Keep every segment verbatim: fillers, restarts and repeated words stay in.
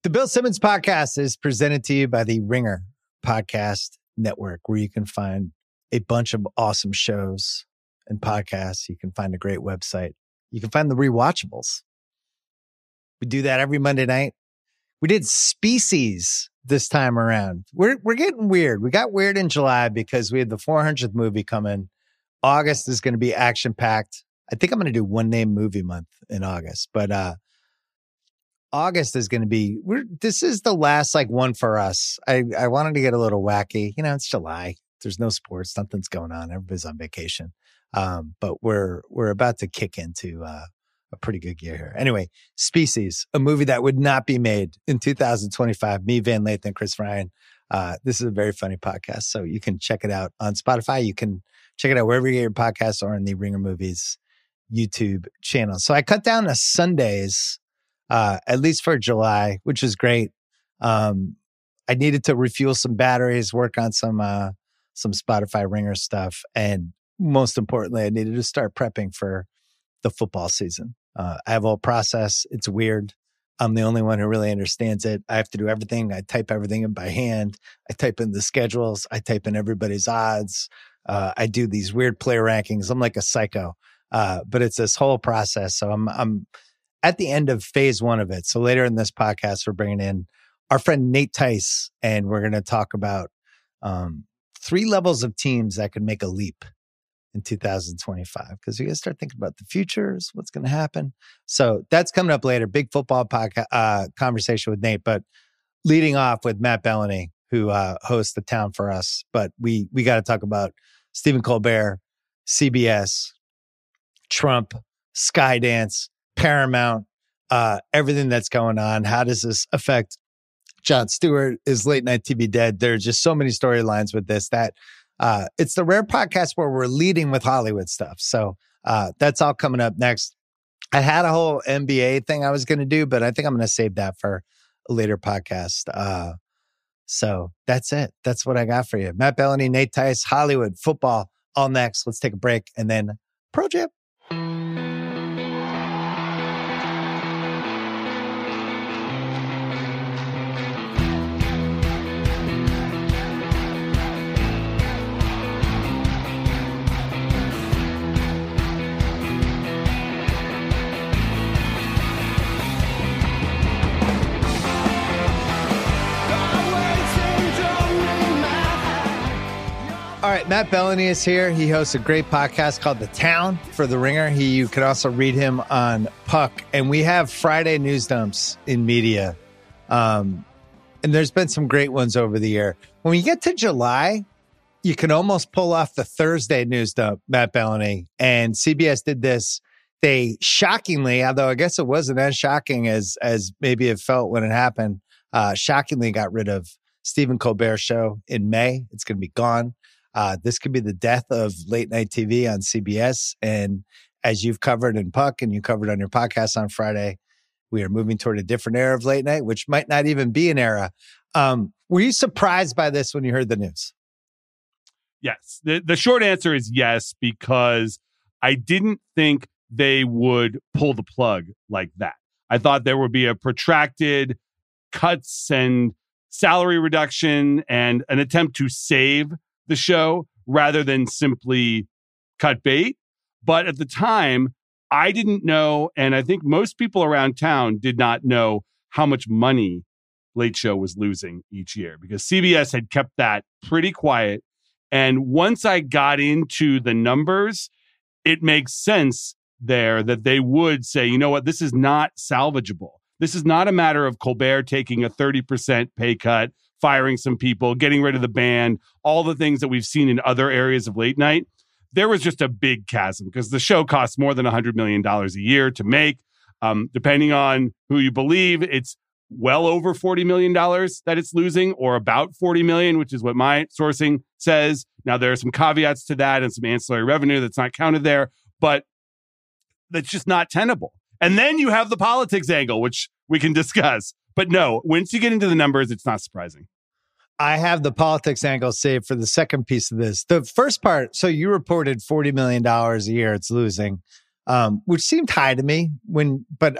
The Bill Simmons Podcast is presented to you by the Ringer Podcast Network, where you can find a bunch of awesome shows and podcasts. You can find a great website. You can find the rewatchables. We do that every Monday night. We did Species this time around. We're we're getting weird. We got weird in July because we had the four hundredth movie coming. August is going to be action-packed. I think I'm going to do one name movie month in August, but uh, August is going to be, we're, this is the last like one for us. I, I wanted to get a little wacky. You know, it's July. There's no sports. Nothing's going on. Everybody's on vacation. Um, but we're, we're about to kick into uh, a pretty good year here. Anyway, Species, a movie that would not be made in two thousand twenty-five. Me, Van Lathan, Chris Ryan. Uh, this is a very funny podcast. So you can check it out on Spotify. You can check it out wherever you get your podcasts or in the Ringer Movies YouTube channel. So I cut down to Sundays, uh, at least for July, which is great. Um, I needed to refuel some batteries, work on some, uh, some Spotify Ringer stuff. And most importantly, I needed to start prepping for the football season. Uh, I have a whole process. It's weird. I'm the only one who really understands it. I have to do everything. I type everything in by hand. I type in the schedules. I type in everybody's odds. Uh, I do these weird player rankings. I'm like a psycho. Uh, but it's this whole process. So I'm, I'm at the end of phase one of it. So later in this podcast, we're bringing in our friend Nate Tice, and we're going to talk about um, three levels of teams that could make a leap in two thousand twenty-five. Because we got to start thinking about the futures, what's going to happen. So that's coming up later. Big football podcast uh, conversation with Nate, but leading off with Matt Bellany, who uh, hosts The Town for us. But we we got to talk about Stephen Colbert, C B S, Trump, Skydance, Paramount, uh, everything that's going on. How does this affect Jon Stewart? Is late night T V dead? There's just so many storylines with this that uh, it's the rare podcast where we're leading with Hollywood stuff. So uh, that's all coming up next. I had a whole N B A thing I was going to do, but I think I'm going to save that for a later podcast. Uh, so that's it. That's what I got for you. Matt Bellany, Nate Tice, Hollywood, football, all next. Let's take a break and then Pro Jam. All right, Matt Bellany is here. He hosts a great podcast called The Town for The Ringer. He, you can also read him on Puck. And we have Friday news dumps in media. Um, and there's been some great ones over the year. When we get to July, you can almost pull off the Thursday news dump, Matt Bellany. And C B S did this. They shockingly, although I guess it wasn't as shocking as, as maybe it felt when it happened, uh, shockingly got rid of Stephen Colbert's show in May. It's going to be gone. Uh, this could be the death of late night T V on C B S. And as you've covered in Puck and you covered on your podcast on Friday, we are moving toward a different era of late night, which might not even be an era. Um, were you surprised by this when you heard the news? Yes. The, the short answer is yes, because I didn't think they would pull the plug like that. I thought there would be a protracted cuts and salary reduction and an attempt to save the show rather than simply cut bait. But at the time, I didn't know, and I think most people around town did not know how much money Late Show was losing each year, because C B S had kept that pretty quiet. And once I got into the numbers, it makes sense there that they would say, you know what, this is not salvageable. This is not a matter of Colbert taking a thirty percent pay cut, firing some people, getting rid of the band, all the things that we've seen in other areas of late night. There was just a big chasm because the show costs more than one hundred million dollars a year to make. Um, depending on who you believe, it's well over forty million dollars that it's losing, or about forty million dollars, which is what my sourcing says. Now, there are some caveats to that and some ancillary revenue that's not counted there, but that's just not tenable. And then you have the politics angle, which we can discuss. But no, once you get into the numbers, it's not surprising. I have the politics angle saved for the second piece of this. The first part, so you reported forty million dollars a year it's losing, um, which seemed high to me. When, but I,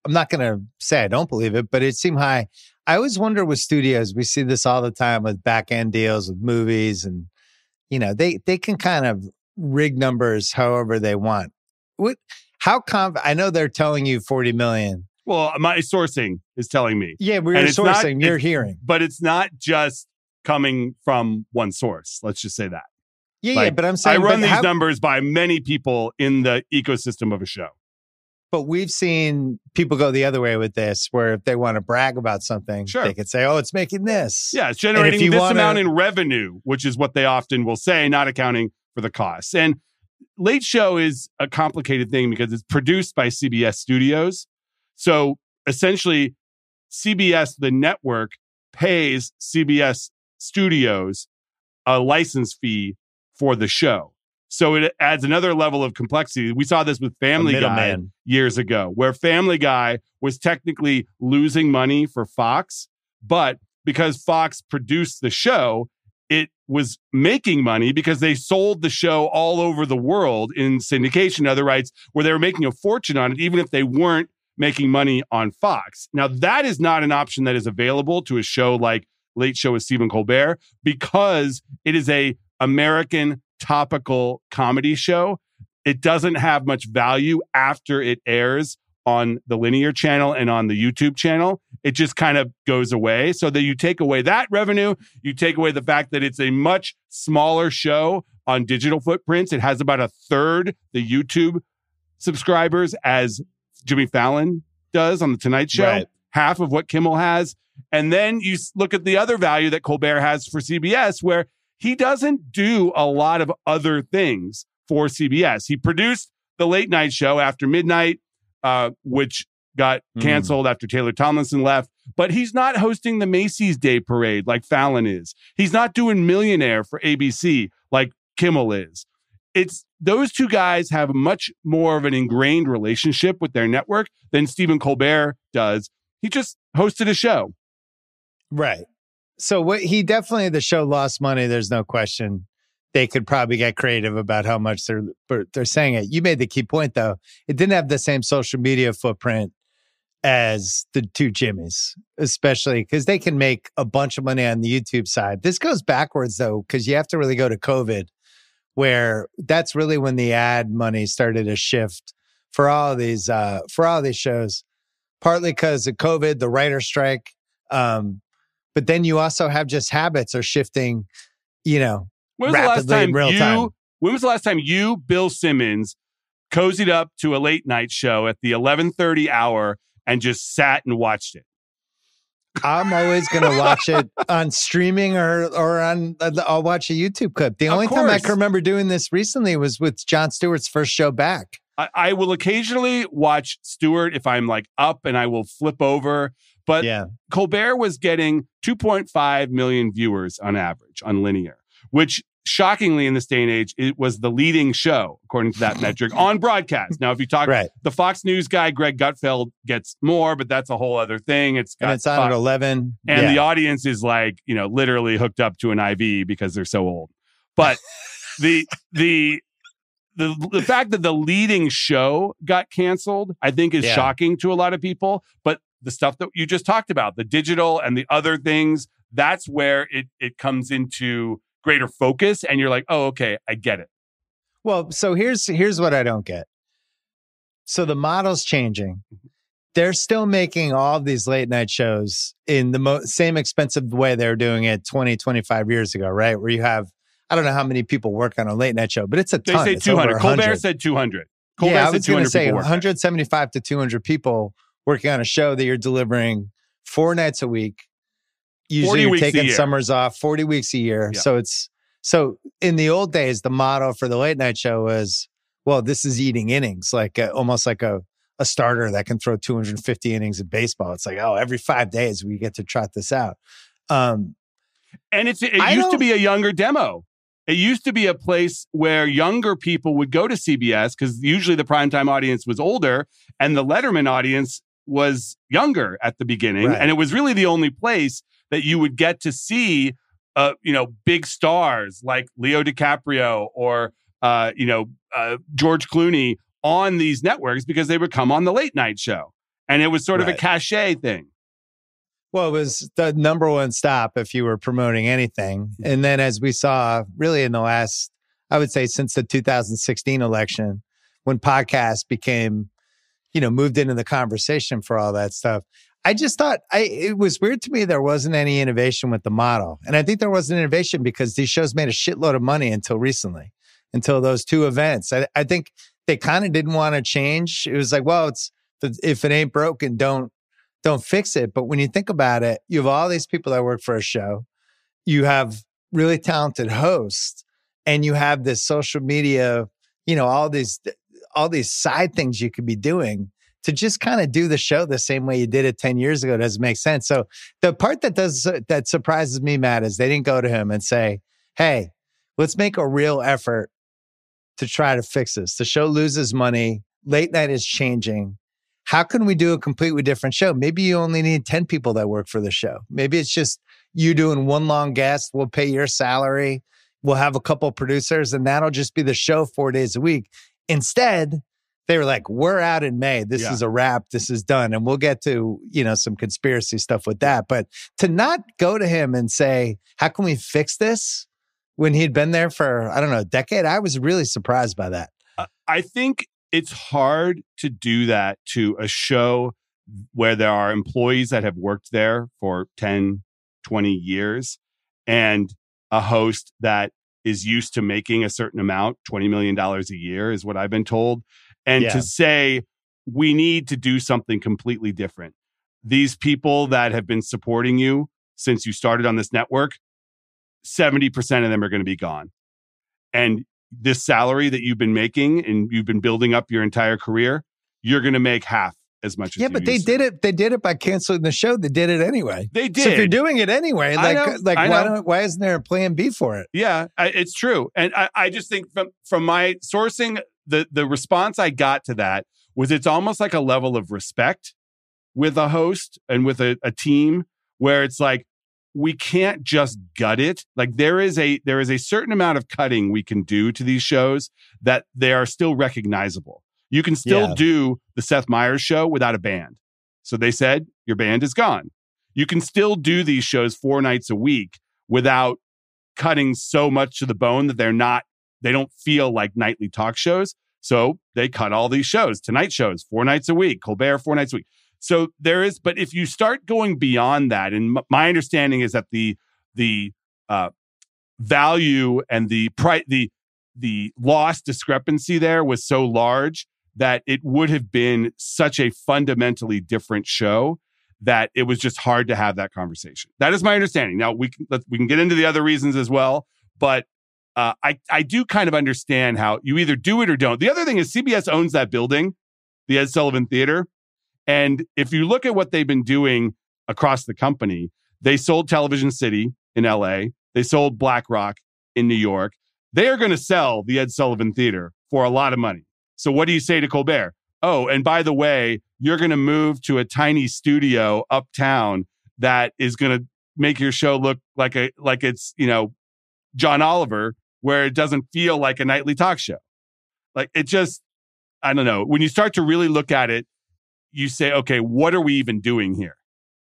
I'm not going to say I don't believe it, but it seemed high. I always wonder with studios, we see this all the time with back end deals with movies, and you know, they they can kind of rig numbers however they want. What? How conf- I know they're telling you forty million. Well, my sourcing is telling me. Yeah, we're and it's sourcing. Not, you're hearing, but it's not just coming from one source. Let's just say that. Yeah, like, yeah, but I'm saying I run these how- numbers by many people in the ecosystem of a show. But we've seen people go the other way with this, where if they want to brag about something, sure. they could say, oh, it's making this. Yeah, it's generating this wanna... amount in revenue, which is what they often will say, not accounting for the costs. And Late Show is a complicated thing because it's produced by C B S Studios. So essentially, C B S, the network, pays C B S Studios a license fee for the show. So it adds another level of complexity. We saw this with Family Guy man. years ago, where Family Guy was technically losing money for Fox, but because Fox produced the show, it was making money because they sold the show all over the world in syndication and other rights, where they were making a fortune on it, even if they weren't making money on Fox. Now, that is not an option that is available to a show like Late Show with Stephen Colbert, because it is a American topical comedy show. It doesn't have much value after it airs on the linear channel and on the YouTube channel. It just kind of goes away. So that you take away that revenue, you take away the fact that it's a much smaller show on digital footprints. It has about a third the YouTube subscribers as Jimmy Fallon does on The Tonight Show, right. half of what Kimmel has. And then you look at the other value that Colbert has for C B S, where he doesn't do a lot of other things for C B S. He produced the Late Night Show After Midnight, uh, which got canceled mm. after Taylor Tomlinson left. But he's not hosting the Macy's Day Parade like Fallon is. He's not doing Millionaire for A B C like Kimmel is. It's those two guys have much more of an ingrained relationship with their network than Stephen Colbert does. He just hosted a show. Right. So what he definitely, the show lost money. There's no question. They could probably get creative about how much they're they're saying it. You made the key point, though. It didn't have the same social media footprint as the two Jimmys, especially because they can make a bunch of money on the YouTube side. This goes backwards, though, because you have to really go to COVID, where that's really when the ad money started to shift for all of these uh, for all of these shows. Partly because of COVID, the writer strike. Um, But then you also have just habits are shifting, you know, when was rapidly the last time in real you, time. When was the last time you, Bill Simmons, cozied up to a late night show at the eleven thirty hour and just sat and watched it? I'm always going to watch it on streaming or or on, I'll watch a YouTube clip. The Of only course. time I can remember doing this recently was with Jon Stewart's first show back. I, I will occasionally watch Stewart if I'm like up and I will flip over. But yeah. Colbert was getting two point five million viewers on average on linear, which shockingly in this day and age, it was the leading show, according to that metric, on broadcast. Now, if you talk, right. the Fox News guy, Greg Gutfeld, gets more, but that's a whole other thing. It's got and it's on Fox, at eleven. And yeah. the audience is like, you know, literally hooked up to an I V because they're so old. But the, the, The the fact that the leading show got canceled, I think, is yeah. shocking to a lot of people. But the stuff that you just talked about, the digital and the other things, that's where it it comes into greater focus. And you're like, oh, okay, I get it. Well, so here's here's what I don't get. So the model's changing. They're still making all of these late night shows in the mo- same expensive way they were doing it twenty, twenty-five years ago, right? Where you have, I don't know how many people work on a late night show, but it's a They ton. say It's two hundred. over Colbert one hundred. said two hundred. Colbert yeah, I said was going to say one one seventy-five to two hundred people working on a show that you're delivering four nights a week. Usually you're taking summers off, forty weeks a year. Yeah. So it's, so in the old days, the motto for the late night show was, well, this is eating innings, like a, almost like a, a starter that can throw two hundred fifty innings of baseball. It's like, oh, every five days we get to trot this out. Um, and it's it I used to don't- be a younger demo. It used to be a place where younger people would go to C B S because usually the primetime audience was older and the Letterman audience was younger at the beginning. Right. And it was really the only place that you would get to see, uh, you know, big stars like Leo DiCaprio or, uh, you know, uh, George Clooney on these networks because they would come on the late night show. And it was sort of Right. a cachet thing. Well, it was the number one stop if you were promoting anything. And then as we saw really in the last, I would say since the two thousand sixteen election, when podcasts became, you know, moved into the conversation for all that stuff, I just thought I it was weird to me there wasn't any innovation with the model. And I think there wasn't innovation because these shows made a shitload of money until recently, until those two events. I, I think they kind of didn't want to change. It was like, well, it's if it ain't broken, don't don't fix it. But when you think about it, you have all these people that work for a show. You have really talented hosts, and you have this social media, you know, all these all these side things you could be doing to just kind of do the show the same way you did it ten years ago doesn't make sense. So the part that does that surprises me, Matt, is they didn't go to him and say, hey, let's make a real effort to try to fix this. The show loses money. Late night is changing. How can we do a completely different show? Maybe you only need ten people that work for the show. Maybe it's just you doing one long guest. We'll pay your salary. We'll have a couple producers, and that'll just be the show four days a week. Instead, they were like, we're out in May. This Yeah. is a wrap. This is done. And we'll get to, you know, some conspiracy stuff with that. But to not go to him and say, how can we fix this? When he'd been there for, I don't know, a decade, I was really surprised by that. Uh, I think it's hard to do that to a show where there are employees that have worked there for ten, twenty years and a host that is used to making a certain amount, twenty million dollars a year is what I've been told. And Yeah. to say, we need to do something completely different. These people that have been supporting you since you started on this network, seventy percent of them are going to be gone. And this salary that you've been making and you've been building up your entire career, you're going to make half as much as Yeah, you but they used did to. it. They did it by canceling the show. They did it anyway. They So if you're did. doing it anyway, I like, know, like I why know. don't, why isn't there a plan B for it? Yeah, I, it's true. And I, I just think from, from my sourcing, the, the response I got to that was it's almost like a level of respect with a host and with a, a team where it's like, we can't just gut it. Like there is a there is a certain amount of cutting we can do to these shows that they are still recognizable. You can still Yeah. do the Seth Meyers show without a band. So they said, your band is gone. You can still do these shows four nights a week without cutting so much to the bone that they're not, they don't feel like nightly talk shows. So they cut all these shows, Tonight shows, four nights a week, Colbert, four nights a week. So there is, but if you start going beyond that, and m- my understanding is that the the uh, value and the price, the the loss discrepancy there was so large that it would have been such a fundamentally different show that it was just hard to have that conversation. That is my understanding. Now we can let's, we can get into the other reasons as well, but uh, I I do kind of understand how you either do it or don't. The other thing is C B S owns that building, the Ed Sullivan Theater. And if you look at what they've been doing across the company, they sold Television City in L A. They sold Black Rock in New York. They are going to sell the Ed Sullivan Theater for a lot of money. So what do you say to Colbert? Oh, and by the way, you're going to move to a tiny studio uptown that is going to make your show look like a like it's, you know, John Oliver, where it doesn't feel like a nightly talk show. Like it just, I don't know. When you start to really look at it, you say, okay, what are we even doing here?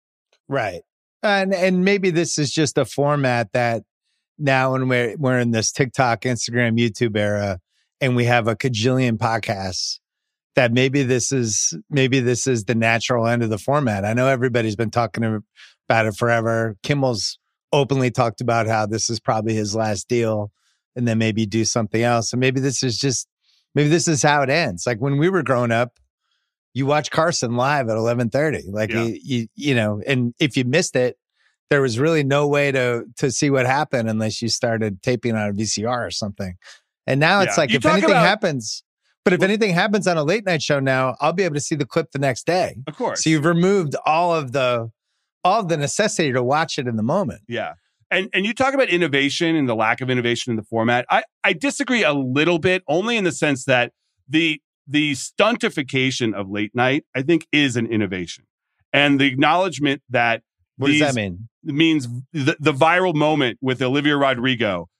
Right. And and maybe this is just a format that now when we're we're in this TikTok, Instagram, YouTube era, and we have a cajillion podcasts, that maybe this is maybe this is the natural end of the format. I know everybody's been talking about it forever. Kimmel's openly talked about how this is probably his last deal, and then maybe do something else. And maybe this is just maybe this is how it ends. Like when we were growing up, you watch Carson live at eleven thirty. Like, Yeah. you, you, you know, and if you missed it, there was really no way to to see what happened unless you started taping on a V C R or something. And now it's Yeah. like, You if talk anything about- happens, but if anything happens on a late night show now, I'll be able to see the clip the next day. Of course. So you've removed all of the, all of the necessity to watch it in the moment. Yeah. And and you talk about innovation and the lack of innovation in the format. I, I disagree a little bit, only in the sense that the the stuntification of late night, I think, is an innovation. And the acknowledgement that What these does that mean? means the, the viral moment with Olivia Rodrigo,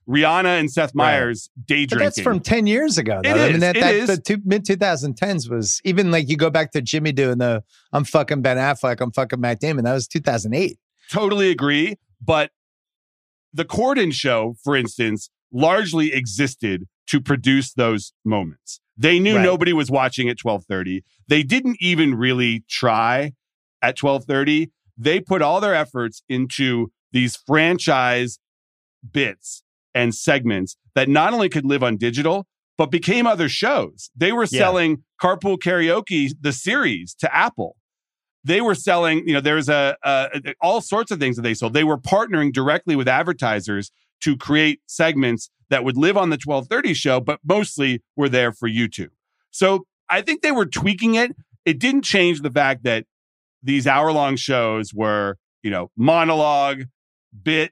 Rihanna and Seth Meyers right. day but drinking. That's from ten years ago. Though. It I is. mean, that, it that, is. The two, mid twenty tens was even like you go back to Jimmy doing the I'm fucking Ben Affleck, I'm fucking Matt Damon. That was two thousand eight. Totally agree. But the Corden show, for instance, largely existed to produce those moments. They knew right. nobody was watching at twelve thirty. They didn't even really try at twelve thirty. They put all their efforts into these franchise bits and segments that not only could live on digital, but became other shows. They were yeah. selling Carpool Karaoke, the series, to Apple. They were selling, you know, there's a, a all sorts of things that they sold. They were partnering directly with advertisers to create segments that would live on the twelve thirty show, but mostly were there for YouTube. So I think they were tweaking it. It didn't change the fact that these hour-long shows were, you know, monologue, bit,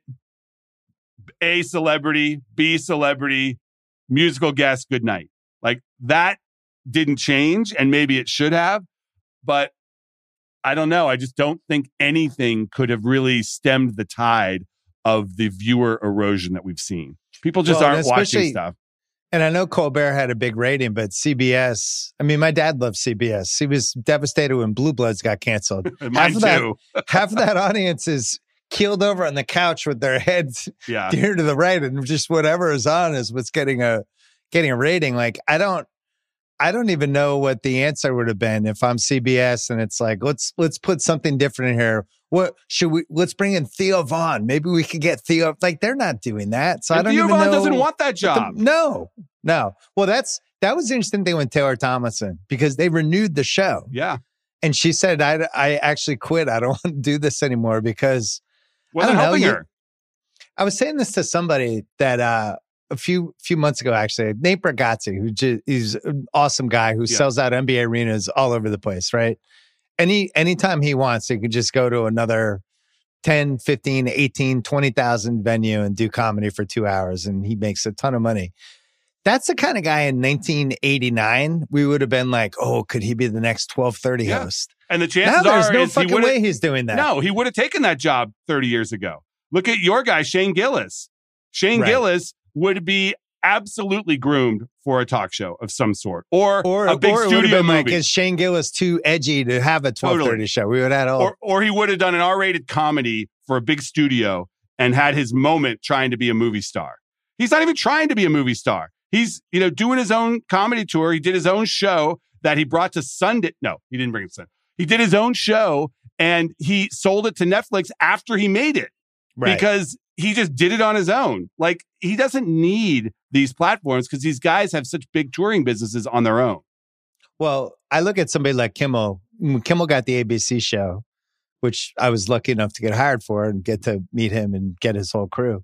A celebrity, B celebrity, musical guest, good night. Like that didn't change, and maybe it should have, but I don't know. I just don't think anything could have really stemmed the tide of the viewer erosion that we've seen. People just well, aren't watching stuff. And I know Colbert had a big rating, but C B S, I mean, my dad loved C B S. He was devastated when Blue Bloods got canceled. Mine half of that, too. half of that audience is keeled over on the couch with their heads yeah. dear to the right, and just whatever is on is what's getting a getting a rating. Like I don't, I don't even know what the answer would have been if I'm C B S and it's like let's let's put something different in here. What should we? Let's bring in Theo Vaughn. Maybe we could get Theo. Like they're not doing that, so and I don't Theo even Vaughn know. doesn't want that job. The, no, no. Well, that's that was the interesting thing with Taylor Tomlinson because they renewed the show. Yeah, and she said, "I I actually quit. I don't want to do this anymore because." Wasn't helping know, her. You, I was saying this to somebody that uh, a few few months ago, actually, Nate Bargatze, who just, he's an awesome guy who yeah. sells out N B A arenas all over the place, right? Any anytime he wants, he could just go to another ten, fifteen, eighteen, twenty thousand venue and do comedy for two hours, and he makes a ton of money. That's the kind of guy in nineteen eighty-nine, we would have been like, oh, could he be the next twelve thirty yeah. host? And the chances now there's are no is fucking he way he's doing that. No, he would have taken that job thirty years ago. Look at your guy, Shane Gillis. Shane right. Gillis would be absolutely groomed for a talk show of some sort, or, or a big or studio movie. Like, is Shane Gillis too edgy to have a twelve thirty totally. show? We would have all. Or, or he would have done an R-rated comedy for a big studio and had his moment trying to be a movie star. He's not even trying to be a movie star. He's, you know, doing his own comedy tour. He did his own show that he brought to Sunday. No, he didn't bring it to Sunday. He did his own show and he sold it to Netflix after he made it right. because he just did it on his own. Like he doesn't need these platforms because these guys have such big touring businesses on their own. Well, I look at somebody like Kimmel. Kimmel got the A B C show, which I was lucky enough to get hired for and get to meet him and get his whole crew.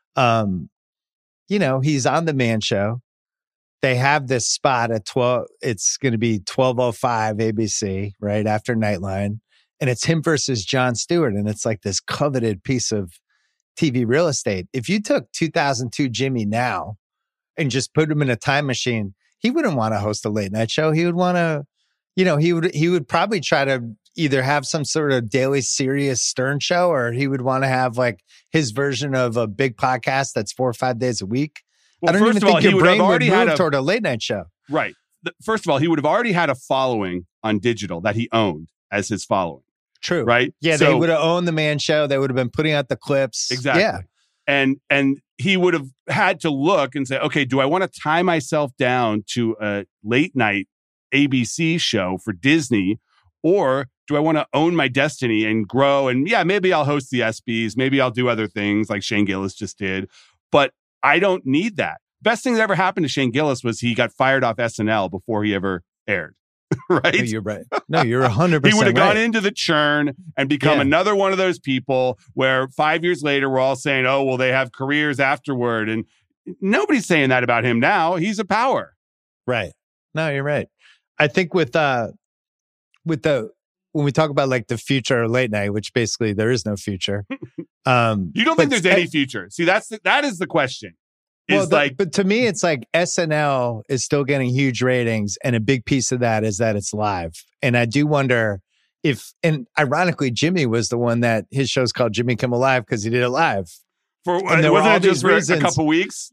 Um, you know, he's on the Man Show. They have this spot at twelve. It's going to be twelve oh five A B C, right after Nightline. And it's him versus Jon Stewart. And it's like this coveted piece of T V real estate. If you took two thousand two Jimmy now and just put him in a time machine, he wouldn't want to host a late night show. He would want to, you know, he would, he would probably try to either have some sort of daily serious Stern show, or he would want to have like his version of a big podcast that's four or five days a week. Well, I don't even first of all, think your he would brain have would already move had a, toward a late night show. Right. First of all, he would have already had a following on digital that he owned as his following. True. Right. Yeah. So, they would have owned the Man Show. They would have been putting out the clips. Exactly. Yeah. And, and he would have had to look and say, okay, do I want to tie myself down to a late night A B C show for Disney, or do I want to own my destiny and grow? And yeah, maybe I'll host the S Bs. Maybe I'll do other things like Shane Gillis just did, but I don't need that. Best thing that ever happened to Shane Gillis was he got fired off S N L before he ever aired. Right? No, you're right. No, you're one hundred percent He would have right. gone into the churn and become yeah. another one of those people where five years later we're all saying, oh, well, they have careers afterward. And nobody's saying that about him now. He's a power. Right. No, you're right. I think with uh with the when we talk about like the future of late night, which basically there is no future. Um You don't think there's any future. See, that's the, that is the question. Well, is the, like, but to me, it's like S N L is still getting huge ratings, and a big piece of that is that it's live. And I do wonder if, and ironically, Jimmy was the one that his show's called Jimmy Kimmel Live because he did it live. For and there wasn't it just for reasons, a couple weeks?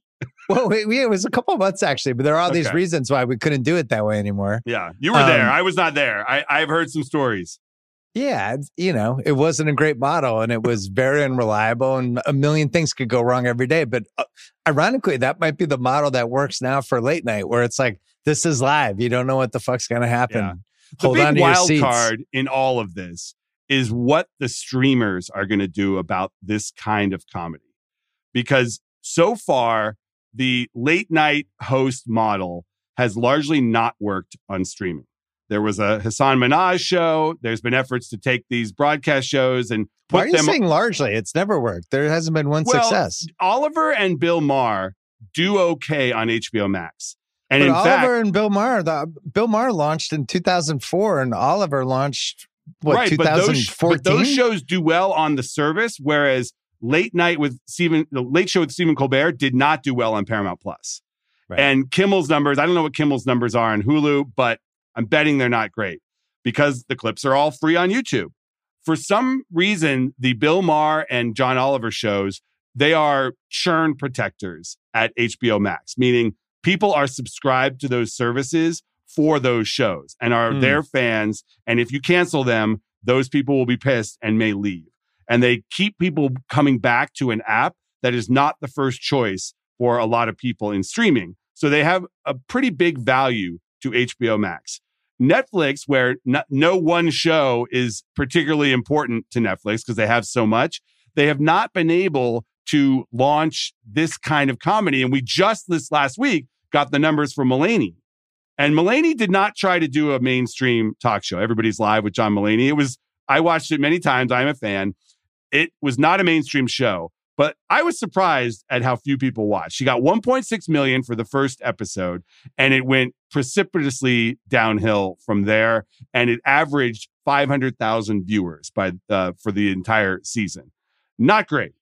Well, we, we, it was a couple of months actually, but there are all these Okay. reasons why we couldn't do it that way anymore. Yeah, you were Um, there. I was not there. I, I've heard some stories. Yeah, it's- you know, it wasn't a great model and it was very unreliable and a million things could go wrong every day. But uh, ironically, that might be the model that works now for late night where it's like, this is live. You don't know what the fuck's going to happen. Yeah. The Hold on big to your wild seats. card in all of this is what the streamers are going to do about this kind of comedy. Because so far, the late night host model has largely not worked on streaming. There was a Hassan Minhaj show. There's been efforts to take these broadcast shows and put Why are you them. saying largely? It's never worked. There hasn't been one Well, success. Oliver and Bill Maher do okay on H B O Max. And But in Oliver fact, and Bill Maher, the, Bill Maher launched in two thousand four and Oliver launched, what, right, but those, twenty fourteen? but those shows do well on the service, whereas Late Night with Stephen, the Late Show with Stephen Colbert did not do well on Paramount Plus. Right. And Kimmel's numbers, I don't know what Kimmel's numbers are on Hulu, but I'm betting they're not great because the clips are all free on YouTube. For some reason, the Bill Maher and John Oliver shows, they are churn protectors at H B O Max, meaning people are subscribed to those services for those shows and are Mm. their fans. And if you cancel them, those people will be pissed and may leave. And they keep people coming back to an app that is not the first choice for a lot of people in streaming. So they have a pretty big value to H B O Max. Netflix, where no, no one show is particularly important to Netflix because they have so much, they have not been able to launch this kind of comedy. And we just this last week got the numbers for Mulaney. And Mulaney did not try to do a mainstream talk show. Everybody's Live with John Mulaney. It was, I watched it many times. I'm a fan. It was not a mainstream show, but I was surprised at how few people watched. She got one point six million for the first episode, and it went precipitously downhill from there. And it averaged five hundred thousand viewers by uh, for the entire season. Not great.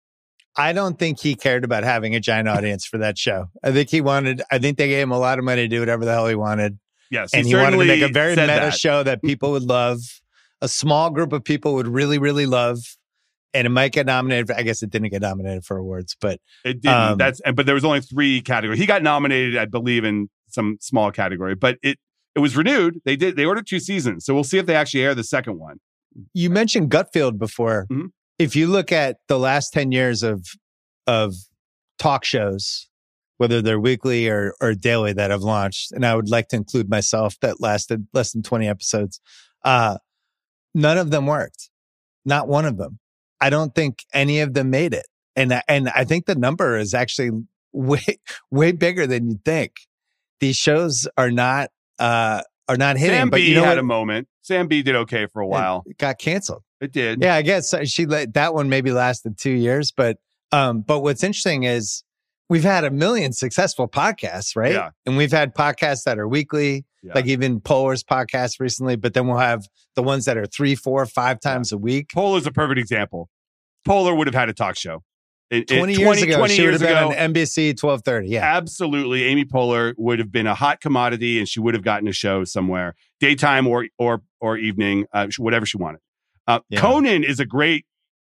I don't think he cared about having a giant audience for that show. I think he wanted, I think they gave him a lot of money to do whatever the hell he wanted. Yes, and he, he wanted to make a very meta that. show that people would love, a small group of people would really, really love. And it might get nominated. For, I guess it didn't get nominated for awards, but it didn't. Um, That's but there was only three categories. He got nominated, I believe, in some small category, but it it was renewed. They did. They ordered two seasons, so we'll see if they actually air the second one. You mentioned Gutfield before. Mm-hmm. If you look at the last ten years of of talk shows, whether they're weekly or or daily that have launched, and I would like to include myself that lasted less than twenty episodes, uh, none of them worked. Not one of them. I don't think any of them made it. And, and I think the number is actually way, way bigger than you'd think. These shows are not, uh, are not hitting. Sam but B you know had what? a moment. Sam B did okay for a while. It got canceled. It did. Yeah, I guess she let that one maybe lasted two years. But, um, but what's interesting is we've had a million successful podcasts, right? Yeah. And we've had podcasts that are weekly, Yeah. like even Polar's podcast recently, but then we'll have the ones that are three, four, five times a week. Polar's a perfect example. Polar would have had a talk show. It, it- twenty years ago, twenty she years would have ago, been on N B C twelve thirty. Yeah. absolutely. Amy Poehler would have been a hot commodity, and she would have gotten a show somewhere, daytime or or or evening, uh, whatever she wanted. Uh, Yeah. Conan is a great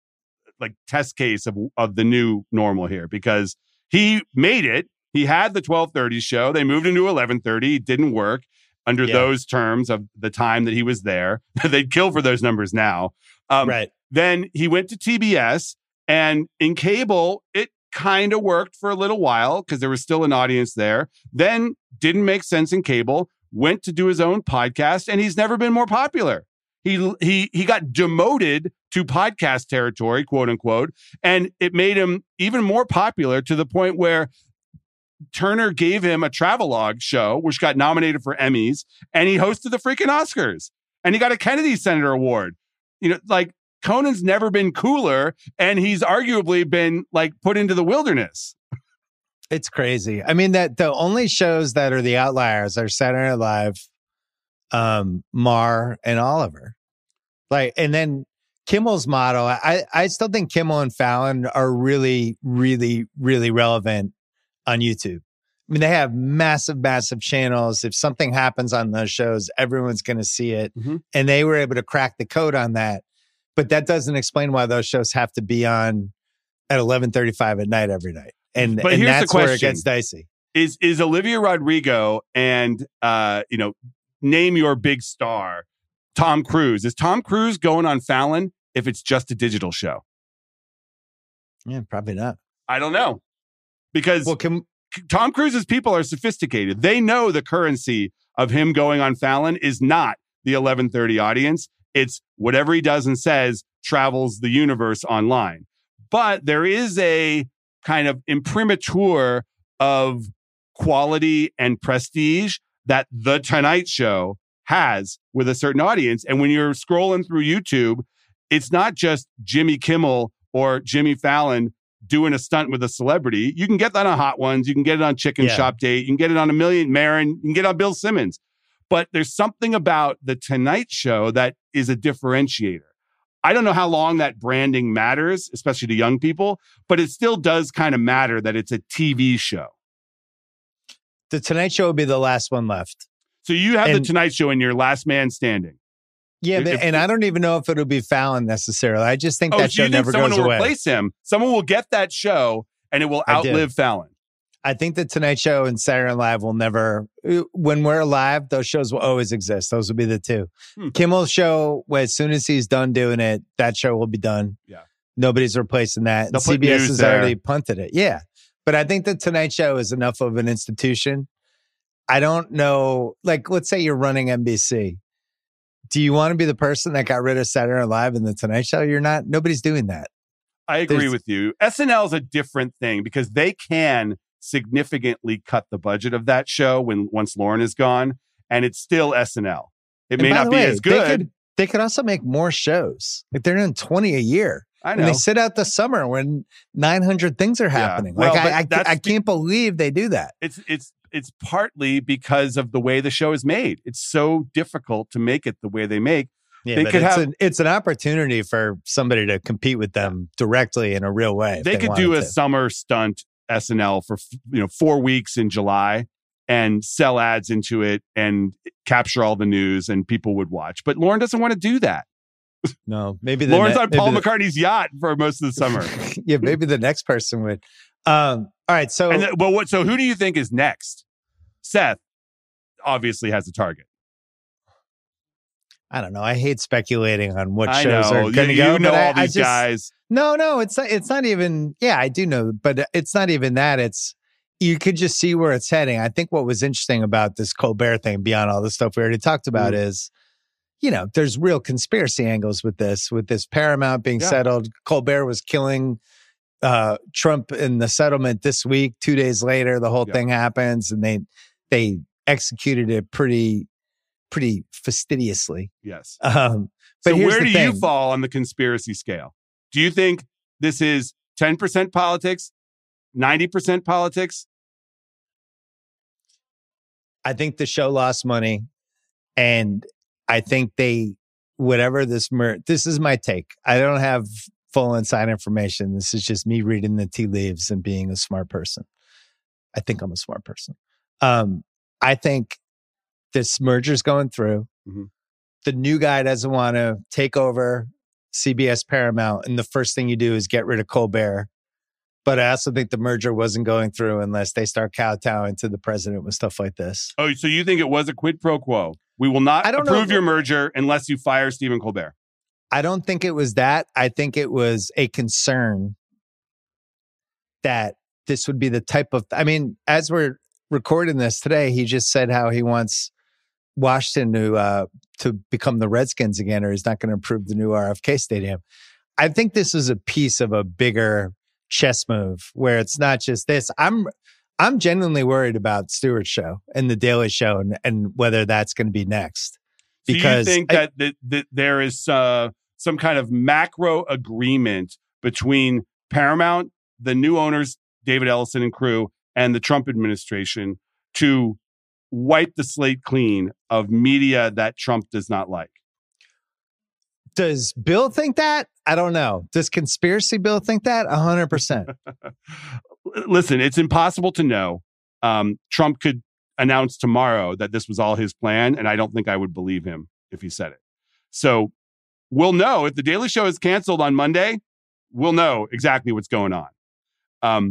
like test case of of the new normal here because he made it. He had the twelve thirty show. They moved into eleven thirty. It didn't work under Yeah. those terms of the time that he was there. They'd kill for those numbers now. Um, Right. Then he went to T B S, and in cable, it kind of worked for a little while because there was still an audience there. Then didn't make sense in cable, went to do his own podcast, and he's never been more popular. He he he got demoted to podcast territory, quote unquote, and it made him even more popular to the point where Turner gave him a travelogue show, which got nominated for Emmys, and he hosted the freaking Oscars, and he got a Kennedy Center Award. You know, like Conan's never been cooler, and he's arguably been like put into the wilderness. It's crazy. I mean, that the only shows that are the outliers are Saturday Night Live, um, Maher, and Oliver. Like, and then Kimmel's model. I, I still think Kimmel and Fallon are really, really, really relevant on YouTube. I mean, they have massive, massive channels. If something happens on those shows, everyone's going to see it. Mm-hmm. And they were able to crack the code on that. But that doesn't explain why those shows have to be on at eleven thirty-five at night every night. And, But and here's the that's where it question. gets dicey. Is is Olivia Rodrigo and uh, you know, name your big star, Tom Cruise. Is Tom Cruise going on Fallon if it's just a digital show? Yeah, probably not. I don't know. Because Well, can, Tom Cruise's people are sophisticated. They know the currency of him going on Fallon is not the eleven thirty audience. It's whatever he does and says travels the universe online. But there is a kind of imprimatur of quality and prestige that The Tonight Show has with a certain audience. And when you're scrolling through YouTube, it's not just Jimmy Kimmel or Jimmy Fallon doing a stunt with a celebrity. You can get that on Hot Ones. You can get it on Chicken Yeah. Shop Date. You can get it on a million Marin. You can get it on Bill Simmons. But there's something about The Tonight Show that is a differentiator. I don't know how long that branding matters, especially to young people, but it still does kind of matter that it's a T V show. The Tonight Show would be the last one left. So you have And- The Tonight Show in your last man standing. Yeah, If- but, if- and I don't even know if it'll be Fallon necessarily. I just think Oh, that so show you think never someone goes will away. replace him? Someone will get that show and it will I do. outlive Fallon. I think the Tonight Show and Saturday Night Live will never. When we're alive, those shows will always exist. Those will be the two. Hmm. Kimmel's show, well, as soon as he's done doing it, that show will be done. Yeah. Nobody's replacing that. They'll And put C B S news has there. already punted it. Yeah, but I think the Tonight Show is enough of an institution. I don't know. Like, let's say you're running N B C. Do you want to be the person that got rid of Saturday Night Live and the Tonight Show? You're not. Nobody's doing that. I agree There's- with you. S N L is a different thing because they can significantly cut the budget of that show when once Lauren is gone, and it's still S N L. It And may by not the be way, as They good. could, they could also make more shows. Like they're doing twenty a year. I And know. they sit out the summer when nine hundred things are happening. Well, like but I, I, that's I be- can't believe they do that. It's it's it's partly because of the way the show is made. It's so difficult to make it the way they make. Yeah, They but could it's, have- an, it's an opportunity for somebody to compete with them directly in a real way. if They could wanted do a to. summer stunt S N L for you know four weeks in July and sell ads into it and capture all the news and people would watch. But Lauren doesn't want to do that. No, maybe the Lauren's ne- on maybe Paul the- McCartney's yacht for most of the summer. yeah, maybe the next person would. Um, all right, so And then, well, what? So who do you think is next? Seth obviously has a target. I don't know. I hate speculating on what I shows know are you, going to you go. know but I- all I these just- guys. No, no, it's not, it's not even. Yeah, I do know, but it's not even that. It's you could just see where it's heading. I think what was interesting about this Colbert thing, beyond all the stuff we already talked about, Mm. is you know there's real conspiracy angles with this, with this Paramount being Yeah. settled. Colbert was killing uh, Trump in the settlement this week. Two days later, the whole Yeah. thing happens, and they they executed it pretty pretty fastidiously. Yes. Um, but So here's where the do thing. you fall on the conspiracy scale? Do you think this is ten percent politics, ninety percent politics? I think the show lost money, and I think they whatever this mer- this is my take. I don't have full inside information. This is just me reading the tea leaves and being a smart person. I think I'm a smart person. Um, I think this merger's going through. Mhm. The new guy doesn't want to take over C B S Paramount, and the first thing you do is get rid of Colbert. But I also think the merger wasn't going through unless they start kowtowing to the president with stuff like this. Oh, so you think it was a quid pro quo? We will not I don't know. approve your merger unless you fire Stephen Colbert. I don't think it was that. I think it was a concern that this would be the type of, I mean, as we're recording this today, he just said how he wants Washington to, uh, to become the Redskins again, or he's not going to approve the new R F K stadium. I think this is a piece of a bigger chess move where it's not just this. I'm, I'm genuinely worried about Stewart's show and the Daily Show and, and whether that's going to be next. Because Because you think I- that, that, that there is uh, some kind of macro agreement between Paramount, the new owners, David Ellison and crew, and the Trump administration to wipe the slate clean of media that Trump does not like. Does Bill think that? I don't know. Does conspiracy Bill think that? A hundred percent. Listen, it's impossible to know. Um, Trump could announce tomorrow that this was all his plan, and I don't think I would believe him if he said it. So we'll know if the Daily Show is canceled on Monday. We'll know exactly what's going on. Um,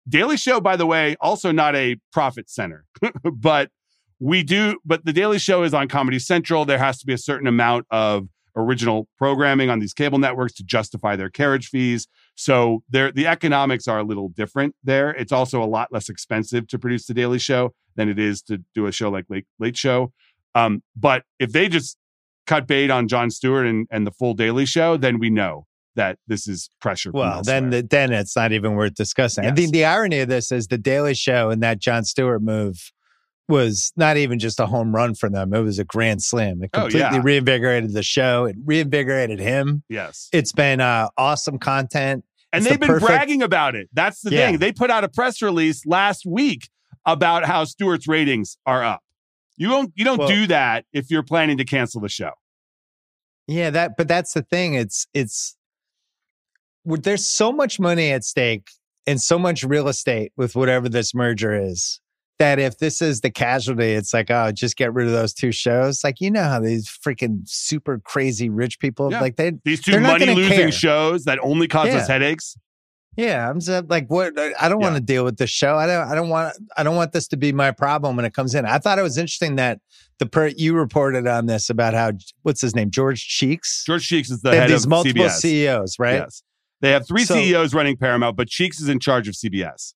Daily Show, by the way, also not a profit center, but we do. But the Daily Show is on Comedy Central. There has to be a certain amount of original programming on these cable networks to justify their carriage fees. So there, the economics are a little different there. It's also a lot less expensive to produce the Daily Show than it is to do a show like Late, Late Show. Um, but if they just cut bait on Jon Stewart and, and the full Daily Show, then we know that this is pressure. Well, then the, then it's not even worth discussing. Yes. I think the irony of this is the Daily Show and that Jon Stewart move was not even just a home run for them. It was a grand slam. It completely oh, yeah. reinvigorated the show. It reinvigorated him. Yes. It's been uh, awesome content. And it's they've the been perfect... bragging about it. That's the yeah. thing. They put out a press release last week about how Stewart's ratings are up. You don't you don't well, do that if you're planning to cancel the show. Yeah, that but that's the thing. It's it's there's so much money at stake and so much real estate with whatever this merger is, that if this is the casualty, it's like, oh, just get rid of those two shows. Like, you know how these freaking super crazy rich people, yeah. like they these two money losing shows that only cause yeah. us headaches. Yeah, I'm just like, what? I don't yeah. want to deal with this show. I don't. I don't want. I don't want this to be my problem when it comes in. I thought it was interesting that the per you reported on this about how what's his name, George Cheeks. George Cheeks is the they head have these of multiple C B S. C E Os, right? Yes, they have three so, C E Os running Paramount, but Cheeks is in charge of C B S.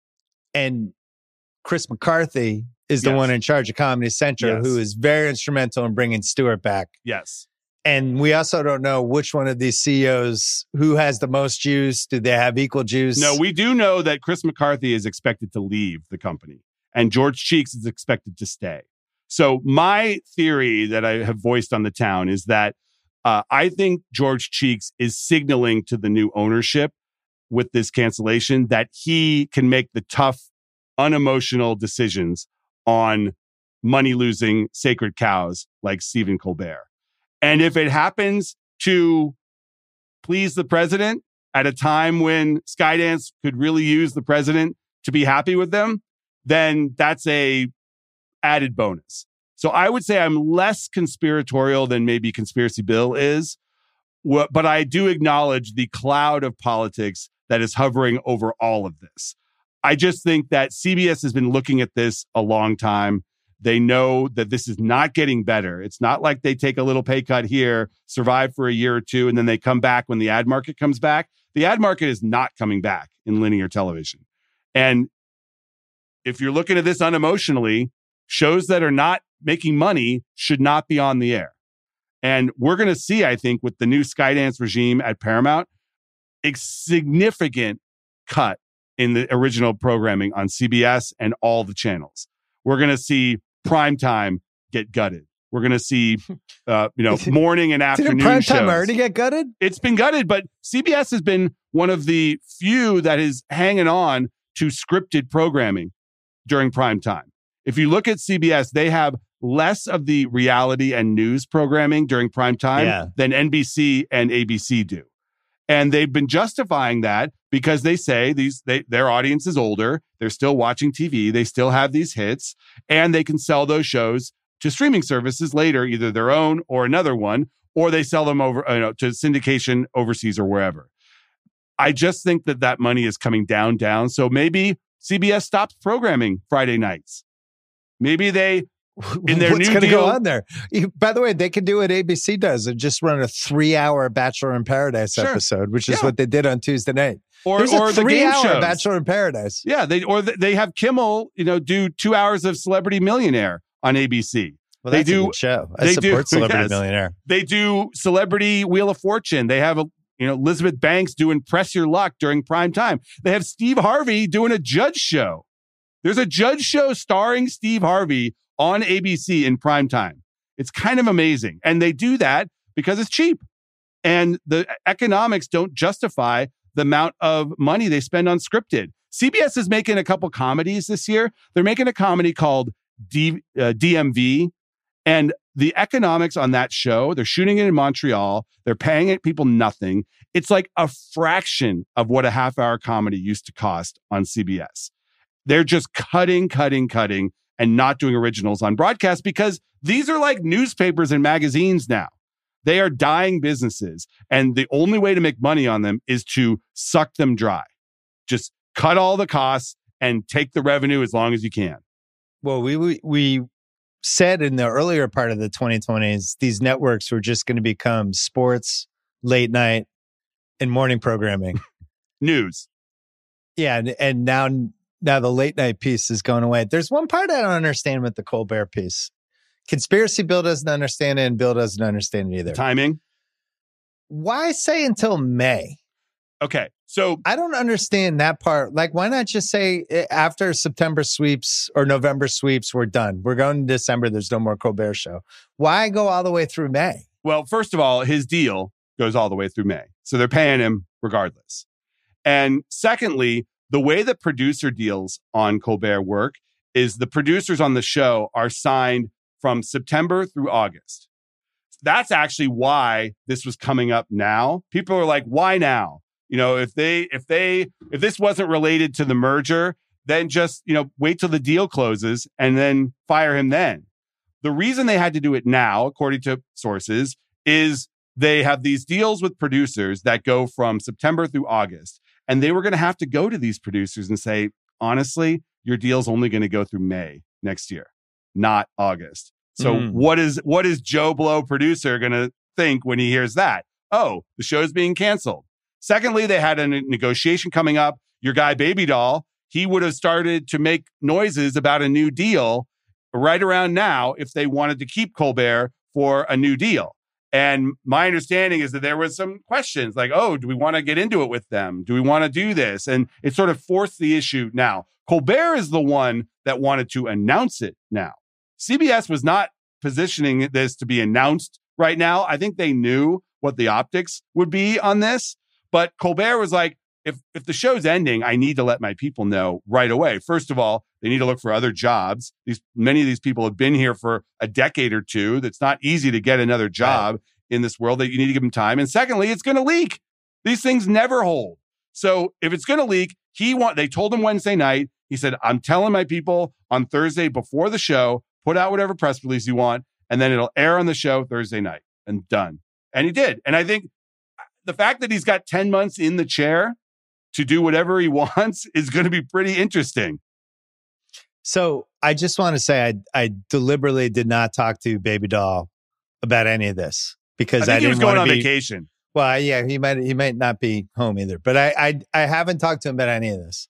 And Chris McCarthy is the yes. one in charge of Comedy Central, yes. who is very instrumental in bringing Stewart back. Yes. And we also don't know which one of these C E Os, who has the most juice. Do they have equal juice? No, we do know that Chris McCarthy is expected to leave the company and George Cheeks is expected to stay. So my theory that I have voiced on the town is that uh, I think George Cheeks is signaling to the new ownership with this cancellation that he can make the tough, unemotional decisions on money-losing sacred cows like Stephen Colbert. And if it happens to please the president at a time when Skydance could really use the president to be happy with them, then that's a added bonus. So I would say I'm less conspiratorial than maybe Conspiracy Bill is, but I do acknowledge the cloud of politics that is hovering over all of this. I just think that C B S has been looking at this a long time. They know that this is not getting better. It's not like they take a little pay cut here, survive for a year or two, and then they come back when the ad market comes back. The ad market is not coming back in linear television. And if you're looking at this unemotionally, shows that are not making money should not be on the air. And we're going to see, I think, with the new Skydance regime at Paramount, a significant cut in the original programming on C B S and all the channels. We're going to see primetime get gutted. We're going to see, uh, you know, morning and afternoon Didn't primetime shows. already get gutted? It's been gutted, but C B S has been one of the few that is hanging on to scripted programming during primetime. If you look at C B S, they have less of the reality and news programming during primetime yeah. than N B C and A B C do. And they've been justifying that because they say these they, their audience is older. They're still watching T V. They still have these hits, and they can sell those shows to streaming services later, either their own or another one, or they sell them over you know, to syndication overseas or wherever. I just think that that money is coming down, down. So maybe C B S stops programming Friday nights. Maybe they. In their What's new going to deal, go on there? By the way, they could do what A B C does and just run a three-hour Bachelor in Paradise sure. episode, which is yeah. what they did on Tuesday night. Or, There's or a the game three-hour shows. Bachelor in Paradise. Yeah, they or they have Kimmel, you know, do two hours of Celebrity Millionaire on A B C. Well, they that's do a good show. I they support do, Celebrity yes. Millionaire. They do Celebrity Wheel of Fortune. They have a you know Elizabeth Banks doing Press Your Luck during prime time. They have Steve Harvey doing a judge show. There's a judge show starring Steve Harvey on A B C in prime time. It's kind of amazing. And they do that because it's cheap. And the economics don't justify the amount of money they spend on scripted. C B S is making a couple comedies this year. They're making a comedy called D, uh, D M V. And the economics on that show, they're shooting it in Montreal. They're paying it people nothing. It's like a fraction of what a half hour comedy used to cost on C B S. They're just cutting, cutting, cutting, and not doing originals on broadcast because these are like newspapers and magazines now. They are dying businesses. And the only way to make money on them is to suck them dry. Just cut all the costs and take the revenue as long as you can. Well, we we, we said in the earlier part of the twenty twenties, these networks were just going to become sports, late night, and morning programming. News. Yeah, and, and now now the late night piece is going away. There's one part I don't understand with the Colbert piece. Conspiracy Bill doesn't understand it, and Bill doesn't understand it either. Timing. Why say until May? Okay, so I don't understand that part. Like, why not just say after September sweeps or November sweeps, we're done. We're going to December. There's no more Colbert Show. Why go all the way through May? Well, first of all, his deal goes all the way through May. So they're paying him regardless. And secondly, the way that producer deals on Colbert work is the producers on the show are signed from September through August. That's actually why this was coming up now. People are like, why now? You know, if they, if they, if this wasn't related to the merger, then just, you know, wait till the deal closes and then fire him then. The reason they had to do it now, according to sources, is they have these deals with producers that go from September through August. And they were going to have to go to these producers and say, honestly, your deal's only going to go through May next year, not August. So mm. what is, what is Joe Blow producer going to think when he hears that? Oh, the show's being canceled. Secondly, they had a negotiation coming up. Your guy, Baby Doll, he would have started to make noises about a new deal right around now if they wanted to keep Colbert for a new deal. And my understanding is that there was some questions like, oh, do we want to get into it with them? Do we want to do this? And it sort of forced the issue now. Colbert is the one that wanted to announce it now. C B S was not positioning this to be announced right now. I think they knew what the optics would be on this. But Colbert was like, if if the show's ending, I need to let my people know right away. First of all, they need to look for other jobs. These many of these people have been here for a decade or two. That's not easy to get another job right. in this world. That you need to give them time. And secondly, it's going to leak. These things never hold. So if it's going to leak, he want. They told him Wednesday night. He said, "I'm telling my people on Thursday before the show. Put out whatever press release you want, and then it'll air on the show Thursday night." And done. And he did. And I think the fact that he's got ten months in the chair to do whatever he wants is going to be pretty interesting. So I just want to say I I deliberately did not talk to Baby Doll about any of this because I, think I didn't he was going want on to be, vacation. Well, yeah, he might he might not be home either. But I, I I haven't talked to him about any of this.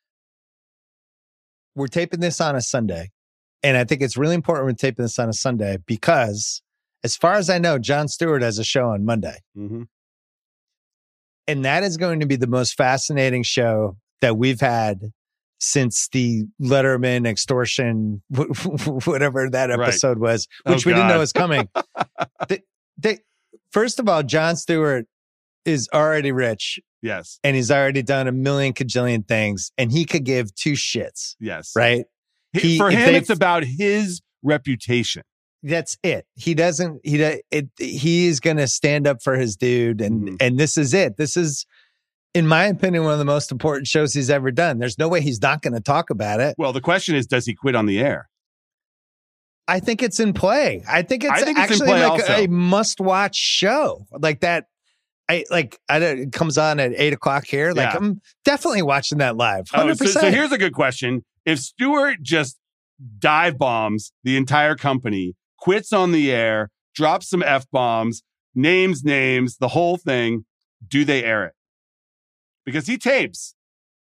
We're taping this on a Sunday, and I think it's really important we're taping this on a Sunday because, as far as I know, Jon Stewart has a show on Monday. Mm-hmm. And that is going to be the most fascinating show that we've had since the Letterman extortion, whatever that episode right. was, which oh, we God. didn't know was coming. they, they, first of all, Jon Stewart is already rich. Yes. And he's already done a million kajillion things, and he could give two shits. Yes. Right? He, For him, it's about his reputation. That's it. He doesn't, he, it, he's going to stand up for his dude. And, mm-hmm. and this is it. This is, in my opinion, one of the most important shows he's ever done. There's no way he's not going to talk about it. Well, the question is, does he quit on the air? I think it's in play. I think it's, I think it's actually in play like also. a, a must watch show like that. I like, I don't, it comes on at eight o'clock here. Like yeah. I'm definitely watching that live. one hundred percent. Oh, so, so here's a good question. If Stewart just dive bombs the entire company, quits on the air, drops some F-bombs, names names, the whole thing, do they air it? Because he tapes.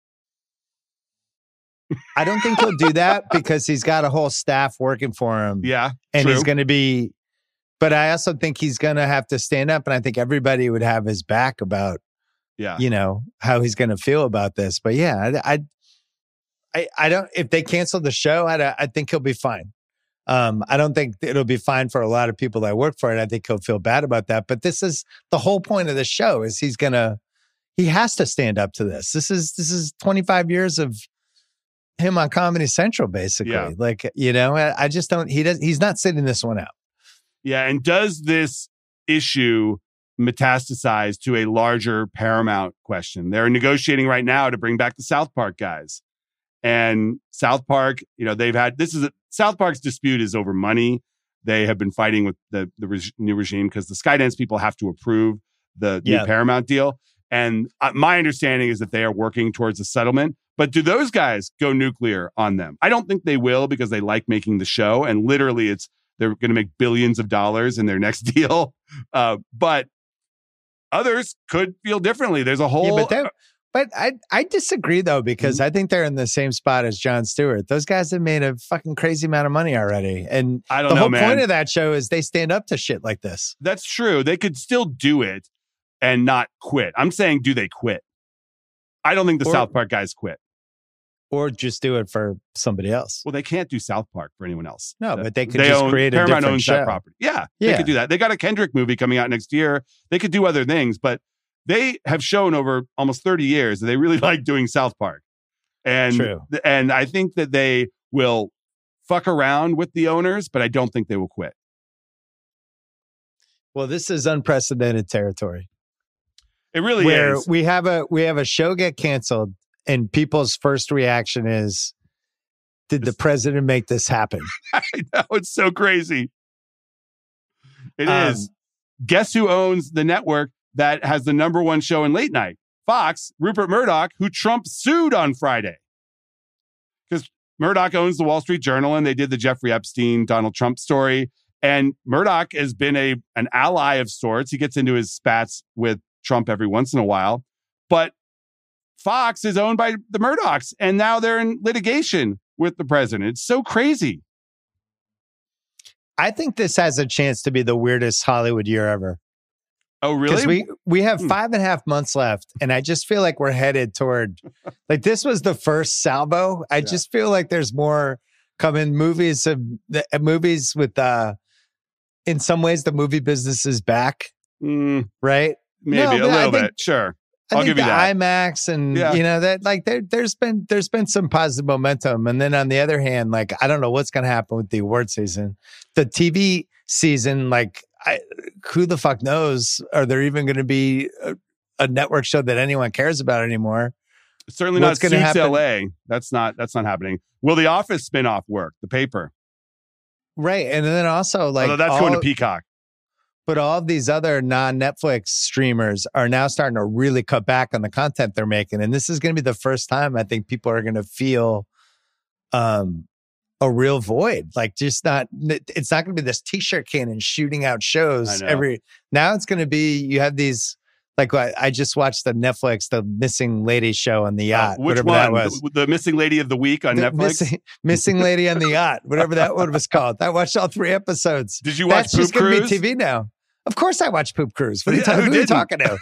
I don't think he'll do that because he's got a whole staff working for him. Yeah, And true. he's going to be, but I also think he's going to have to stand up, and I think everybody would have his back about, yeah, you know, how he's going to feel about this. But yeah, I, I, I don't, if they cancel the show, I, I think he'll be fine. Um, I don't think it'll be fine for a lot of people that work for it. I think he'll feel bad about that. But this is the whole point of the show is he's going to, he has to stand up to this. This is, this is twenty-five years of him on Comedy Central, basically. Yeah. Like, you know, I, I just don't, he does, he's not sitting this one out. Yeah. And does this issue metastasize to a larger Paramount question? They're negotiating right now to bring back the South Park guys. And South Park, you know, they've had, this is a, South Park's dispute is over money. They have been fighting with the, the reg- new regime because the Skydance people have to approve the yeah. new Paramount deal. And uh, my understanding is that they are working towards a settlement, But do those guys go nuclear on them? I don't think they will because they like making the show. And literally, it's they're going to make billions of dollars in their next deal. Uh, but others could feel differently. There's a whole... Yeah, but that- But I I disagree, though, because mm-hmm. I think they're in the same spot as Jon Stewart. Those guys have made a fucking crazy amount of money already. And I don't the know, whole man. point of that show is they stand up to shit like this. That's true. They could still do it and not quit. I'm saying, do they quit? I don't think the or, South Park guys quit. Or just do it for somebody else. Well, they can't do South Park for anyone else. No, but they could they just own, create a Paramount different owns show. that property. Yeah, yeah, they could do that. They got a Kendrick movie coming out next year. They could do other things, but they have shown over almost thirty years that they really like doing South Park. And, True. and I think that they will fuck around with the owners, but I don't think they will quit. Well, this is unprecedented territory. It really where is. we have a we have a show get canceled, and people's first reaction is, "Did the president make this happen?" I know, it's so crazy. It um, is. Guess who owns the network that has the number one show in late night? Fox, Rupert Murdoch, who Trump sued on Friday. Because Murdoch owns the Wall Street Journal, and they did the Jeffrey Epstein, Donald Trump story. And Murdoch has been a an ally of sorts. He gets into his spats with Trump every once in a while. But Fox is owned by the Murdochs, and now they're in litigation with the president. It's so crazy. I think this has a chance to be the weirdest Hollywood year ever. Oh, really? Because we, we have Hmm. five and a half months left, and I just feel like we're headed toward, like, this was the first salvo. I Yeah. just feel like there's more coming. Movies of the uh, movies with, uh, in some ways, the movie business is back, Mm, right? maybe No, a but I little think- bit. Sure. I I'll think give you the that. IMAX and Yeah. you know that like there there's been there's been some positive momentum, and then on the other hand, like I don't know what's going to happen with the award season, the T V season. Like I, who the fuck knows? Are there even going to be a, a network show that anyone cares about anymore? Certainly What's not gonna Suits happen? L A. That's not that's not happening. Will the Office spinoff work? The paper. Right, and then also like Although that's all, going to Peacock. but all of these other non-Netflix streamers are now starting to really cut back on the content they're making, and this is going to be the first time I think people are going to feel um a real void. Like just not, it's not going to be this t-shirt cannon shooting out shows I know. every, now it's going to be, you have these, like I, I just watched the Netflix, the Missing Lady show on the yacht, Uh, which whatever one? that was. The, the Missing Lady of the Week on The Netflix? Missing, Missing Lady on the Yacht, whatever that one was called. I watched all three episodes. Did you watch That's just Poop going to be Cruise? T V now. Of course I watch Poop Cruise. What are you, Yeah, ta- who who are you didn't? talking to?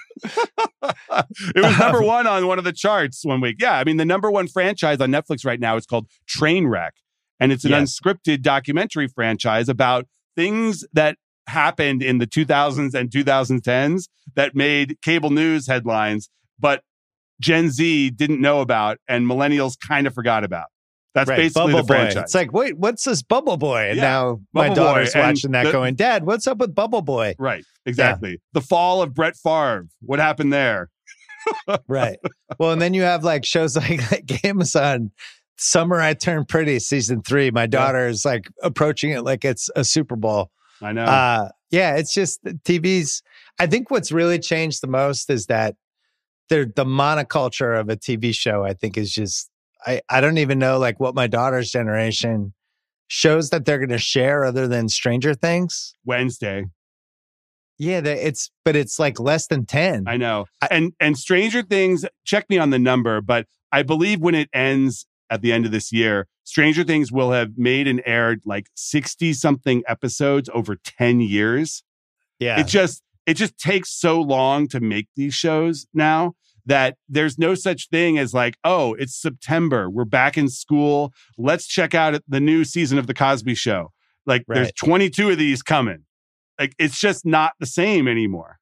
It was number Um, one on one of the charts one week. Yeah, I mean, the number one franchise on Netflix right now is called Trainwreck, and it's an Yes. unscripted documentary franchise about things that happened in the two thousands and twenty tens that made cable news headlines, but Gen Z didn't know about, and millennials kind of forgot about. That's Right, basically Bubble the Boy. franchise. It's like, wait, what's this Bubble Boy? And Yeah, now my Bubble daughter's Boy. And watching that the- going, Dad, what's up with Bubble Boy? Right, exactly. The fall of Brett Favre. What happened there? Right. Well, and then you have like shows like, like Amazon, Summer I Turned Pretty, season three. My daughter is like approaching it like it's a Super Bowl. I know. Uh, yeah, it's just T V's. I think what's really changed the most is that the the monoculture of a T V show, I think, is just, I, I don't even know like what my daughter's generation shows that they're going to share other than Stranger Things. Wednesday. Yeah, they, it's, but it's like less than ten. I know. And and Stranger Things, check me on the number, but I believe when it ends at the end of this year, Stranger Things will have made and aired like sixty something episodes over ten years. Yeah. It just it just takes so long to make these shows now that there's no such thing as like, oh, it's September, we're back in school, let's check out the new season of The Cosby Show. Like there's Right. twenty-two of these coming. Like it's just not the same anymore.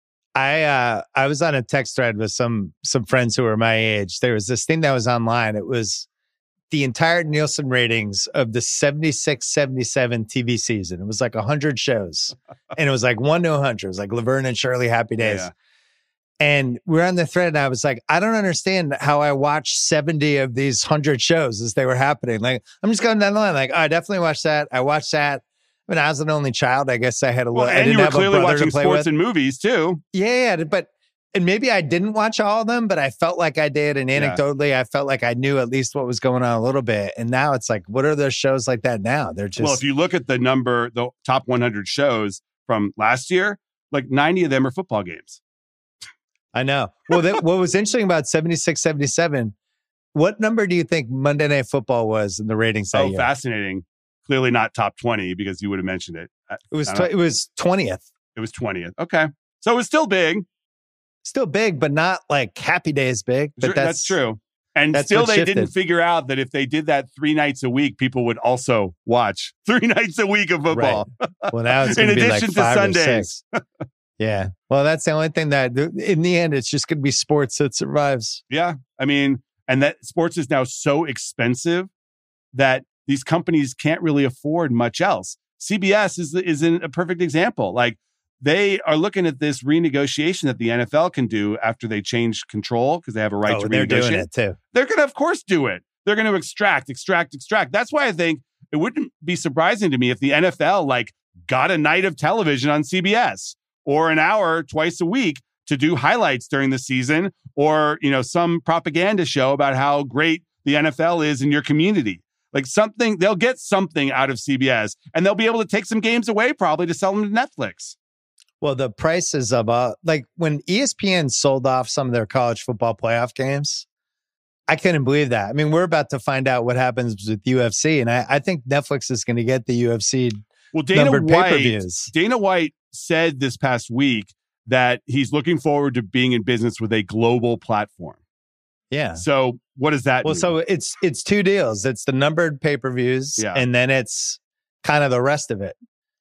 I uh I was on a text thread with some some friends who were my age. There was this thing that was online. It was the entire Nielsen ratings of the seventy-six seventy-seven T V season. It was like one hundred shows. And it was like one to one hundred. It was like Laverne and Shirley Happy Days. Yeah. And we were on the thread and I was like, I don't understand how I watched seventy of these one hundred shows as they were happening. Like, I'm just going down the line. Like, oh, I definitely watched that. I watched that. I mean, I was an only child. I guess I had a Well, little, I and didn't you were have a clearly brother watching to play sports with. and movies too. Yeah, yeah, but and maybe I didn't watch all of them, but I felt like I did. And anecdotally, yeah. I felt like I knew at least what was going on a little bit. And now it's like, what are those shows like that now? They're just. Well, if you look at the number, the top one hundred shows from last year, like ninety of them are football games. I know. Well, that, what was interesting about seventy-six, seventy-seven, what number do you think Monday Night Football was in the ratings that oh, year? Fascinating. Clearly not top twenty because you would have mentioned it. It was tw- it was twentieth. It was twentieth. Okay. So it was still big. Still big, but not like Happy Days big. But that's, that's true. And that's still they shifted. didn't figure out that if they did that three nights a week, people would also watch three nights a week of football. Right. Well, now it's going to be like five or six. Yeah. Well, that's the only thing that in the end, it's just going to be sports that survives. Yeah. I mean, and that sports is now so expensive that these companies can't really afford much else. C B S is, is in a perfect example. Like they are looking at this renegotiation that the N F L can do after they change control because they have a right oh, to they're renegotiate. Doing it too. They're going to, of course, do it. They're going to extract, extract, extract. That's why I think it wouldn't be surprising to me if the N F L like got a night of television on C B S or an hour twice a week to do highlights during the season, or, you know, some propaganda show about how great the N F L is in your community. Like something, they'll get something out of C B S and they'll be able to take some games away probably to sell them to Netflix. Well, the prices of, uh, like when E S P N sold off some of their college football playoff games, I couldn't believe that. I mean, we're about to find out what happens with U F C, and I, I think Netflix is going to get the U F C well, Dana numbered White, pay-per-views. Dana White said this past week that he's looking forward to being in business with a global platform. Yeah. So what does that well, mean? so it's it's two deals. It's the numbered pay-per-views, yeah. and then it's kind of the rest of it.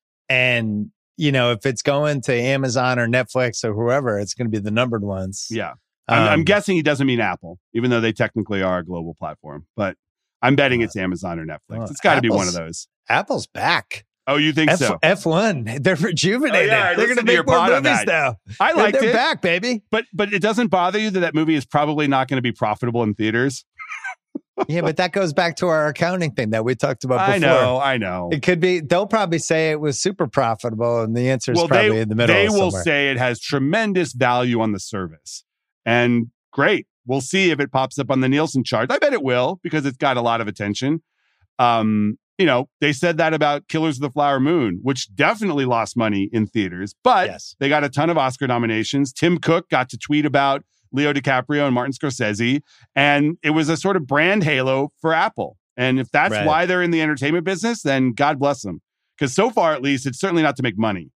And, you know, if it's going to Amazon or Netflix or whoever, it's going to be the numbered ones. Yeah. I'm, um, I'm guessing he doesn't mean Apple, even though they technically are a global platform. But I'm betting it's Amazon or Netflix. Well, it's got to be Apple's- one of those. Apple's back. Oh, you think F- so? F one. They're rejuvenated. Oh, yeah, I they're going to listened to your make more pod on movies that. now. I liked they're it. back, baby. But but it doesn't bother you that that movie is probably not going to be profitable in theaters? Yeah, but that goes back to our accounting thing that we talked about before. I know, I know. It could be, they'll probably say it was super profitable, and the answer is well, probably they, in the middle. They will somewhere. say it has tremendous value on the service. And great. We'll see if it pops up on the Nielsen chart. I bet it will because it's got a lot of attention. Um, you know, they said that about Killers of the Flower Moon, which definitely lost money in theaters, but yes. They got a ton of Oscar nominations. Tim Cook got to tweet about Leo DiCaprio and Martin Scorsese, and it was a sort of brand halo for Apple. And if that's right. why they're in the entertainment business, then God bless them. Because so far, at least, it's certainly not to make money.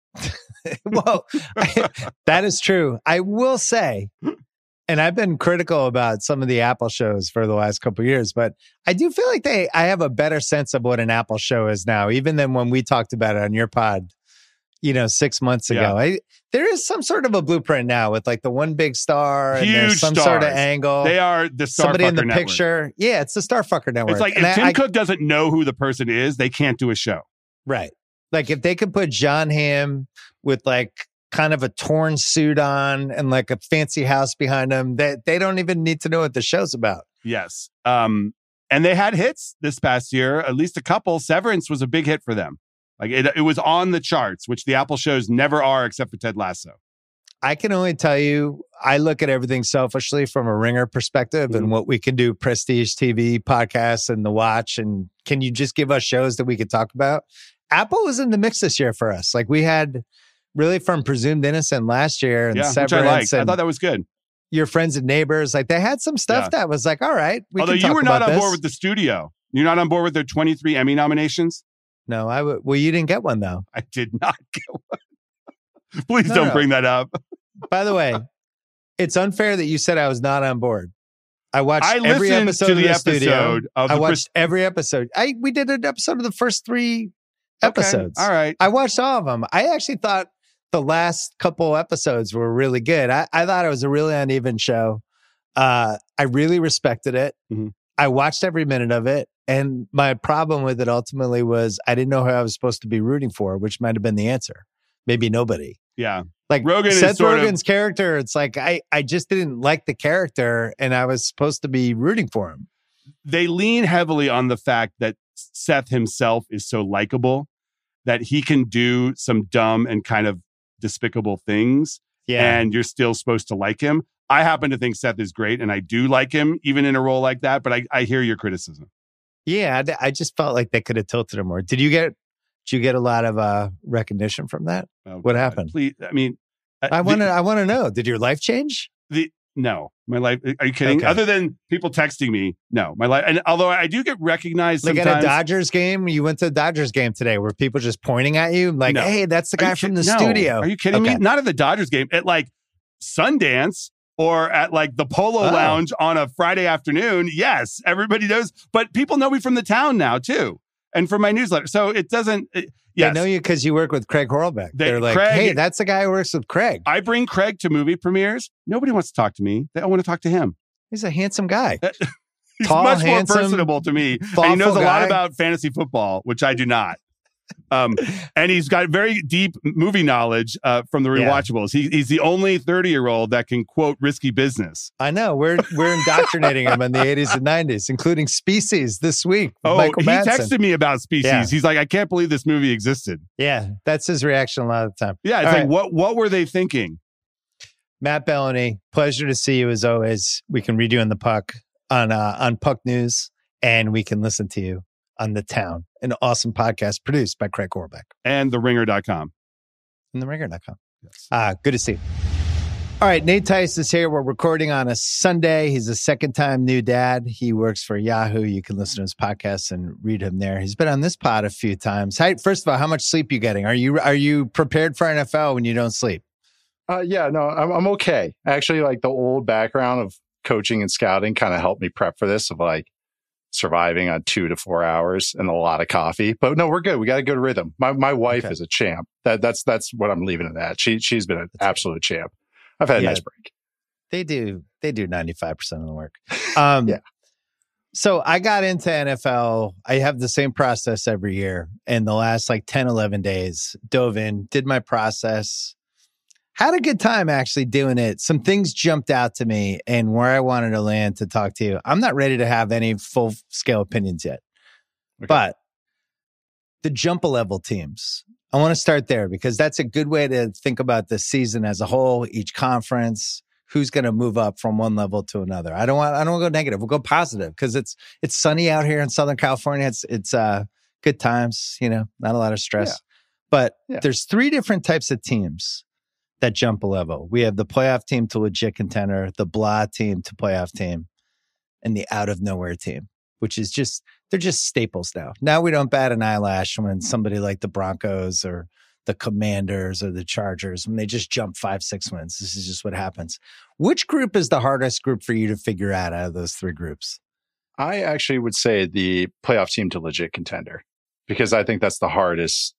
Well, I, that is true. I will say, and I've been critical about some of the Apple shows for the last couple of years, but I do feel like they, I have a better sense of what an Apple show is now, even than when we talked about it on your pod, you know, six months ago. Yeah. I, there is some sort of a blueprint now with like the one big star and Huge there's some stars. sort of angle. They are the Starfucker somebody in the network. picture. Yeah, it's the Starfucker network. It's like And if I- Tim I- Cook doesn't know who the person is, they can't do a show. Right. Like if they could put John Hamm with like kind of a torn suit on and like a fancy house behind him, they, they don't even need to know what the show's about. Yes. Um, and they had hits this past year, at least a couple. Severance was a big hit for them. Like it, it was on the charts, which the Apple shows never are except for Ted Lasso. I can only tell you, I look at everything selfishly from a Ringer perspective Mm-hmm. and what we can do, Prestige T V, podcasts, and The Watch. And can you just give us shows that we could talk about? Apple was in the mix this year for us. Like we had really from Presumed Innocent last year and Yeah, Severance. which I liked. I and thought that was good. Your Friends and Neighbors. Like they had some stuff Yeah. that was like, all right, we Although can you talk were not about on this. board with the studio. You're not on board with their twenty-three Emmy nominations? No, I would. Well, you didn't get one though. I did not get one. Please No, don't no. bring that up. By the way, it's unfair that you said I was not on board. I watched I every listened episode to of the the studio. episode of I the watched Pres- every episode. I we did an episode of the first three Okay, episodes. all right. I watched all of them. I actually thought the last couple episodes were really good. I, I thought it was a really uneven show. Uh, I really respected it. Mhm. I watched every minute of it. And my problem with it ultimately was I didn't know who I was supposed to be rooting for, which might have been the answer. Maybe nobody. Yeah. Like Rogen is Seth sort of- Rogen's character, it's like I, I just didn't like the character and I was supposed to be rooting for him. They lean heavily on the fact that Seth himself is so likable that he can do some dumb and kind of despicable things Yeah. and you're still supposed to like him. I happen to think Seth is great, and I do like him even in a role like that, but I, I hear your criticism. Yeah, I, I just felt like they could have tilted him more. Did you get did you get a lot of uh, recognition from that? Oh, what God. happened? Please, I mean, uh, I want to the- I want to know. Did your life change? The no, my life. Are you kidding? Okay. Other than people texting me, no, my life. And although I do get recognized Like sometimes, at a Dodgers game, you went to a Dodgers game today. Were people just pointing at you like, No. "Hey, that's the Are guy you from kid- the no. studio"? Are you kidding Okay. me? Not at the Dodgers game. At like Sundance or at like the Polo Oh. Lounge on a Friday afternoon. Yes, everybody knows. But people know me from the town now too, and from my newsletter. So it doesn't. It, yes, They know you because you work with Craig Horlbeck. They- They're like, Craig- "Hey, that's the guy who works with Craig. I bring Craig to movie premieres. Nobody wants to talk to me. They all want to talk to him. He's a handsome guy." He's Tall, much handsome, more personable to me. And he thoughtful knows a lot guy. about fantasy football, which I do not. Um, and he's got very deep movie knowledge uh, from the Yeah. rewatchables. He, he's the only thirty-year-old that can quote Risky Business. I know. We're we're indoctrinating him in the eighties and nineties, including Species this week. with Oh, Michael he Madsen. texted me about Species. Yeah. He's like, I can't believe this movie existed. Yeah, that's his reaction a lot of the time. Yeah, it's All like, right. what what were they thinking? Matt Bellany, pleasure to see you as always. We can read you on the puck on uh, on Puck News, and we can listen to you on The Town, an awesome podcast produced by Craig Horlbeck And the ringer dot com. and the ringer dot com. Yes. Uh, good to see you. All right, Nate Tice is here. We're recording on a Sunday. He's a second-time new dad. He works for Yahoo. You can listen to his podcast and read him there. He's been on this pod a few times. Hi, first of all, how much sleep you getting? Are you are you prepared for N F L when you don't sleep? Uh, yeah, no, I'm, I'm okay. Actually, like the old background of coaching and scouting kind of helped me prep for this, of like surviving on two to four hours and a lot of coffee. But no, we're good. We got a good rhythm. My my wife Okay. is a champ. That that's that's what I'm leaving it at. She she's been an That's right. absolute champ. I've had a Yeah. nice break. They do. They do ninety-five percent of the work. Um, Yeah. So I got into N F L. I have the same process every year. And the last like ten, eleven days, dove in, did my process. Had a good time actually doing it. Some things jumped out to me and where I wanted to land to talk to you. I'm not ready to have any full scale opinions yet. Okay. But the jump a level teams, I want to start there because that's a good way to think about the season as a whole, each conference, who's going to move up from one level to another. I don't want I don't want to go negative. We'll go positive because it's it's sunny out here in Southern California. It's it's uh good times, you know, not a lot of stress. Yeah. But Yeah. there's three different types of teams that jump a level. We have the playoff team to legit contender, the blah team to playoff team, and the out of nowhere team, which is just, they're just staples now. Now we don't bat an eyelash when somebody like the Broncos or the Commanders or the Chargers, when they just jump five, six wins. This is just what happens. Which group is the hardest group for you to figure out out of those three groups? I actually would say the playoff team to legit contender, because I think that's the hardest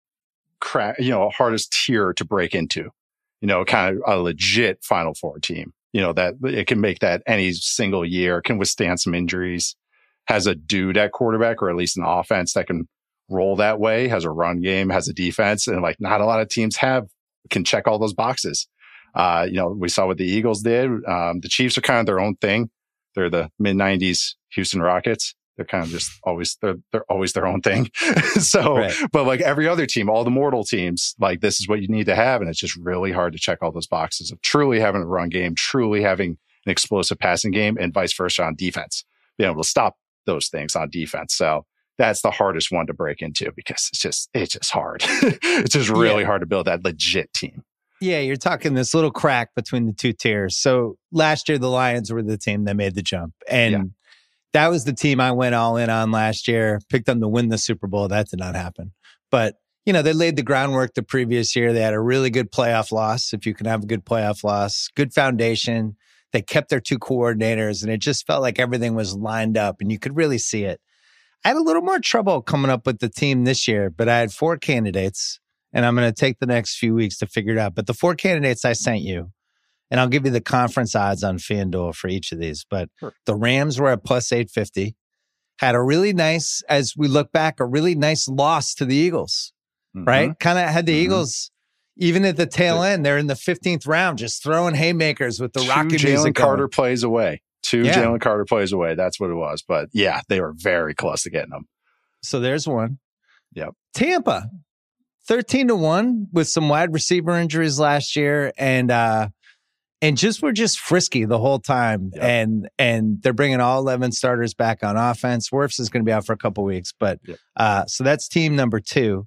crack, you know, hardest tier to break into, you know, kind of a legit Final Four team, you know, that it can make that any single year, can withstand some injuries, has a dude at quarterback, or at least an offense that can roll that way, has a run game, has a defense. And like not a lot of teams have, can check all those boxes. Uh, you know, we saw what the Eagles did. Um, the Chiefs are kind of their own thing. They're the mid nineties Houston Rockets. They're kind of just always, they're, they're always their own thing. so, Right. but like every other team, all the mortal teams, like this is what you need to have. And it's just really hard to check all those boxes of truly having a run game, truly having an explosive passing game, and vice versa on defense, being able to stop those things on defense. So that's the hardest one to break into, because it's just, it's just hard. It's just really Yeah. hard to build that legit team. Yeah, you're talking this little crack between the two tiers. So last year, the Lions were the team that made the jump. And Yeah. that was the team I went all in on last year, picked them to win the Super Bowl. That did not happen. But, you know, they laid the groundwork the previous year. They had a really good playoff loss, if you can have a good playoff loss, good foundation. They kept their two coordinators, and it just felt like everything was lined up, and you could really see it. I had a little more trouble coming up with the team this year, but I had four candidates, and I'm going to take the next few weeks to figure it out. But the four candidates I sent you, and I'll give you the conference odds on FanDuel for each of these. But Sure. the Rams were at plus eight fifty, had a really nice, as we look back, a really nice loss to the Eagles, Mhm. right? Kind of had the Mhm. Eagles, even at the tail end, they're in the fifteenth round, just throwing haymakers with the Two Rocky Jalen music Carter going. plays away. Two Yeah. Jalen Carter plays away. That's what it was. But yeah, they were very close to getting them. So there's one. Yep. Tampa, thirteen to one with some wide receiver injuries last year, and uh, and just were just frisky the whole time. Yep. And and they're bringing all eleven starters back on offense. Wirfs is going to be out for a couple weeks, but yep. uh, so that's team number two.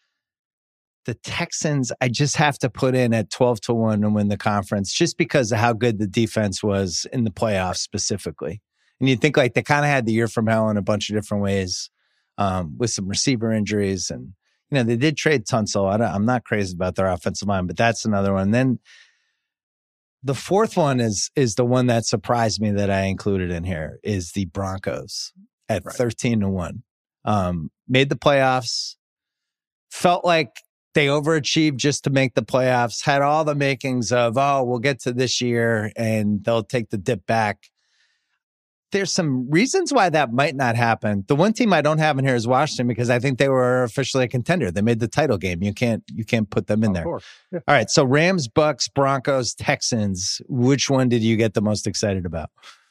The Texans, I just have to put in at twelve to one to win the conference just because of how good the defense was in the playoffs specifically. And you think like they kind of had the year from hell in a bunch of different ways um, with some receiver injuries. And, you know, they did trade Tunsil. I don't, I'm not crazy about their offensive line, but that's another one. Then the fourth one is is the one that surprised me that I included in here is the Broncos at right. thirteen to one. Um, made the playoffs, felt like they overachieved just to make the playoffs, had all the makings of, oh, we'll get to this year and they'll take the dip back. There's some reasons why that might not happen. The one team I don't have in here is Washington because I think they were officially a contender. They made the title game. You can't you can't put them in oh, there. Yeah. All right, so Rams, Bucks, Broncos, Texans. Which one did you get the most excited about?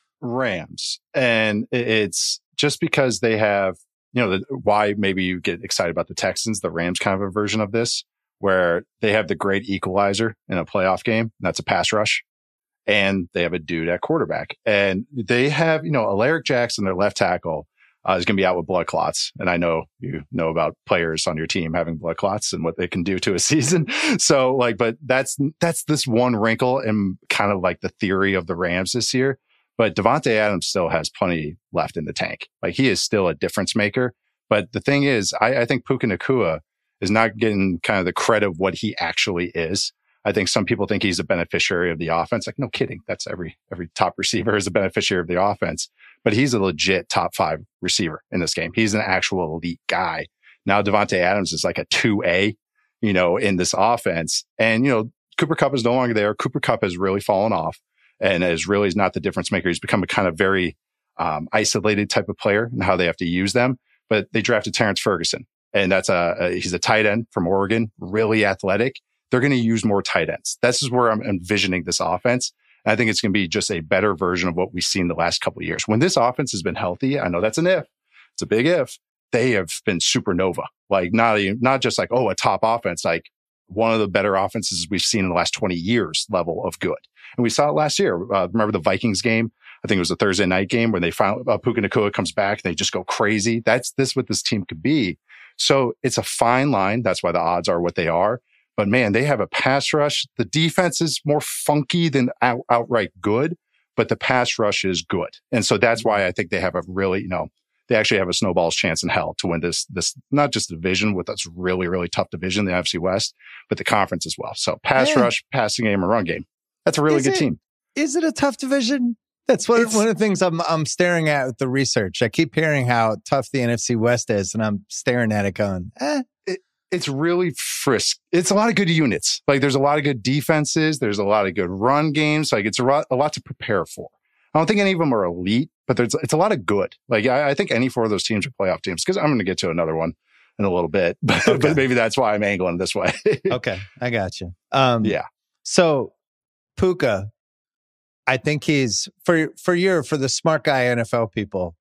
Rams. And it's just because they have, you know, the, why maybe you get excited about the Texans, the Rams kind of a version of this, where they have the great equalizer in a playoff game, and that's a pass rush. And they have a dude at quarterback. And they have, you know, Alaric Jackson, their left tackle, uh, is going to be out with blood clots. And I know you know about players on your team having blood clots and what they can do to a season. So like, but that's, that's this one wrinkle and kind of like the theory of the Rams this year. But Devontae Adams still has plenty left in the tank. Like he is still a difference maker. But the thing is, I, I think Puka Nacua is not getting kind of the credit of what he actually is. I think some people think he's a beneficiary of the offense. Like, no kidding. That's every, every top receiver is a beneficiary of the offense, but he's a legit top five receiver in this game. He's an actual elite guy. Now Devontae Adams is like a two A, you know, in this offense. And, you know, Cooper Kupp is no longer there. Cooper Kupp has really fallen off and is really is not the difference maker. He's become a kind of very um, isolated type of player and how they have to use them. But they drafted Terrence Ferguson, and that's a, a he's a tight end from Oregon, really athletic. They're going to use more tight ends. This is where I'm envisioning this offense. And I think it's going to be just a better version of what we've seen the last couple of years. When this offense has been healthy, I know that's an if. It's a big if. They have been supernova. Like not, not just like, oh, a top offense, like one of the better offenses we've seen in the last twenty years level of good. And we saw it last year. Uh, remember the Vikings game? I think it was a Thursday night game where they found uh, Puka Nacua comes back and they just go crazy. That's this what this team could be. So it's a fine line. That's why the odds are what they are. But man, they have a pass rush. The defense is more funky than out, outright good, but the pass rush is good. And so that's why I think they have a really, you know, they actually have a snowball's chance in hell to win this, this, not just division with this really, really tough division, the N F C West, but the conference as well. So pass yeah. rush, passing game, and run game. That's a really is good it, team. Is it a tough division? That's one, one of the things I'm I'm staring at with the research. I keep hearing how tough the N F C West is, and I'm staring at it going, eh. It, it's really frisk. It's a lot of good units. Like there's a lot of good defenses. There's a lot of good run games. Like it's a lot, a lot to prepare for. I don't think any of them are elite, but there's it's a lot of good. Like I, I think any four of those teams are playoff teams because I'm going to get to another one in a little bit, but, okay. but maybe that's why I'm angling this way. Okay, I got you. Um, yeah. So Puka, I think he's for for your for the smart guy N F L people.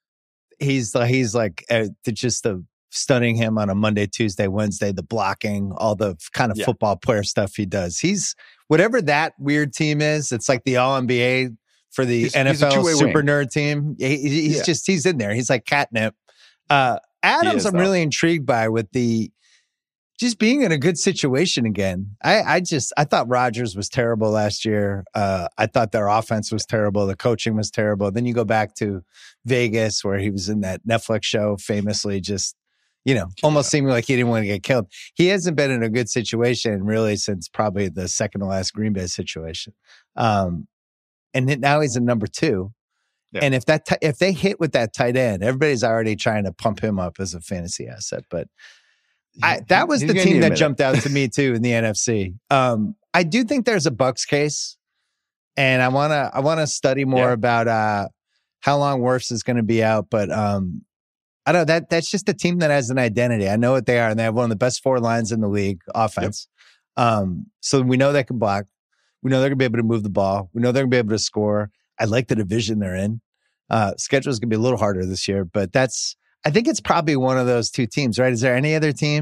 He's he's like uh, just the stunning him on a Monday, Tuesday, Wednesday, the blocking, all the kind of yeah. football player stuff he does. He's whatever that weird team is. It's like the All N B A for the he's, N F L he's super wing. nerd team. He, he's yeah. just he's in there. He's like catnip. Uh, Adams, I'm though. really intrigued by with the. Just being in a good situation again. I, I just, I thought Rodgers was terrible last year. Uh, I thought their offense was terrible. The coaching was terrible. Then you go back to Vegas where he was in that Netflix show famously just, you know, almost yeah. seeming like he didn't want to get killed. He hasn't been in a good situation really since probably the second to last Green Bay situation. Um, and now he's in number two. Yeah. And if that, t- if they hit with that tight end, everybody's already trying to pump him up as a fantasy asset, but I, that was the team that jumped out to me too in the N F C. Um, I do think there's a Bucks case, and I wanna I wanna study more yeah. about uh, how long Wirfs is going to be out. But um, I don't know that that's just a team that has an identity. I know what they are, and they have one of the best four lines in the league, offense. Yep. Um, so we know they can block. We know they're going to be able to move the ball. We know they're going to be able to score. I like the division they're in. Uh, schedule is going to be a little harder this year, but that's. I think it's probably one of those two teams, right? Is there any other team?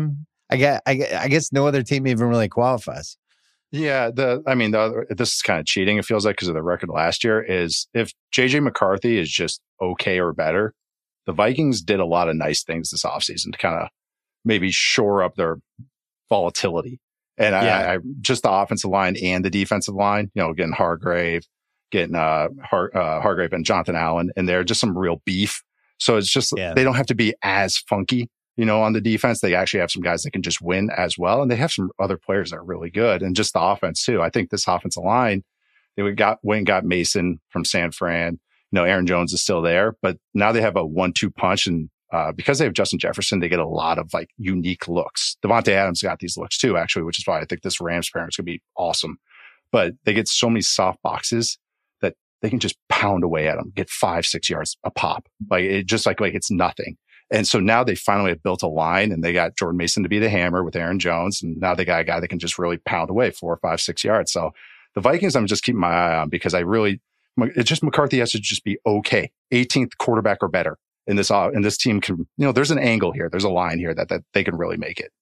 I guess, I guess, I guess no other team even really qualifies. Yeah, the I mean, the other, this is kind of cheating. It feels like because of the record last year. Is if J J McCarthy is just okay or better, the Vikings did a lot of nice things this offseason to kind of maybe shore up their volatility. And yeah. I, I just the offensive line and the defensive line, you know, getting Hargrave, getting uh, Har, uh Hargrave and Jonathan Allen, and they're just some real beef. So it's just yeah. they don't have to be as funky. You know, on the defense, they actually have some guys that can just win as well. And they have some other players that are really good. And just the offense, too. I think this offensive line, they got went and got Mason from San Fran. You know, Aaron Jones is still there. But now they have a one two punch. And uh, because they have Justin Jefferson, they get a lot of like unique looks. Devontae Adams got these looks, too, actually, which is why I think this Rams pairing is going to be awesome. But they get so many soft boxes that they can just pound away at them, get five, six yards a pop. Like it just like like it's nothing. And so now they finally have built a line, and they got Jordan Mason to be the hammer with Aaron Jones. And now they got a guy that can just really pound away four, five, six yards. So the Vikings, I'm just keeping my eye on because I really, it's just McCarthy has to just be okay. eighteenth quarterback or better in this, uh, and this team can, you know, there's an angle here. There's a line here that, that they can really make it.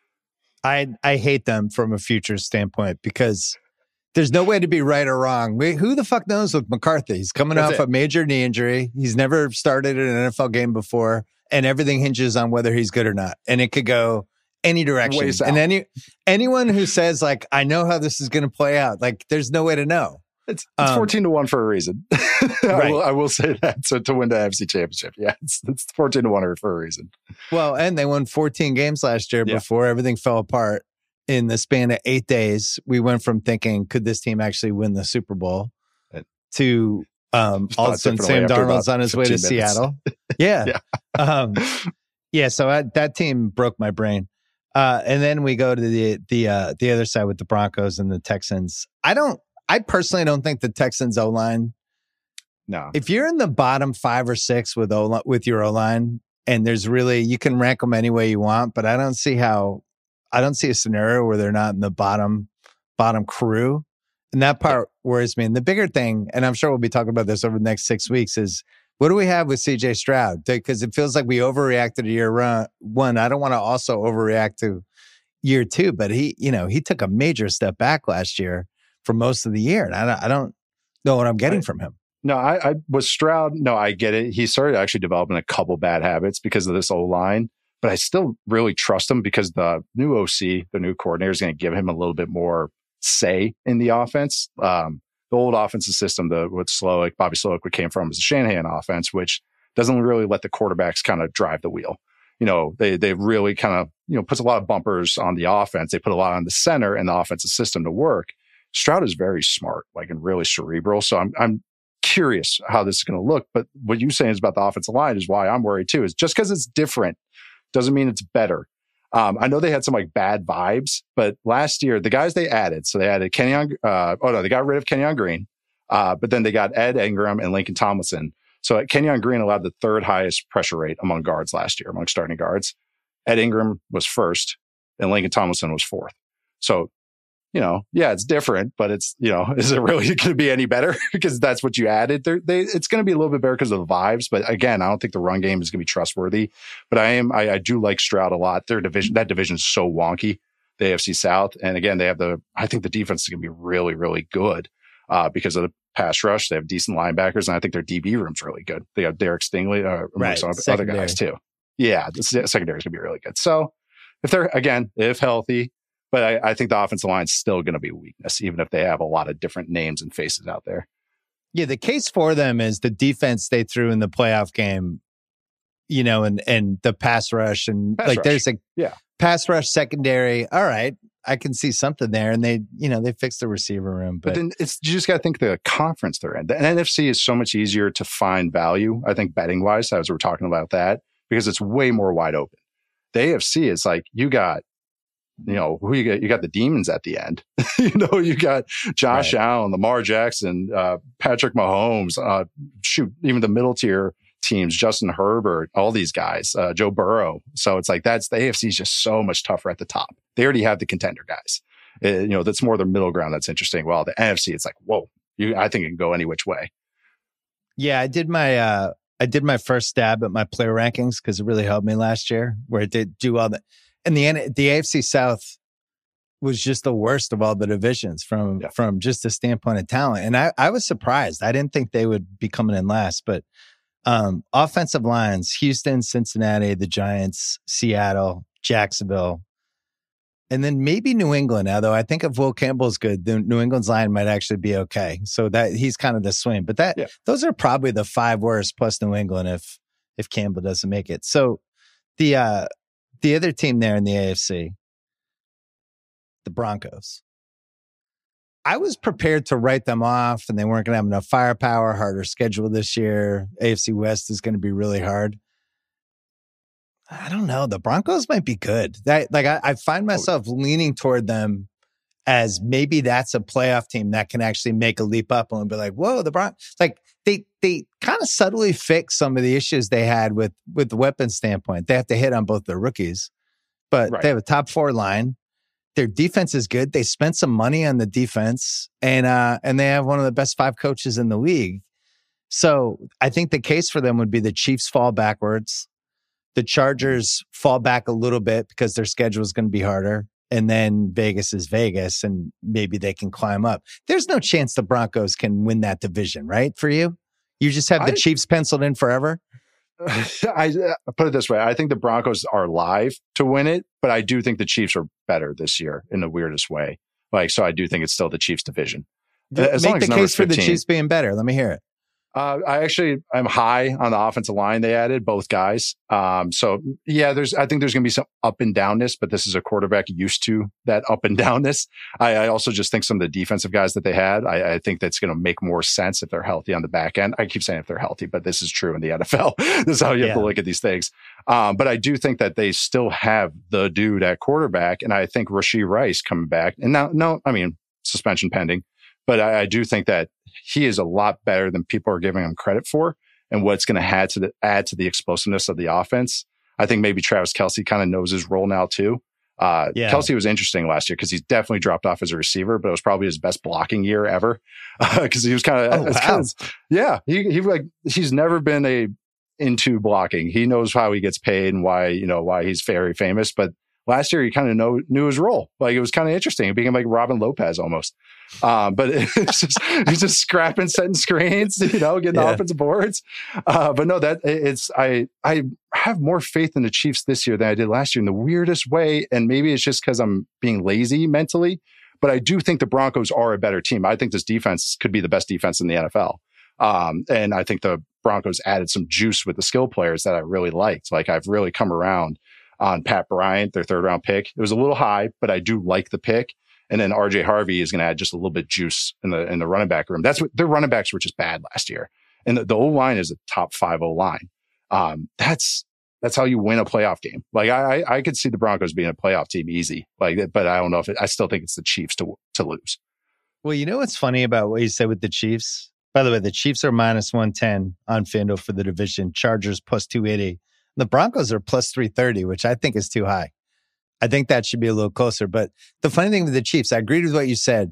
I, I hate them from a future standpoint because there's no way to be right or wrong. We, who the fuck knows with McCarthy? He's coming That's off it. a major knee injury. He's never started an N F L game before. And everything hinges on whether he's good or not. And it could go any direction. And any anyone who says, like, I know how this is going to play out, like, there's no way to know. It's, it's um, fourteen to one for a reason. Right. I, will, I will say that. So to win the A F C Championship. Yeah, it's, it's fourteen to one for a reason. Well, and they won fourteen games last year yeah. before everything fell apart. In the span of eight days, we went from thinking, could this team actually win the Super Bowl, it, to um, all of a sudden Sam Darnold's on his way to minutes. Seattle. Yeah. yeah. Um, yeah. So I, that team broke my brain. Uh, and then we go to the, the, uh, the other side with the Broncos and the Texans. I don't, I personally don't think the Texans O-line. No. If you're in the bottom five or six with O with your O-line, and there's really, you can rank them any way you want, but I don't see how, I don't see a scenario where they're not in the bottom, bottom crew. And that part worries me. And the bigger thing, and I'm sure we'll be talking about this over the next six weeks, is what do we have with C J Stroud? Because it feels like we overreacted to year run, one. I don't want to also overreact to year two, but he, you know, he took a major step back last year for most of the year. And I don't, I don't know what I'm getting I, from him. No, I, I was Stroud. No, I get it. He started actually developing a couple bad habits because of this O-line, but I still really trust him because the new O C, the new coordinator, is going to give him a little bit more say in the offense. Um, the old offensive system, the what Slowick, Bobby Slowick, what came from, is the Shanahan offense, which doesn't really let the quarterbacks kind of drive the wheel. You know, they they really kind of, you know, puts a lot of bumpers on the offense. They put a lot on the center and the offensive system to work. Stroud is very smart, like, and really cerebral. So I'm I'm curious how this is going to look. But what you're saying is about the offensive line is why I'm worried too. Is just because it's different doesn't mean it's better. Um, I know they had some like bad vibes, but last year, the guys they added, so they added Kenyon, uh, oh no, they got rid of Kenyon Green, uh, but then they got Ed Ingram and Lincoln Tomlinson. So Kenyon Green allowed the third highest pressure rate among guards last year, among starting guards. Ed Ingram was first and Lincoln Tomlinson was fourth. So, you know, yeah, it's different, but it's, you know, is it really going to be any better? Because that's what you added. They're, they, it's going to be a little bit better because of the vibes. But again, I don't think the run game is going to be trustworthy. But I am, I, I do like Stroud a lot. Their division, that division is so wonky, the A F C South. And again, they have the, I think the defense is going to be really, really good uh, because of the pass rush. They have decent linebackers, and I think their D B room's really good. They have Derek Stingley, uh, right, some other guys too. Yeah, the secondary is going to be really good. So if they're, again, if healthy, but I, I think the offensive line is still going to be a weakness, even if they have a lot of different names and faces out there. Yeah, the case for them is the defense they threw in the playoff game, you know, and and the pass rush and pass like rush. There's a yeah. pass rush secondary. All right, I can see something there, and they, you know, they fixed the receiver room. But, but then it's you just got to think the conference they're in. The N F C is so much easier to find value, I think, betting wise, as we're talking about that, because it's way more wide open. The A F C is like you got. You know, who you got? You got the demons at the end. you know, you got Josh right. Allen, Lamar Jackson, uh, Patrick Mahomes, uh, shoot, even the middle tier teams, Justin Herbert, all these guys, uh, Joe Burrow. So it's like that's the A F C is just so much tougher at the top. They already have the contender guys. Uh, you know, that's more the middle ground that's interesting. Well, the N F C, it's like, whoa, you, I think it can go any which way. Yeah, I did my uh, I did my first stab at my player rankings because it really helped me last year, where it did do all that. And the the A F C South was just the worst of all the divisions from yeah. from just a standpoint of talent. And I, I was surprised. I didn't think they would be coming in last, but um, offensive lines, Houston, Cincinnati, the Giants, Seattle, Jacksonville, and then maybe New England. Although I think if Will Campbell's good, the New England's line might actually be okay. So that he's kind of the swing, but that yeah. those are probably the five worst plus New England if if Campbell doesn't make it. So the uh, the other team there in the A F C, the Broncos. I was prepared to write them off, and they weren't going to have enough firepower, harder schedule this year. A F C West is going to be really hard. I don't know. The Broncos might be good. That, like I, I find myself leaning toward them as maybe that's a playoff team that can actually make a leap up and be like, whoa, the Broncos. Like they they kind of subtly fix some of the issues they had with, with the weapon standpoint. They have to hit on both their rookies, but right. they have a top four line. Their defense is good. They spent some money on the defense, and uh, and they have one of the best five coaches in the league. So I think the case for them would be the Chiefs fall backwards. The Chargers fall back a little bit because their schedule is going to be harder. And then Vegas is Vegas, and maybe they can climb up. There's no chance the Broncos can win that division, right? For you? You just have the I, Chiefs penciled in forever? I uh, put it this way. I think the Broncos are live to win it, but I do think the Chiefs are better this year in the weirdest way. Like, so I do think it's still the Chiefs division. As Make long as the case for the Chiefs being better. Let me hear it. Uh, I actually, I'm high on the offensive line they added, both guys. Um, so yeah, there's, I think there's going to be some up and downness, but this is a quarterback used to that up and downness. I, I also just think some of the defensive guys that they had, I, I think that's going to make more sense if they're healthy on the back end. I keep saying if they're healthy, but this is true in the N F L. This is how you yeah. have to look at these things. Um, but I do think that they still have the dude at quarterback. And I think Rashee Rice coming back, and now, no, I mean, suspension pending. But I, I do think that he is a lot better than people are giving him credit for, and what's going to add to the add to the explosiveness of the offense. I think maybe Travis Kelce kind of knows his role now too. Uh, yeah. Kelce was interesting last year because he's definitely dropped off as a receiver, but it was probably his best blocking year ever because uh, he was kind of, oh, wow. kind of, yeah, he he like he's never been a into blocking. He knows how he gets paid and why you know why he's very famous, but. Last year, he kind of know, knew his role. Like, it was kind of interesting. It became like Robin Lopez almost. Um, but it's just, he's just scrapping, setting screens, you know, getting yeah. the offensive boards. Uh, but no, that it's, I, I have more faith in the Chiefs this year than I did last year in the weirdest way. And maybe it's just because I'm being lazy mentally, but I do think the Broncos are a better team. I think this defense could be the best defense in the N F L. Um, and I think the Broncos added some juice with the skill players that I really liked. Like, I've really come around on Pat Bryant, their third round pick. It was a little high, but I do like the pick. And then R J Harvey is going to add just a little bit juice in the in the running back room. That's what their running backs were just bad last year. And the, the O line is a top five O line. Um, that's that's how you win a playoff game. Like I I could see the Broncos being a playoff team easy. Like, but I don't know if it, I still think it's the Chiefs to to lose. Well, you know what's funny about what you said with the Chiefs? By the way, the Chiefs are minus one ten on FanDuel for the division. Chargers plus two eighty. The Broncos are plus three thirty, which I think is too high. I think that should be a little closer. But the funny thing with the Chiefs, I agreed with what you said.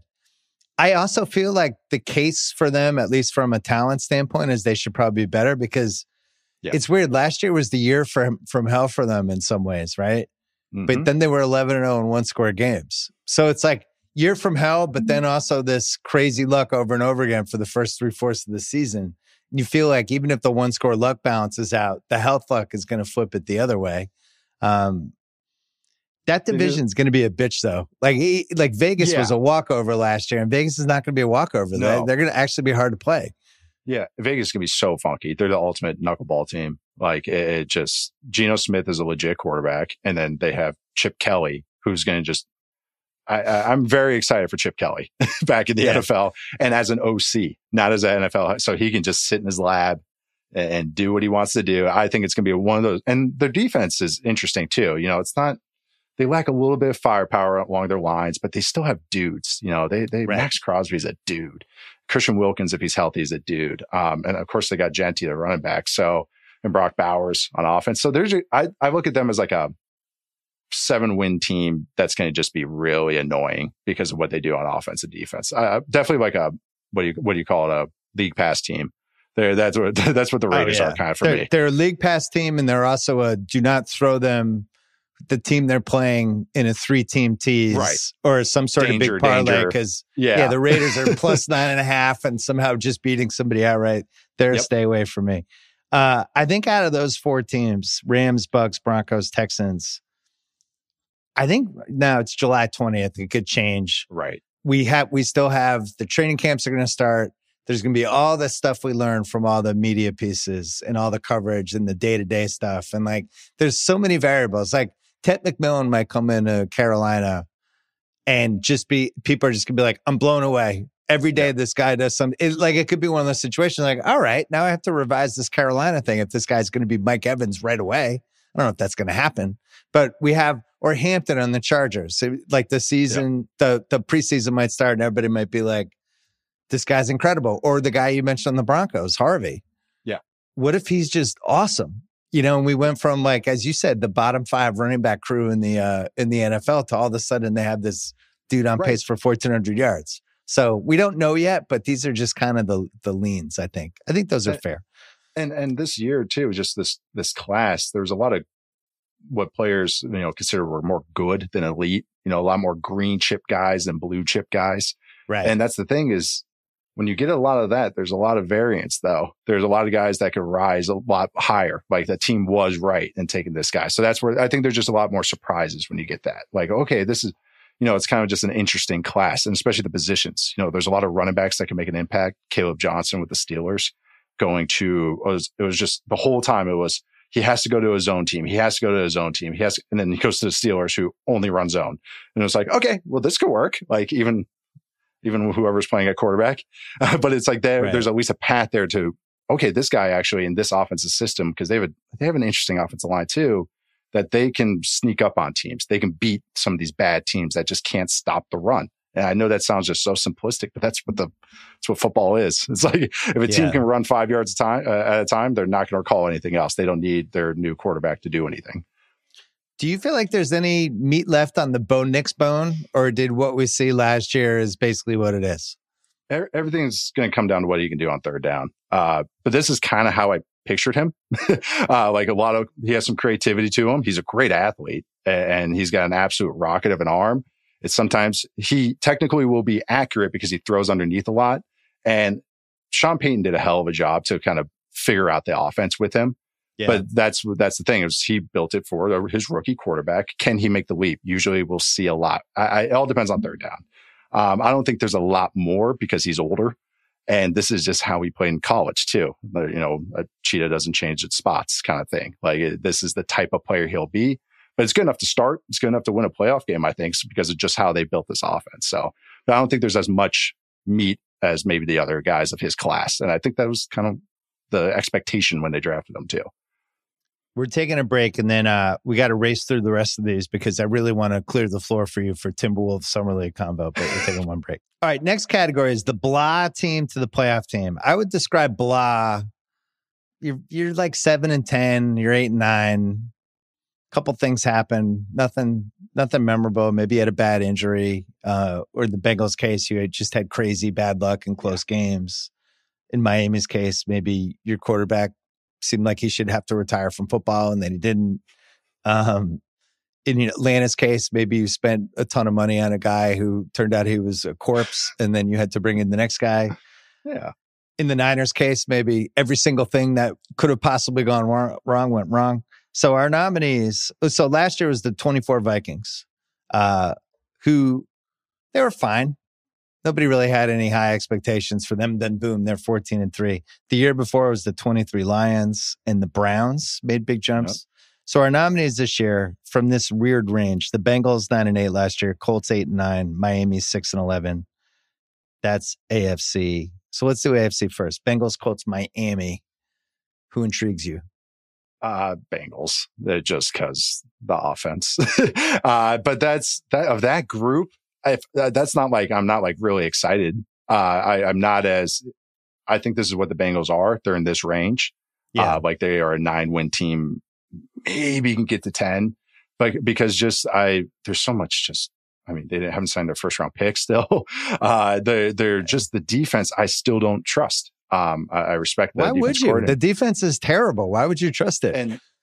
I also feel like the case for them, at least from a talent standpoint, is they should probably be better because yeah. it's weird. Last year was the year from, from hell for them in some ways, right? Mm-hmm. But then they were eleven and oh in one-score games. So it's like year from hell, but then also this crazy luck over and over again for the first three-fourths of the season. You feel like even if the one score luck balances out, the health luck is going to flip it the other way. Um, that division is going to be a bitch, though. Like he, like Vegas yeah. was a walkover last year, and Vegas is not going to be a walkover. No. They're, they're going to actually be hard to play. Yeah, Vegas is going to be so funky. They're the ultimate knuckleball team. Like it, it just, Geno Smith is a legit quarterback, and then they have Chip Kelly, who's going to just. I, I, I'm very excited for Chip Kelly back in the yeah. N F L and as an O C, not as an N F L. So he can just sit in his lab and, and do what he wants to do. I think it's going to be one of those. And their defense is interesting too. You know, it's not, they lack a little bit of firepower along their lines, but they still have dudes. You know, they, they, right. Max Crosby's a dude. Christian Wilkins, if he's healthy, is a dude. Um, and of course they got Genty, the running back. So, and Brock Bowers on offense. So there's, a, I, I look at them as like a, seven win team that's going to just be really annoying because of what they do on offense and defense. Uh, definitely like a what do you what do you call it, a league pass team. There, that's what that's what the Raiders oh, yeah. are kind of for they're, me. They're a league pass team, and they're also a do not throw them the team they're playing in a three-team tease Right. or some sort Danger, of big parlay danger. because Yeah. yeah, the Raiders are plus nine and a half and somehow just beating somebody outright. They're a Yep. stay away from me. Uh, I think out of those four teams, Rams, Bucks, Broncos, Texans, I think now it's July twentieth. It could change. Right. We have, we still have the training camps are going to start. There's going to be all the stuff we learn from all the media pieces and all the coverage and the day-to-day stuff. And like, there's so many variables. Like Ted McMillan might come into Carolina and just be, people are just going to be like, I'm blown away. Every day this guy does something. It, like, it could be one of those situations like, all right, now I have to revise this Carolina thing if this guy's going to be Mike Evans right away. I don't know if that's going to happen. But we have, or Hampton on the Chargers. So, like the season, the, the preseason might start and everybody might be like, this guy's incredible. Or the guy you mentioned on the Broncos, Harvey. Yeah. What if he's just awesome? You know, and we went from like, as you said, the bottom five running back crew in the uh, in the N F L to all of a sudden they have this dude on Right. pace for fourteen hundred yards. So we don't know yet, but these are just kind of the the leans, I think. I think those are And- fair. And and this year too, just this this class, there was a lot of what players, you know, consider were more good than elite. You know, a lot more green chip guys than blue chip guys. Right. And that's the thing is when you get a lot of that, there's a lot of variance though. There's a lot of guys that could rise a lot higher. Like the team was right in taking this guy. So that's where I think there's just a lot more surprises when you get that. Like, okay, this is, you know, it's kind of just an interesting class, and especially the positions. You know, there's a lot of running backs that can make an impact. Caleb Johnson with the Steelers going to, it was, it was just the whole time it was, he has to go to his own team. He has to go to his own team. He has, to, and then he goes to the Steelers who only run zone. And it was like, okay, well, this could work. Like even, even whoever's playing at quarterback, uh, but it's like there, Right. there's at least a path there to, okay, this guy actually in this offensive system, because they have a, they have an interesting offensive line too, that they can sneak up on teams. They can beat some of these bad teams that just can't stop the run. And I know that sounds just so simplistic, but that's what the, that's what football is. It's like if a team Yeah. can run five yards a time, uh, at a time, they're not going to call anything else. They don't need their new quarterback to do anything. Do you feel like there's any meat left on the Bo Nix bone, or did what we see last year is basically what it is? E- Everything's going to come down to what he can do on third down. Uh, but this is kind of how I pictured him. uh, like a lot of, he has some creativity to him. He's a great athlete and he's got an absolute rocket of an arm. It's sometimes he technically will be accurate because he throws underneath a lot. And Sean Payton did a hell of a job to kind of figure out the offense with him. Yeah. But that's, that's the thing is he built it for his rookie quarterback. Can he make the leap? Usually we'll see a lot. I, I, it all depends on third down. Um, I don't think there's a lot more because he's older. And this is just how he played in college too. You know, a cheetah doesn't change its spots kind of thing. Like it, this is the type of player he'll be, but it's good enough to start. It's good enough to win a playoff game, I think, because of just how they built this offense. So but I don't think there's as much meat as maybe the other guys of his class. And I think that was kind of the expectation when they drafted him too. We're taking a break, and then uh, we got to race through the rest of these because I really want to clear the floor for you for Timberwolves Summer League combo, but we're taking one break. All right, next category is the blah team to the playoff team. I would describe blah. You're you're like seven and ten. You're eight and nine. A couple things happen. Nothing nothing memorable. Maybe you had a bad injury, uh, or in the Bengals case, you had just had crazy bad luck in close games. In Miami's case, maybe your quarterback seemed like he should have to retire from football and then he didn't. Um, in Atlanta's case, maybe you spent a ton of money on a guy who turned out he was a corpse and then you had to bring in the next guy. Yeah. In the Niners case, maybe every single thing that could have possibly gone wrong, wrong went wrong. So our nominees, so last year was the twenty-four Vikings, uh, who they were fine. Nobody really had any high expectations for them. Then boom, they're fourteen and three. The year before was the twenty-three Lions, and the Browns made big jumps. Yep. So our nominees this year from this weird range: the Bengals nine and eight last year, Colts eight and nine, Miami six and eleven. That's A F C. So let's do A F C first. Bengals, Colts, Miami. Who intrigues you? Uh, Bengals, uh, just because the offense. uh, but that's that of that group. If, uh, that's not like I'm not like really excited. Uh, I, I'm not as. I think this is what the Bengals are. They're in this range. Yeah, uh, like they are a nine win team. Maybe you can get to ten, but because just I there's so much just. I mean, they haven't signed their first round pick still. Uh, they're they're just the defense. I still don't trust. Um, I, I respect that. Why would you? The defense is terrible. Why would you trust it? And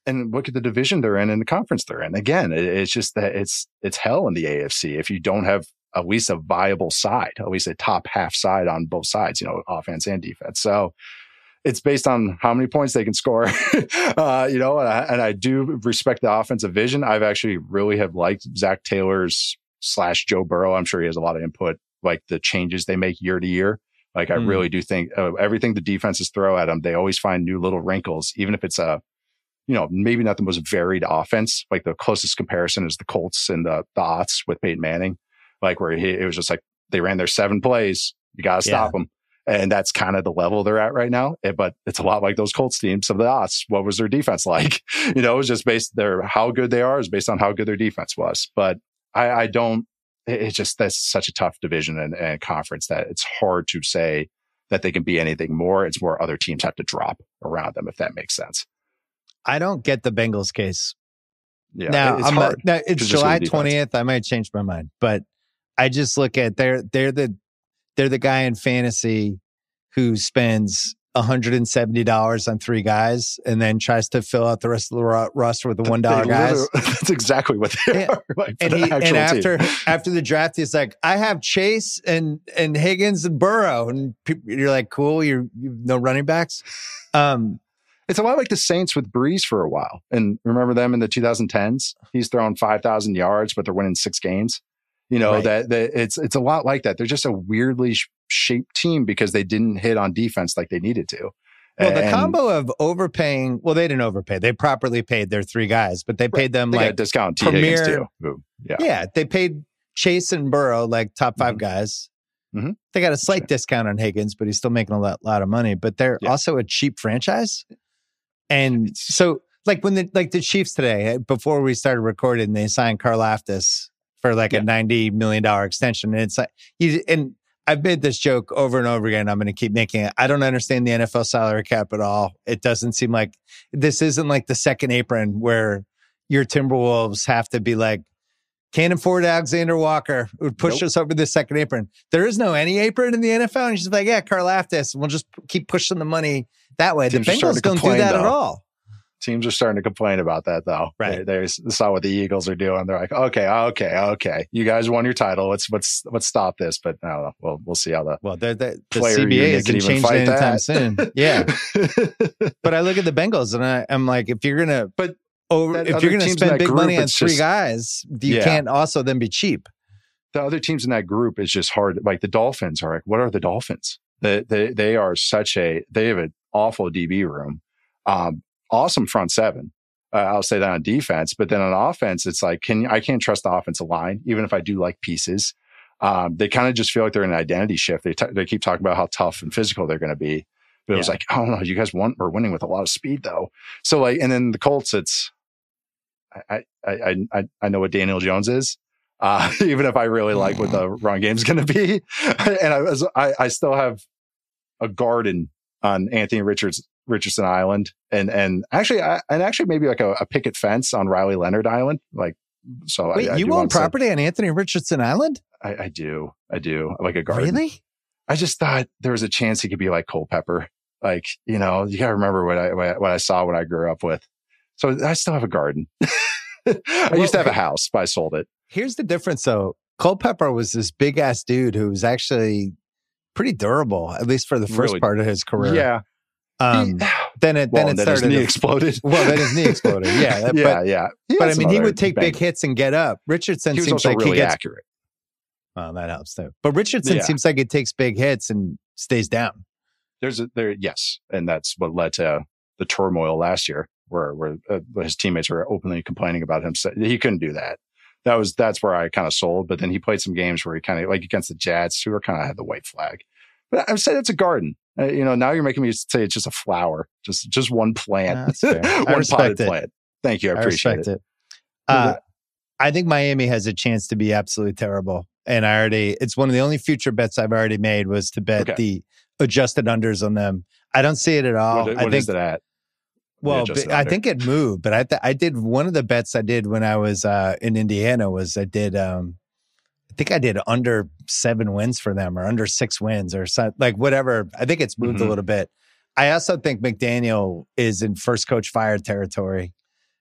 and look at the division they're in and the conference they're in. Again, it, it's just that it's it's hell in the A F C if you don't have at least a viable side, at least a top half side on both sides, you know, offense and defense. So it's based on how many points they can score, uh, you know, and I, and I do respect the offensive vision. I've actually really have liked Zach Taylor's slash Joe Burrow. I'm sure he has a lot of input, like the changes they make year to year. Like I mm. really do think uh, everything the defenses throw at them, they always find new little wrinkles, even if it's a, you know, maybe not the most varied offense. Like the closest comparison is the Colts and the, the Ots with Peyton Manning, like where he, it was just like they ran their seven plays. You got to stop yeah. them. And that's kind of the level they're at right now. But it's a lot like those Colts teams of the Ots. What was their defense like? You know, it was just based their, how good they are is based on how good their defense was. But I, I don't, it's just, that's such a tough division and, and conference that it's hard to say that they can be anything more. It's more other teams have to drop around them, if that makes sense. I don't get the Bengals case. Yeah, now, it's I'm hard. A, now it's July twentieth. I might change my mind, but I just look at they're they're the they're the guy in fantasy who spends one hundred seventy dollars on three guys and then tries to fill out the rest of the ro- roster with the one dollar guys. That's exactly what they yeah. are. Like and he, and after after the draft, he's like, I have Chase and and Higgins and Burrow, and people, you're like, cool. You're you no running backs. Um. It's a lot like the Saints with Breeze for a while. And remember them in the twenty tens? He's throwing five thousand yards, but they're winning six games. You know, right. that, that it's it's a lot like that. They're just a weirdly sh- shaped team because they didn't hit on defense like they needed to. Well, the and, combo of overpaying, well, they didn't overpay. They properly paid their three guys, but they paid right. them they like got a discount T. premier, Higgins too. Ooh, yeah. yeah, they paid Chase and Burrow like top five mm-hmm. guys. Mm-hmm. They got a slight sure. discount on Higgins, but he's still making a lot, lot of money. But they're yeah. also a cheap franchise. And so, like when the like the Chiefs today, before we started recording, they signed Karlaftis for like yeah. a ninety million dollars extension. And it's like, he, and I've made this joke over and over again. I'm going to keep making it. I don't understand the N F L salary cap at all. It doesn't seem like this isn't like the second apron where your Timberwolves have to be like, can't afford Alexander Walker. It would push nope. us over the second apron. There is no any apron in the N F L. And she's like, yeah, Karlaftis. We'll just keep pushing the money that way. Teams the Bengals don't do that though. at all. Teams are starting to complain about that, though. Right. They, they saw what the Eagles are doing. They're like, okay, okay, okay. You guys won your title. Let's let's let's stop this. But I don't know. We'll we'll see how the well the, the, the C B A isn't changing anytime soon. Yeah. But I look at the Bengals and I, I'm like, if you're gonna but over, if you're gonna spend big group, money on three just, guys, you yeah. can't also then be cheap. The other teams in that group is just hard. Like the Dolphins are like, what are the Dolphins? They they they are such a they have an awful D B room. Um, awesome front seven. Uh, I'll say that on defense, but then on offense, it's like, can I can't trust the offensive line, even if I do like pieces. Um, they kind of just feel like they're in an identity shift. They t- they keep talking about how tough and physical they're going to be, but yeah. it was like, oh no, you guys won, are winning with a lot of speed though. So like, and then the Colts, it's I I I I know what Daniel Jones is, uh, even if I really like what the run game's going to be, and I was I, I still have a garden on Anthony Richards. Richardson Island and and actually I, and actually maybe like a, a picket fence on Riley Leonard Island. Like so, wait, I, I you own property say, on Anthony Richardson Island? I, I do, I do like a garden. Really? I just thought there was a chance he could be like Culpepper. Like you know, you gotta remember what I what I, what I saw when I grew up with. So I still have a garden. I well, used to have a house, but I sold it. Here's the difference, though. Culpepper was this big ass dude who was actually pretty durable, at least for the first really, part of his career. Yeah. Um, then it well, then it then started. His knee to, exploded. Well, then his knee exploded. Yeah, that, yeah, but, yeah. But I mean, he would take big hits and get up. Richardson he was seems also like really he gets accurate. Well, that helps too. But Richardson yeah. seems like it takes big hits and stays down. There's a there, yes, and that's what led to the turmoil last year, where where uh, his teammates were openly complaining about him. So he couldn't do that. That was that's where I kind of sold. But then he played some games where he kind of like against the Jets, who were kind of had the white flag. But I said it's a garden. Uh, you know, now you're making me say it's just a flower, just just one plant, no, one potted it. plant. Thank you, I, I appreciate respect it. it. Uh, I think Miami has a chance to be absolutely terrible, and I already it's one of the only future bets I've already made was to bet okay. the adjusted unders on them. I don't see it at all. What, what I think, is it at? Well, I think it moved, but I th- I did one of the bets I did when I was uh, in Indiana was I did. Um, I think I did under seven wins for them or under six wins or something, like whatever. I think it's moved mm-hmm. a little bit. I also think McDaniel is in first coach fired territory.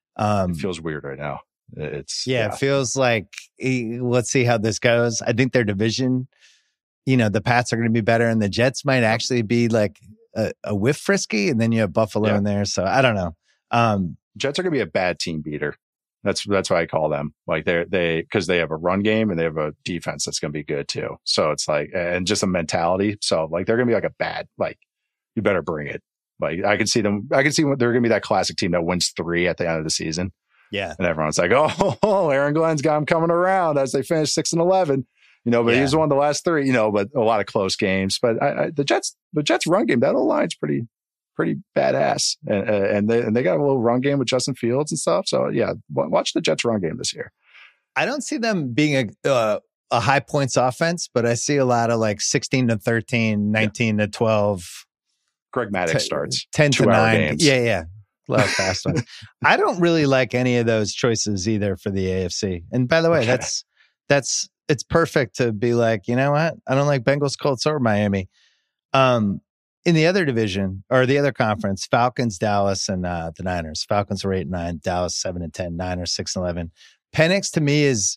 Um, it feels weird right now. It's yeah, yeah. it feels like eh, let's see how this goes. I think their division, you know, the Pats are going to be better, and the Jets might actually be like a, a whiff frisky, and then you have Buffalo Yeah. in there. So I don't know. Um, Jets are going to be a bad team beater. That's that's why I call them. Like they're they because they have a run game and they have a defense that's going to be good too. So it's like and just a mentality. So like they're going to be like a bad like you better bring it. Like I can see them. I can see what they're going to be that classic team that wins three at the end of the season. yeah, And everyone's like, oh, oh Aaron Glenn's got him coming around as they finish six and eleven. You know, but Yeah. he's won the last three. You know, but a lot of close games. But I, I, the Jets, the Jets run game, that line's pretty. pretty badass. And, uh, and they, and they got a little run game with Justin Fields and stuff. So yeah, w- watch the Jets run game this year. I don't see them being a uh, a high points offense, but I see a lot of like sixteen to thirteen, nineteen to twelve, Greg Maddux t- starts ten to two-hour nine. games. Yeah, yeah. A lot of fast ones. I don't really like any of those choices either for the A F C. And by the way, Okay. that's that's it's perfect to be like, you know what? I don't like Bengals, Colts, or Miami. Um, in the other division or the other conference, Falcons, Dallas, and uh, the Niners. Falcons are eight and nine, Dallas seven and ten, Niners six and eleven. Penix to me is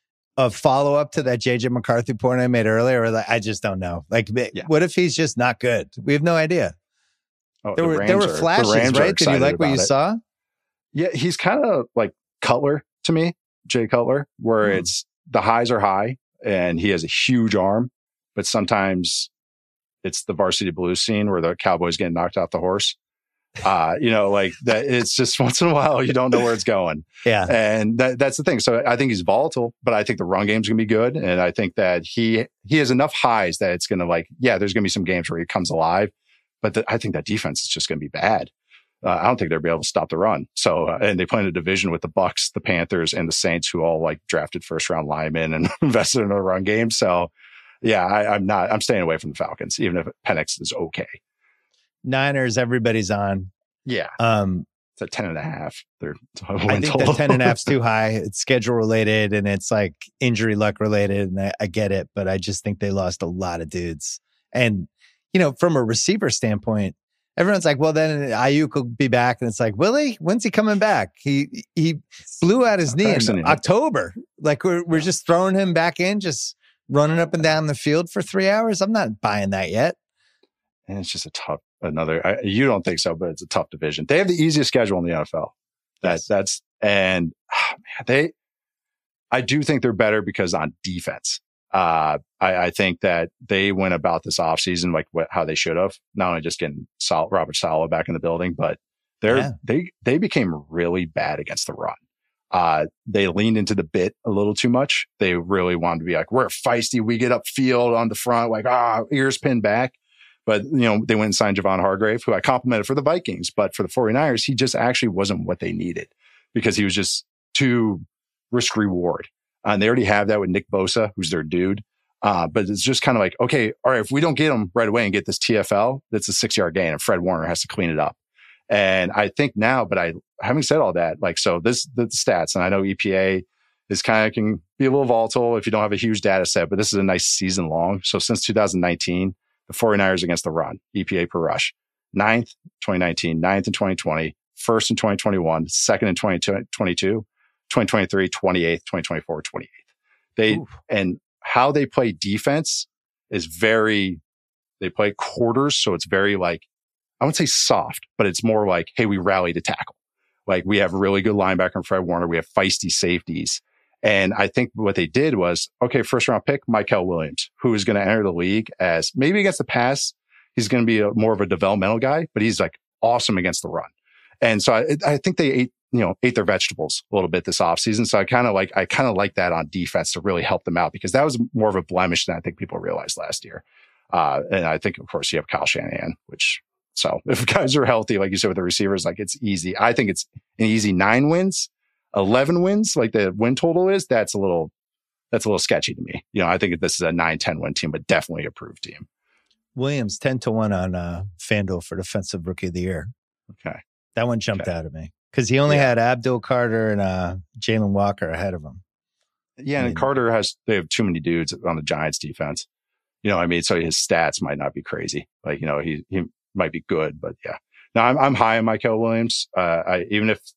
a follow up to that J J McCarthy point I made earlier. Like, I just don't know. Like, Yeah. what if he's just not good? We have no idea. Oh, There the were Rams there were are- the flashes, Rams are right? Did you excited like what you about it. saw? Yeah, he's kind of like Cutler to me, Jay Cutler, where Hmm. it's the highs are high and he has a huge arm, but sometimes it's the varsity blues scene where the Cowboys getting knocked off the horse. Uh, you know, like that. It's just once in a while you don't know where it's going, Yeah. and that, that's the thing. So I think he's volatile, but I think the run game's gonna be good, and I think that he he has enough highs that it's gonna like yeah, there's gonna be some games where he comes alive, but the, I think that defense is just gonna be bad. Uh, I don't think they'll be able to stop the run. So, uh, and they play in a division with the Bucks, the Panthers, and the Saints, who all like drafted first round linemen and invested in a run game. So, yeah, I, I'm not. I'm staying away from the Falcons, even if Penix is okay. Niners, everybody's on. Yeah, Um, it's a ten and a half. They're I think the ten and a half's too high. It's schedule related and it's like injury luck related. And I, I get it, but I just think they lost a lot of dudes. And, you know, from a receiver standpoint, everyone's like, well, then Ayuk will be back. And it's like, will he? When's he coming back? He he blew out his knee in Vaccinated. October. Like we're we're just throwing him back in, just running up and down the field for three hours. I'm not buying that yet. And it's just a tough. Another, I, you don't think so, but it's a tough division. They have the easiest schedule in the N F L. That Yes. that's and oh, man, they. I do think they're better because on defense. Uh, I, I think that they went about this offseason like what, how they should have. Not only just getting Sal, Robert Saleh back in the building, but they're Yeah. they they became really bad against the run. Uh, they leaned into the bit a little too much. They really wanted to be like, we're feisty. We get upfield on the front, like ah, ears pinned back. But, you know, they went and signed Javon Hargrave, who I complimented for the Vikings. But for the 49ers, he just actually wasn't what they needed because he was just too risk reward. Uh, and they already have that with Nick Bosa, who's their dude. Uh, but it's just kind of like, okay, all right, if we don't get him right away and get this T F L, that's a six yard gain and Fred Warner has to clean it up. And I think now, but I, having said all that, like, so this, the stats, and I know E P A is kind of can be a little volatile if you don't have a huge data set, but this is a nice season long. So since two thousand nineteen, the 49ers against the run, E P A per rush, ninth, twenty nineteen, ninth in twenty twenty, first in twenty twenty-one, second in twenty twenty-two, twenty twenty-three, twenty-eighth, twenty twenty-four, twenty-eighth. They, Ooh. and how they play defense is very, they play quarters. So it's very like, I wouldn't say soft, but it's more like, hey, we rally to tackle. Like we have really good linebacker in Fred Warner. We have feisty safeties. And I think what they did was, okay, first round pick, Mykel Williams, who is going to enter the league as maybe against the pass. He's going to be a, more of a developmental guy, but he's like awesome against the run. And so I, I think they ate, you know, ate their vegetables a little bit this offseason. So I kind of like, I kind of like that on defense to really help them out because that was more of a blemish than I think people realized last year. Uh, and I think, of course, you have Kyle Shanahan, which, so if guys are healthy, like you said, with the receivers, like it's easy. I think it's an easy nine wins. eleven wins, like the win total is, that's a little, that's a little sketchy to me. You know, I think this is a nine ten win team, but definitely a approved team. Williams ten to one on uh, FanDuel for Defensive Rookie of the Year. Okay. That one jumped Okay. out at me because he only Yeah. had Abdul Carter and uh, Jalen Walker ahead of him. Yeah. I And mean- Carter has, they have too many dudes on the Giants defense. You know what I mean? So his stats might not be crazy. Like, you know, he, he might be good, but yeah. Now I'm, I'm high on Mykel Williams. Uh, I, even if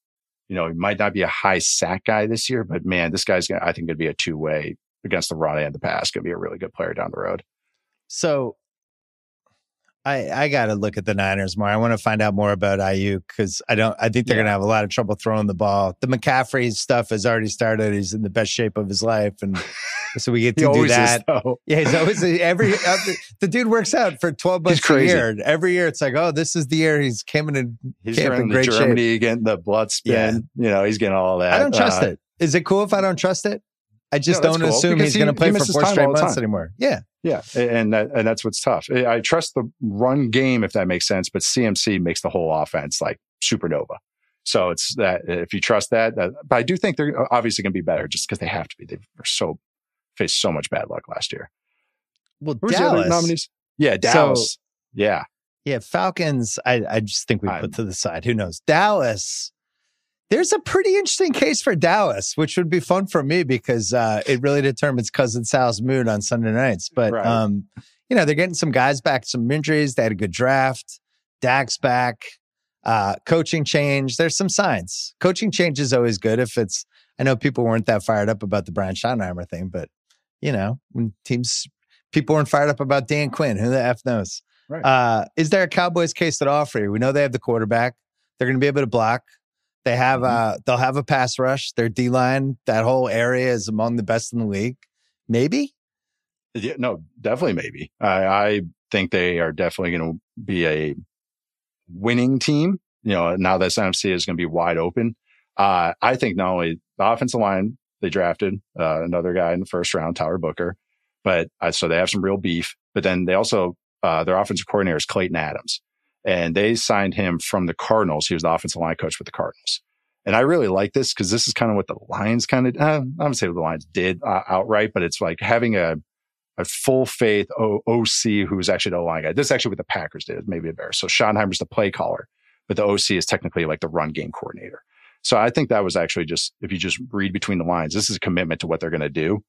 You know, he might not be a high sack guy this year, but man, this guy's gonna, I think, going to be a two way against the run and the pass. Going to be a really good player down the road. So I I got to look at the Niners more. I want to find out more about Ayuk because I don't. I think they're Yeah. going to have a lot of trouble throwing the ball. The McCaffrey stuff has already started. He's in the best shape of his life, and so we get He to do always that. is, though. Yeah, he's always every, every the dude works out for twelve months He's crazy. a year. And every year it's like, oh, this is the year he's coming in. He's camp running in the great Germany, shape. getting the blood spin. You know, he's getting all that. I don't trust Uh, it. Is it cool if I don't trust it? I just No, that's don't cool, assume because he's he- going to play he for misses four time straight all the months time. anymore. Yeah. Yeah, and that, and that's what's tough. I trust the run game, if that makes sense, but C M C makes the whole offense like supernova. So it's that if you trust that, that but I do think they're obviously going to be better just because they have to be. They were so faced so much bad luck last year. Well, Who's the other Dallas. nominees? Yeah, Dallas. yeah, Yeah, Falcons, I, I just think we I'm- put to the side. Who knows? Dallas, there's a pretty interesting case for Dallas, which would be fun for me because uh, it really determines Cousin Sal's mood on Sunday nights. But, Right. um, you know, they're getting some guys back, some injuries. They had a good draft. Dak's back. Uh, coaching change. There's some signs. Coaching change is always good if it's, I know people weren't that fired up about the Brian Schottenheimer thing, but, you know, when teams, people weren't fired up about Dan Quinn. Who the F knows? Right. Uh, is there a Cowboys case at all for you? We know they have the quarterback. They're going to be able to block. They have uh, they'll have a pass rush. Their D line, that whole area is among the best in the league. Maybe. yeah, no, definitely maybe. I, I think they are definitely going to be a winning team. You know, now that N F C is going to be wide open. Uh, I think not only the offensive line, they drafted uh, another guy in the first round, Tyler Booker, but uh, so they have some real beef. But then they also, uh, their offensive coordinator is Clayton Adams, and they signed him from the Cardinals. He was the offensive line coach with the Cardinals. And I really like this because this is kind of what the Lions kind of, uh, I would say what the Lions did uh, outright, but it's like having a, a full faith o- OC who's actually the O-line guy. This is actually what the Packers did. Maybe a better. So Schottenheimer's the play caller, but the O C is technically like the run game coordinator. So I think that was actually just, if you just read between the lines, this is a commitment to what they're going to do.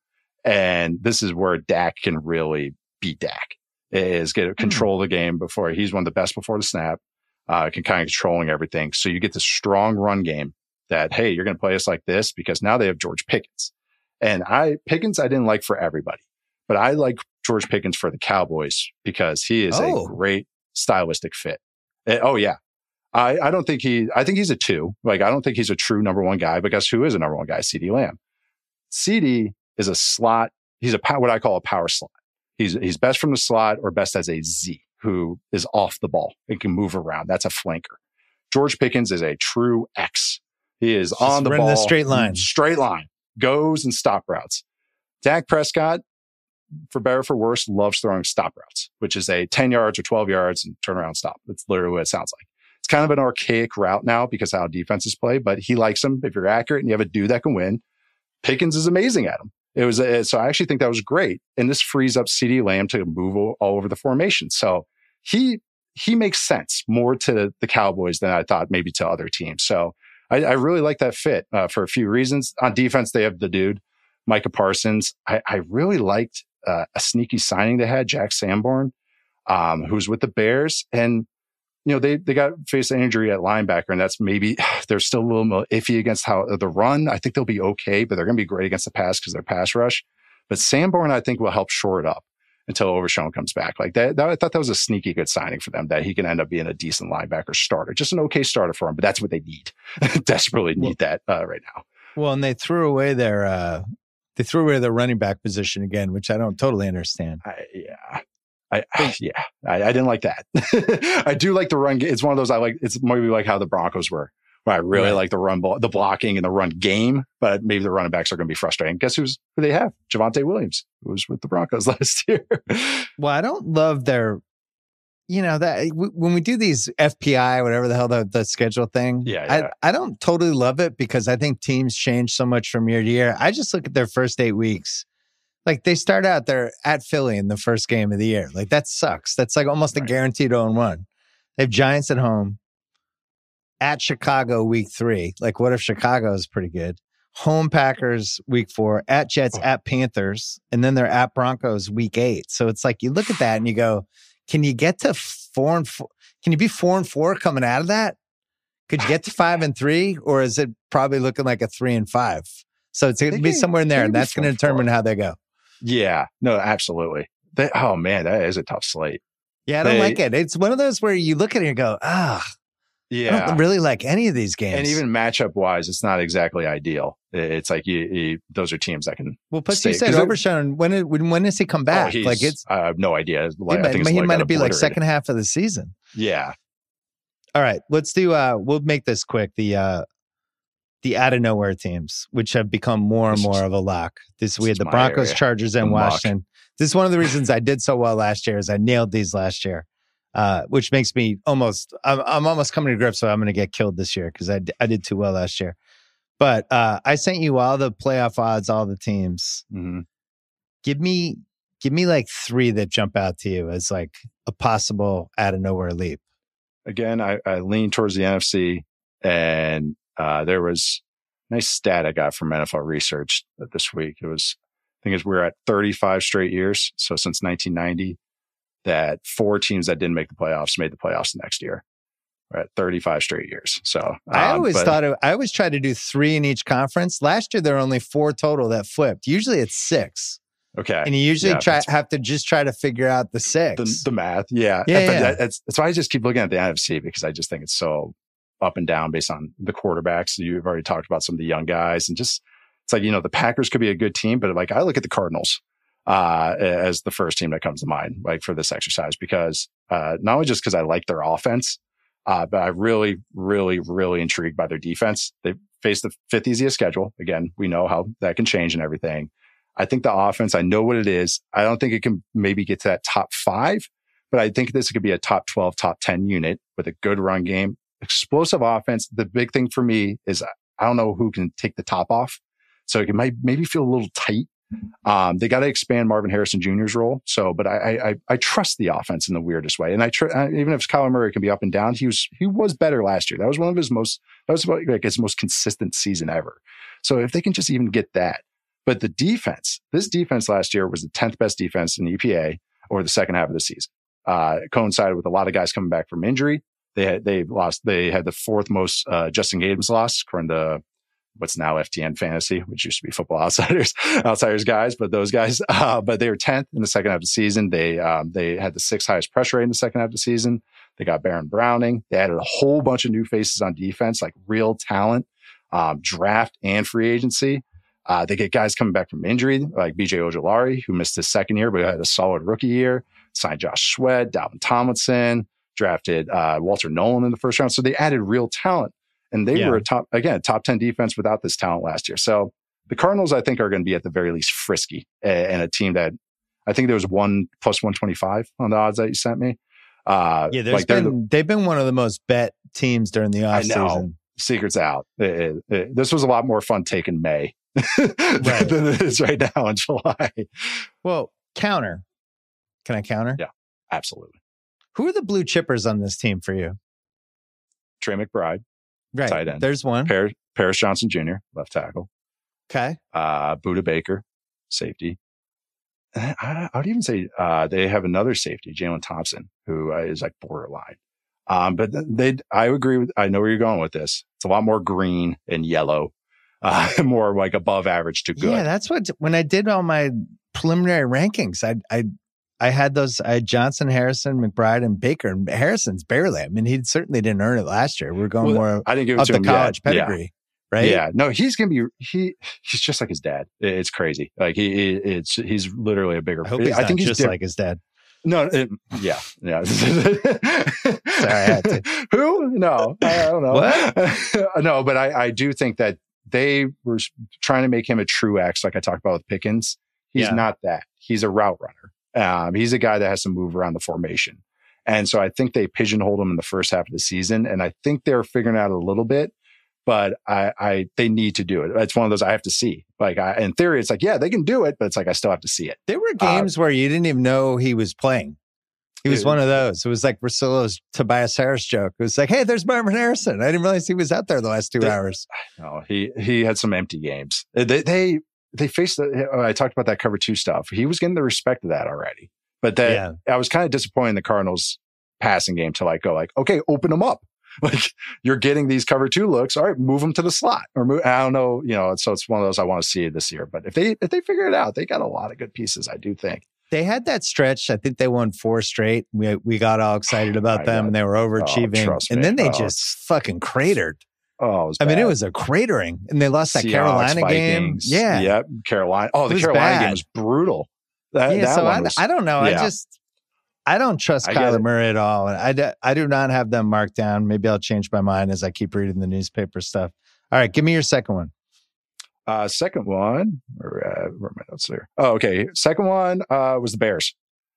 And this is where Dak can really beat Dak, is get control of the game before he's one of the best before the snap, uh, can kind of controlling everything. So you get this strong run game that, hey, you're going to play us like this because now they have George Pickens. And I, Pickens, I didn't like for everybody, but I like George Pickens for the Cowboys because he is Oh. a great stylistic fit. Uh, oh yeah. I, I don't think he, I think he's a two. Like, I don't think he's a true number one guy, but guess who is a number one guy? CeeDee Lamb. CeeDee is a slot. He's a, pow- what I call a power slot. He's, he's best from the slot or best as a Z who is off the ball and can move around. That's a flanker. George Pickens is a true X. He is Just on the running ball. the straight line. Straight line. Goes and stop routes. Dak Prescott, for better or for worse, loves throwing stop routes, which is a ten yards or twelve yards and turn around stop. That's literally what it sounds like. It's kind of an archaic route now because of how defenses play, but he likes them. If you're accurate and you have a dude that can win, Pickens is amazing at them. It was a, so I actually think that was great. And this frees up CeeDee Lamb to move all over the formation. So he, he makes sense more to the Cowboys than I thought maybe to other teams. So I, I really like that fit uh, for a few reasons. On defense, they have the dude, Micah Parsons. I, I really liked uh, a sneaky signing they had, Jack Sanborn, um, who's with the Bears. And, you know, they, they got faced an injury at linebacker, and that's maybe they're still a little more iffy against how the run. I think they'll be okay, but they're going to be great against the pass because they're pass rush. But Sanborn, I think, will help shore it up until Overshown comes back. Like that, that, I thought that was a sneaky good signing for them, that he can end up being a decent linebacker starter, just an okay starter for him. But that's what they need. Desperately need that uh, right now. Well, and they threw away their uh, they threw away their running back position again, which I don't totally understand. I, yeah. I, yeah, I, I didn't like that. I do like the run. It's one of those I like. It's maybe like how the Broncos were, where I really Right. like the run, ball, the blocking and the run game, but maybe the running backs are going to be frustrating. Guess who's who they have? Javonte Williams, who was with the Broncos last year. Well, I don't love their, you know, that w- when we do these F P I, whatever the hell the, the schedule thing, Yeah, yeah. I, I don't totally love it because I think teams change so much from year to year. I just look at their first eight weeks. Like they start out, they're at Philly in the first game of the year. Like that sucks. That's like almost a Right. guaranteed oh and one. They have Giants at home, at Chicago week three. Like what if Chicago is pretty good? Home Packers week four, at Jets, Oh. at Panthers, and then they're at Broncos week eight. So it's like you look at that and you go, can you get to four and four? Can you be four and four coming out of that? Could you get to five and three, or is it probably looking like a three and five? So it's going to be can- somewhere in there, they and can that's be going to four. determine how they go. Yeah, no, absolutely. They, oh man, that is a tough slate. Yeah, I don't They- like it. It's one of those where you look at it and you go, ah, I Yeah. don't really like any of these games. And even matchup wise, it's not exactly ideal. It's like you, you those are teams that can. well, plus stay- you said 'cause they're- Overshown. When it, when when does he come Oh, back? he's- like it's I have no idea. Like, he I might, think it's he like might got be like obliterated. second half of the season. Yeah. All right, let's do. Uh, we'll make this quick. The uh, the out of nowhere teams, which have become more and This is- more of a lock. This we this had is the my Broncos, area. Chargers, The and muck. Washington. This is one of the reasons I did so well last year. Is I nailed these last year, uh, which makes me almost. I'm, I'm almost coming to grips. So I'm going to get killed this year because I d- I did too well last year. But uh, I sent you all the playoff odds, all the teams. Mhm. Give me give me like three that jump out to you as like a possible out of nowhere leap. Again, I, I lean towards the N F C, and uh, there was a nice stat I got from N F L Research this week. It was, I think it's we're at thirty-five straight years. So since nineteen ninety, that four teams that didn't make the playoffs made the playoffs the next year. We're at thirty-five straight years. So um, I always but- thought it, I always tried to do three in each conference. Last year there were only four total that flipped. Usually it's six, okay. and you usually Yeah, try that's- have to just try to figure out the six. the, the math. Yeah. Yeah, But yeah. that- that's, that's why I just keep looking at the N F C because I just think it's so up and down based on the quarterbacks. You've already talked about some of the young guys and just, it's like, you know, the Packers could be a good team, but like I look at the Cardinals uh, as the first team that comes to mind, like for this exercise, because uh, not only just because I like their offense, uh, but I'm really, really, really intrigued by their defense. They face the fifth easiest schedule. Again, we know how that can change and everything. I think the offense, I know what it is. I don't think it can maybe get to that top five, but I think this could be a top twelve, top ten unit with a good run game, explosive offense. The big thing for me is I don't know who can take the top off. So it might maybe feel a little tight. Um, they got to expand Marvin Harrison Junior's role. So, but I, I, I trust the offense in the weirdest way. And I, tr- even if Kyler Murray can be up and down, he was, he was better last year. That was one of his most, that was like his most consistent season ever. So if they can just even get that, but the defense, this defense last year was the tenth best defense in the E P A over the second half of the season. Uh, it coincided with a lot of guys coming back from injury. They had, they lost, they had the fourth most, uh, Justin Games loss according to what's now F T N Fantasy, which used to be Football Outsiders, Outsiders guys, but those guys, uh, but they were tenth in the second half of the season. They, um, they had the sixth highest pressure rate in the second half of the season. They got Baron Browning. They added a whole bunch of new faces on defense, like real talent, um, draft and free agency. Uh, they get guys coming back from injury, like B J Ojolari, who missed his second year, but had a solid rookie year. Signed Josh Sweat, Dalvin Tomlinson, drafted uh, Walter Nolan in the first round. So they added real talent. And they Yeah. were a top, again, top ten defense without this talent last year. So the Cardinals, I think, are going to be at the very least frisky and, and a team that I think there was one plus one twenty-five on the odds that you sent me. Uh, Yeah, there's like they're been they've been one of the most bet teams during the I know. offseason. secrets out. It- it- it- this was a lot more fun taking May Right. than it is right now in July. Well, counter. Can I counter? Yeah. Absolutely. Who are the blue chippers on this team for you? Trey McBride, Right. Tight end. There's one. Paris, Paris Johnson Junior, left tackle, Okay. uh, Buda Baker, safety. And I, I would even say uh, they have another safety, Jalen Thompson, who uh, is like borderline. Um, but they, I agree with, I know where you're going with this. It's a lot more green and yellow, uh, more like above average to good. Yeah, that's what when I did all my preliminary rankings, I I I had those I had Johnson, Harrison, McBride, and Baker. And Harrison's barely. I mean, he certainly didn't earn it last year. We're going Well, more I didn't give it up to the him college yet. Yeah. pedigree, right? Yeah, no, he's gonna be he. He's just like his dad. It- It's crazy. Like he, he it's he's literally a bigger. I hope he's I not think he's just diff- like his dad. no. It, yeah, yeah. Sorry, I had to. Who? No, I, I don't know. What? No, but I, I do think that they were trying to make him a true X, like I talked about with Pickens. He's Yeah. not that. He's a route runner. Um, he's a guy that has to move around the formation. And so I think they pigeonholed him in the first half of the season. And I think they're figuring out a little bit, but I, I, they need to do it. It's one of those I have to see. Like I, in theory, it's like, yeah, they can do it, but it's like, I still have to see it. There were games where you didn't even know he was playing. He was Dude. one of those. It was like Russillo's Tobias Harris joke. It was like, hey, there's Marvin Harrison. I didn't realize he was out there the last two They- hours. No, he, he had some empty games. They, they, they faced the, I talked about that cover two stuff. He was getting the respect of that already, but that Yeah. I was kind of disappointed in the Cardinals passing game to like go like, okay, open them up. Like you're getting these cover two looks. All right, move them to the slot or move. I don't know, you know, so it's one of those I want to see this year. But if they, if they figure it out, they got a lot of good pieces. I do think. They had that stretch. I think they won four straight. We we got all excited about them, and they were overachieving. Oh, and then they oh, just fucking cratered. Oh, it was I bad. mean, it was a cratering, and they lost that Seahawks, Carolina Vikings. game. Yeah, yep, Carolina. Oh, It the was Carolina bad. game was brutal. That, yeah. that So one I, was, I don't know. I yeah. just I don't trust I get Kyler it. Murray at all. I, do, I do not have them marked down. Maybe I'll change my mind as I keep reading the newspaper stuff. All right, give me your second one. Uh, second one, where, uh, where are my notes there? Oh, okay. Second one uh, was the Bears.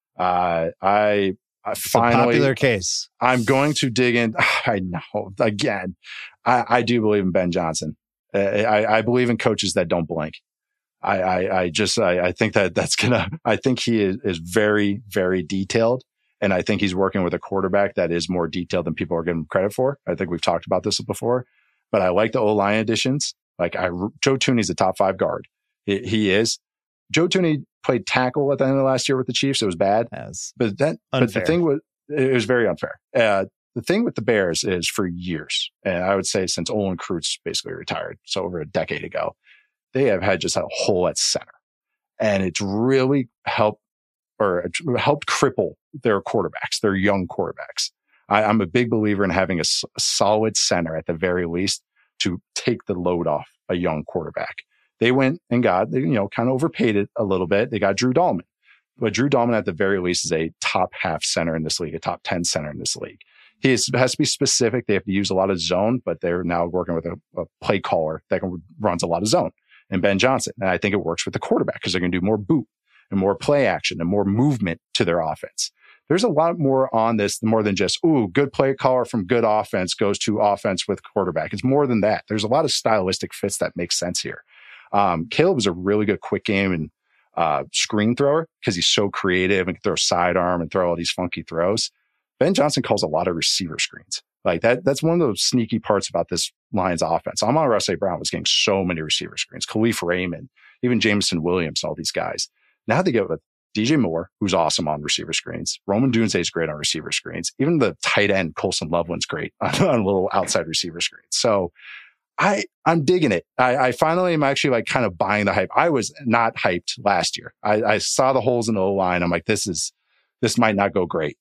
Uh, I, I It's finally, a popular case. I'm going to dig in. I know again, I, I do believe in Ben Johnson. Uh, I, I believe in coaches that don't blink. I, I, I just, I, I think that that's gonna, I think he is, is very, very detailed. And I think he's working with a quarterback that is more detailed than people are giving him credit for. I think we've talked about this before, but I like the O-line additions. Like I, Joe Thuney's a top five guard. He, he is. Joe Thuney played tackle at the end of last year with the Chiefs. It was bad. As But that, but the thing was, it was very unfair. Uh, the thing with the Bears is for years, and I would say since Olin Kreutz basically retired, so over a decade ago, they have had just a hole at center, and it's really helped or helped cripple their quarterbacks, their young quarterbacks. I, I'm a big believer in having a, a solid center at the very least to take the load off a young quarterback. They went and got, you know, kind of overpaid it a little bit. They got Drew Dahlman. But Drew Dahlman at the very least is a top half center in this league, a top ten center in this league. He is, has to be specific. They have to use a lot of zone, but they're now working with a, a play caller that can, runs a lot of zone, and Ben Johnson. And I think it works with the quarterback because they're going to do more boot and more play action and more movement to their offense. There's a lot more on this, more than just, ooh, good play caller from good offense goes to offense with quarterback. It's more than that. There's a lot of stylistic fits that make sense here. Um, Caleb is a really good quick game and uh, screen thrower because he's so creative and can throw sidearm and throw all these funky throws. Ben Johnson calls a lot of receiver screens. Like that, that's one of those sneaky parts about this Lions offense. Amon-Ra Saint Brown was getting so many receiver screens. Khalif Raymond, even Jameson Williams, all these guys. Now they get with D J Moore, who's awesome on receiver screens. Roman Dunze is great on receiver screens. Even the tight end, Colson Loveland's great on, on little outside receiver screens. So I, I'm digging it. I, I finally am actually like kind of buying the hype. I was not hyped last year. I, I saw the holes in the O-line. I'm like, this is, this might not go great.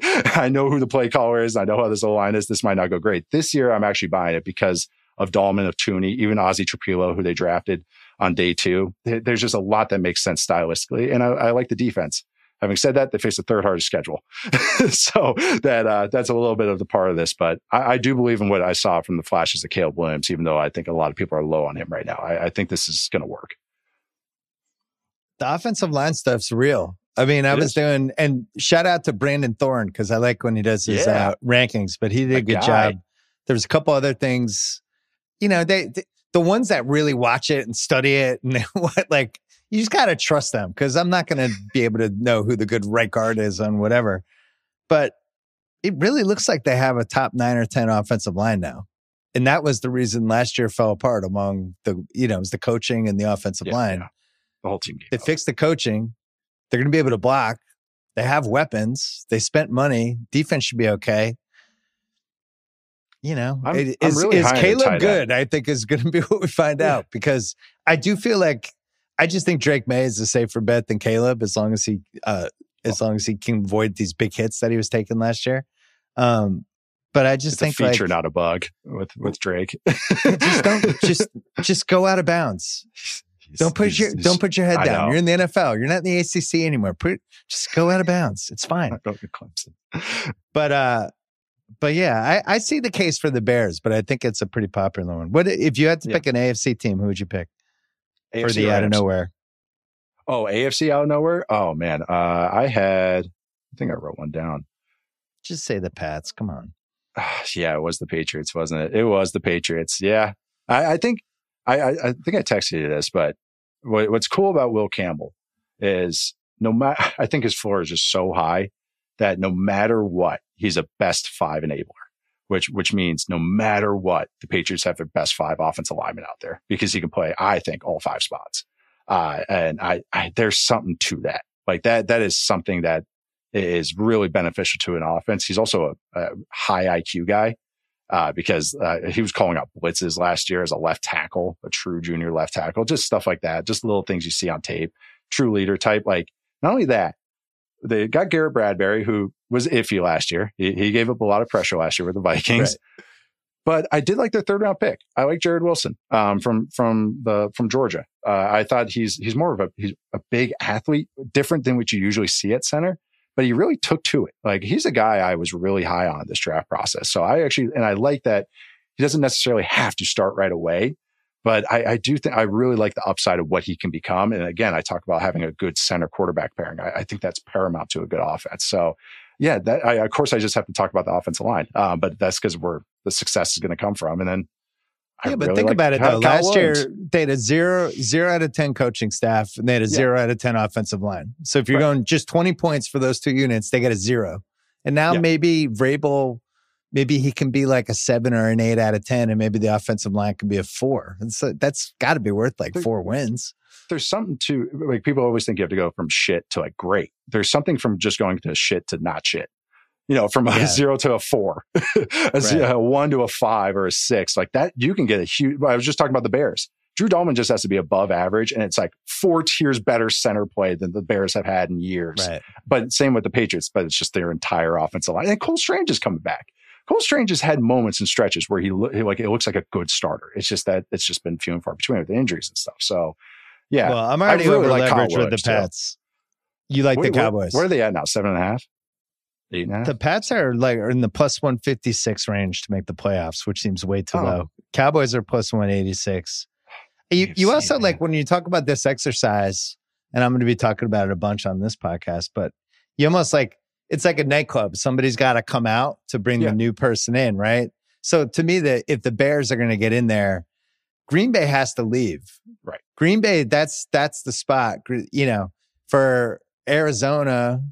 I know who the play caller is. I know how this O-line is. This might not go great. This year, I'm actually buying it because of Dahlman, of Thuney, even Ozzie Trapilo, who they drafted on day two. There's just a lot that makes sense stylistically. And I, I like the defense. Having said that, they face the third hardest schedule. so that uh, that's a little bit of the part of this. But I, I do believe in what I saw from the flashes of Caleb Williams, even though I think a lot of people are low on him right now. I, I think this is going to work. The offensive line stuff's real. I mean, I It was is. doing, and shout out to Brandon Thorne because I like when he does his Yeah. uh, rankings, but he did a That good guy. job. There was a couple other things, you know, they, they the ones that really watch it and study it and what, like, you just got to trust them because I'm not going to be able to know who the good right guard is on whatever. But it really looks like they have a top nine or ten offensive line now. And that was the reason last year fell apart among the, you know, it was the coaching and the offensive Yeah, line. yeah. The whole team. They fixed the coaching. They're going to be able to block. They have weapons. They spent money. Defense should be okay. You know, I'm- it- I'm is, really is high on the Caleb tight good? I think is going to be what we find Yeah. out because I do feel like I just think Drake May is a safer bet than Caleb as long as he uh, as long as he can avoid these big hits that he was taking last year. Um, but I just It's think a feature, like, not a bug with, with Drake. just don't just just go out of bounds. He's- Don't put he's- your he's- don't put your head I down. know. You're in the N F L. You're not in the A C C anymore. Put just go out of bounds. It's fine. Not going to Clemson. But uh, but yeah, I, I see the case for the Bears, but I think it's a pretty popular one. What if you had to Yeah. pick an A F C team? Who would you pick for A F C the or out of N F C? nowhere? Oh, A F C out of nowhere? Oh, man. Uh, I had, I think I wrote one down. Just say the Pats. Come on. Yeah, it was the Patriots, wasn't it? It was the Patriots. Yeah. I, I think, I, I, I think I texted you this, but what, what's cool about Will Campbell is no matter, I think his floor is just so high that no matter what, he's a best five enabler, which, which means no matter what, the Patriots have their best five offensive linemen out there because he can play, I think, all five spots. Uh, and I, I, there's something to that. Like that, that is something that is really beneficial to an offense. He's also a, a high I Q guy. uh, because uh, he was calling out blitzes last year as a left tackle, a true junior left tackle, just stuff like that, just little things you see on tape, true leader type. Like, not only that, they got Garrett Bradbury, who was iffy last year. He, he gave up a lot of pressure last year with the Vikings. Right. But I did like their third round pick. I like Jared Wilson um, from from the from Georgia. Uh, I thought he's he's more of a he's a big athlete, different than what you usually see at center. But he really took to it. Like, he's a guy I was really high on this draft process. So I actually and I like that he doesn't necessarily have to start right away. But I, I do think I really like the upside of what he can become. And again, I talk about having a good center quarterback pairing. I, I think that's paramount to a good offense. So. Yeah, that, I, of course, I just have to talk about the offensive line, um, but that's because we're the success is going to come from. And then, I yeah, but really think like about it Kyle, though. Kyle Last Williams. year they had a zero, zero out of ten coaching staff, and they had a Yeah. zero out of ten offensive line. So if you're Right. going just twenty points for those two units, they get a zero. And now Yeah. maybe Vrabel, maybe he can be like a seven or an eight out of ten, and maybe the offensive line can be a four. And so that's got to be worth like There- four wins. There's something to like people always think you have to go from shit to like great. There's something from just going to shit to not shit. You know, from a Yeah. zero to a four, a, z- Right. a one to a five or a six, like that, you can get a huge. I was just talking about the Bears. Drew Dahlman just has to be above average, and it's like four tiers better center play than the Bears have had in years. Right. But same with the Patriots, but it's just their entire offensive line. And Cole Strange is coming back. Cole Strange has had moments and stretches where he, lo- he like it looks like a good starter. It's just that it's just been few and far between with the injuries and stuff. So, yeah. Well, I'm already I really over like Kyle leveraged with the Williams, too. Pats. You like Where- the Cowboys? Where, where are they at now? Seven and a half? Eight and a half? The Pats are like are in the plus one fifty-six range to make the playoffs, which seems way too Oh. low. Cowboys are plus one eighty-six. You, You've you seen also it. like when you talk about this exercise, and I'm going to be talking about it a bunch on this podcast, but you almost like it's like a nightclub. Somebody's got to come out to bring Yeah. the new person in, right? So to me, that if the Bears are going to get in there, Green Bay has to leave. Right. Green Bay, that's that's the spot. Gr- You know, for Arizona,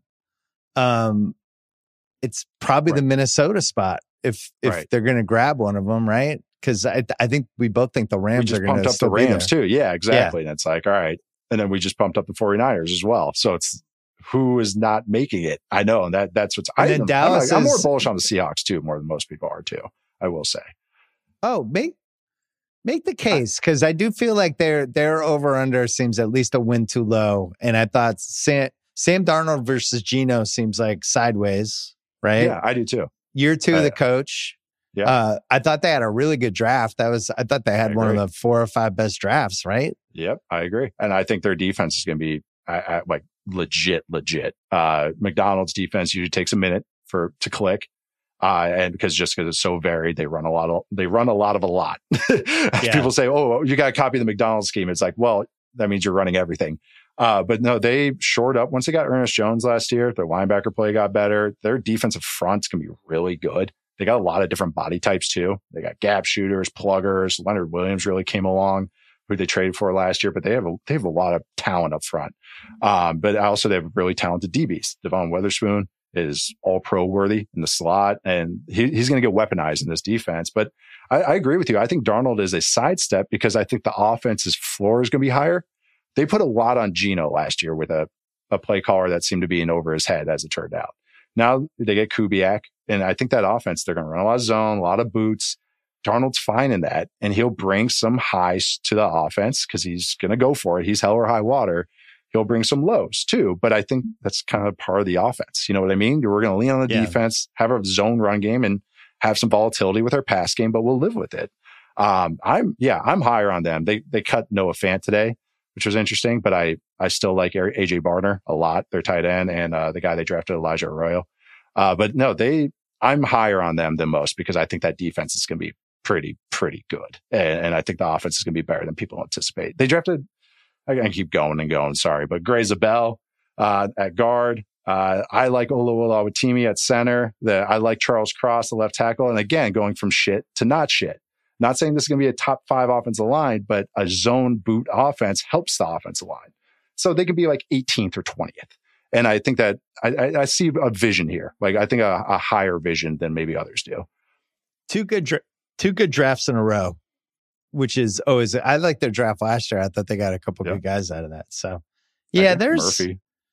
um, it's probably the Right. Minnesota spot if if Right. they're going to grab one of them, right? Because I I think we both think the We Rams just are going pumped to up the still be Rams there. too. Yeah, exactly. And it's like, all right. And then we just pumped up the 49ers as well. So it's who is not making it. I know. And that that's what's And I, then I'm, Dallas I'm more is- bullish on the Seahawks too, more than most people are too, I will say. Oh, make make the case because I do feel like their their over under seems at least a win too low, and I thought Sam Sam Darnold versus Geno seems like sideways, right? Yeah, I do too. Year two of Uh, the coach. yeah. Uh, I thought they had a really good draft. That was I thought they had I one of agree. the four or five best drafts, right? Yep, I agree. And I think their defense is going to be I, I, like legit, legit. Uh, McDonald's defense usually takes a minute for to click. Uh, and because just because it's so varied, they run a lot of, they run a lot of a lot. Yeah. People say, oh, you got to copy the McDonald's scheme. It's like, well, that means you're running everything. Uh, but no, they shored up once they got Ernest Jones last year. Their linebacker play got better. Their defensive front's going to be really good. They got a lot of different body types too. They got gap shooters, pluggers. Leonard Williams really came along, who they traded for last year, but they have a, they have a lot of talent up front. Um, but also they have really talented D Bs. Devon Witherspoon is all pro worthy in the slot, and he, he's going to get weaponized in this defense. But I, I agree with you. I think Darnold is a sidestep because I think the offense's floor is going to be higher. They put a lot on Geno last year with a, a play caller that seemed to be in over his head, as it turned out. Now they get Kubiak, and I think that offense, they're going to run a lot of zone, a lot of boots. Darnold's fine in that, and he'll bring some highs to the offense because he's going to go for it. He's hell or high water. He'll bring some lows too, but I think that's kind of part of the offense. You know what I mean? We're going to lean on the Yeah. defense, have a zone run game, and have some volatility with our pass game, but we'll live with it. Um, I'm, yeah, I'm higher on them. They, they cut Noah Fant today, which was interesting, but I, I still like A J Barner a lot, their tight end, and uh, the guy they drafted, Elijah Arroyo. Uh, but no, they, I'm higher on them than most because I think that defense is going to be pretty, pretty good. And, and I think the offense is going to be better than people anticipate. They drafted, I can keep going and going, sorry, but Gray Zabel uh, at guard. Uh, I like Oluwatimi at center. The, I like Charles Cross, the left tackle. And again, going from shit to not shit. Not saying this is going to be a top five offensive line, but a zone boot offense helps the offensive line. So they can be like eighteenth or twentieth. And I think that I, I, I see a vision here. Like I think a, a higher vision than maybe others do. Two good dra- two good drafts in a row, which is always I like their draft last year. I thought they got a couple Yeah. good guys out of that. So I yeah, think there's Murphy.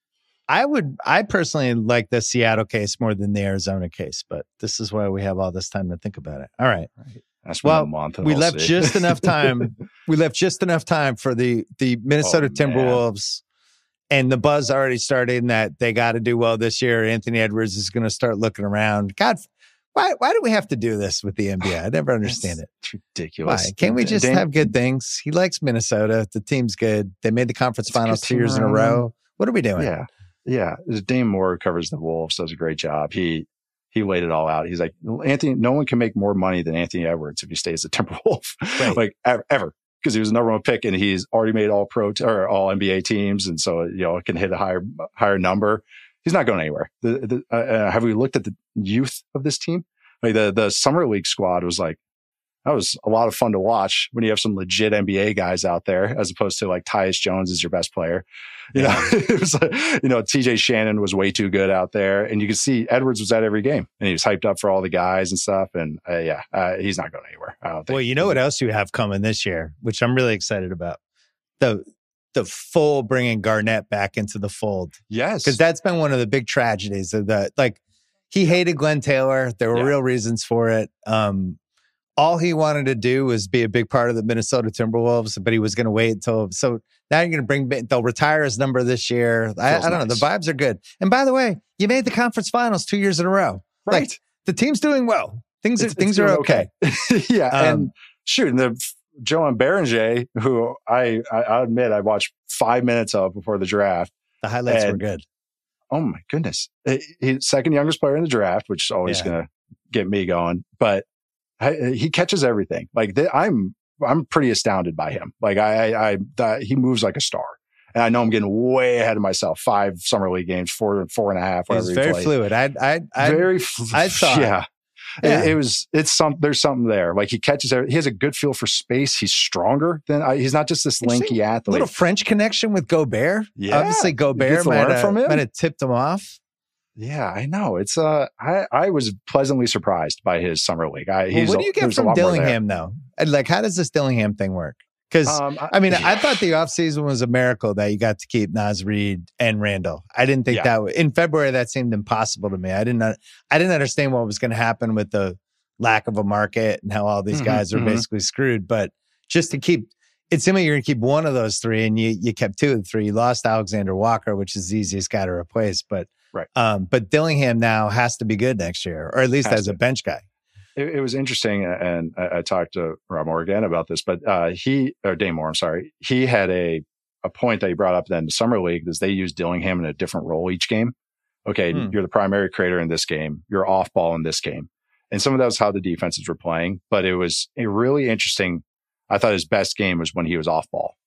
I would, I personally like the Seattle case more than the Arizona case, but this is why we have all this time to think about it. All right. That's well, a month we we'll left see. just enough time. We left just enough time for the the Minnesota Oh, Timberwolves, and the buzz already started that they got to do well this year. Anthony Edwards is going to start looking around. God, why why do we have to do this with the N B A? I never understand it. It's ridiculous. Why? Can't we just Dan- have good things? He likes Minnesota. The team's good. They made the conference It's a finals good two team years in a around row. them. What are we doing? Yeah. Yeah. Dame Moore covers the Wolves, does a great job. He he laid it all out. He's like, Anthony, no one can make more money than Anthony Edwards if he stays a Timberwolf, Right. like ever, ever. Because he was the number one pick and he's already made all pro t- or all N B A teams. And so, you know, it can hit a higher, higher number. He's not going anywhere. The, the, uh, have we looked at the youth of this team? Like the, the summer league squad was like, that was a lot of fun to watch when you have some legit N B A guys out there, as opposed to like Tyus Jones is your best player. You Yeah. know, it was like, you know, T J Shannon was way too good out there, and you could see Edwards was at every game, and he was hyped up for all the guys and stuff. And uh, yeah, uh, he's not going anywhere. I don't think. Well, you know what else you have coming this year, which I'm really excited about the the full bringing Garnett back into the fold, Yes, because that's been one of the big tragedies of the like. He hated Glenn Taylor. There were Yeah. real reasons for it. Um, all he wanted to do was be a big part of the Minnesota Timberwolves, but he was going to wait until. So now you're going to bring. They'll retire his number this year. I, I don't know. The nice. vibes are good. And by the way, you made the conference finals two years in a row. right. Like, the team's doing well. Things are It's- things it's are doing okay. yeah, Um, and shoot, and the Joan Berenger, who I, I I admit I watched five minutes of before the draft. The highlights were and- good. Oh my goodness, he's second youngest player in the draft, which is always Yeah. going to get me going. But I, he catches everything. Like they, I'm, I'm pretty astounded by him. Like I, I, I that, he moves like a star. And I know I'm getting way ahead of myself. Five summer league games, four, four and a half. He's Whatever he very played. fluid. I, I, I, very. Fl- I saw it. Yeah. Yeah. It, it was. It's some. There's something there. Like he catches. every- He has a good feel for space. He's stronger than. I, he's not just this lanky athlete. little French connection with Gobert. Yeah. Obviously, He Gobert gets to might learn have, from him. might have tipped him off. Yeah, I know. It's uh, I I was pleasantly surprised by his summer league. I, Well, he's what a- do you get there's a from lot more there. Dillingham, though? And, Like, how does this Dillingham thing work? Because, Um, I mean, I thought the offseason was a miracle that you got to keep Naz Reid and Randall. I didn't think Yeah. that w- in February that seemed impossible to me. I didn't. I didn't understand what was going to happen with the lack of a market and how all these Mhm, guys are mhm. basically screwed. But just to keep, it seemed like you're going to keep one of those three, and you you kept two of the three. You lost Alexander Walker, which is the easiest guy to replace. But Right. um, but Dillingham now has to be good next year, or at least Has as a to. bench guy. it, it was interesting, and I, I talked to Rob Morgan about this, but uh, he or Dame Moore, I'm sorry, he had a a point that he brought up then the summer league is they use Dillingham in a different role each game. Okay, Hmm. you're the primary creator in this game, you're off ball in this game, and some of that was how the defenses were playing. But it was a really interesting. I thought his best game was when he was off ball,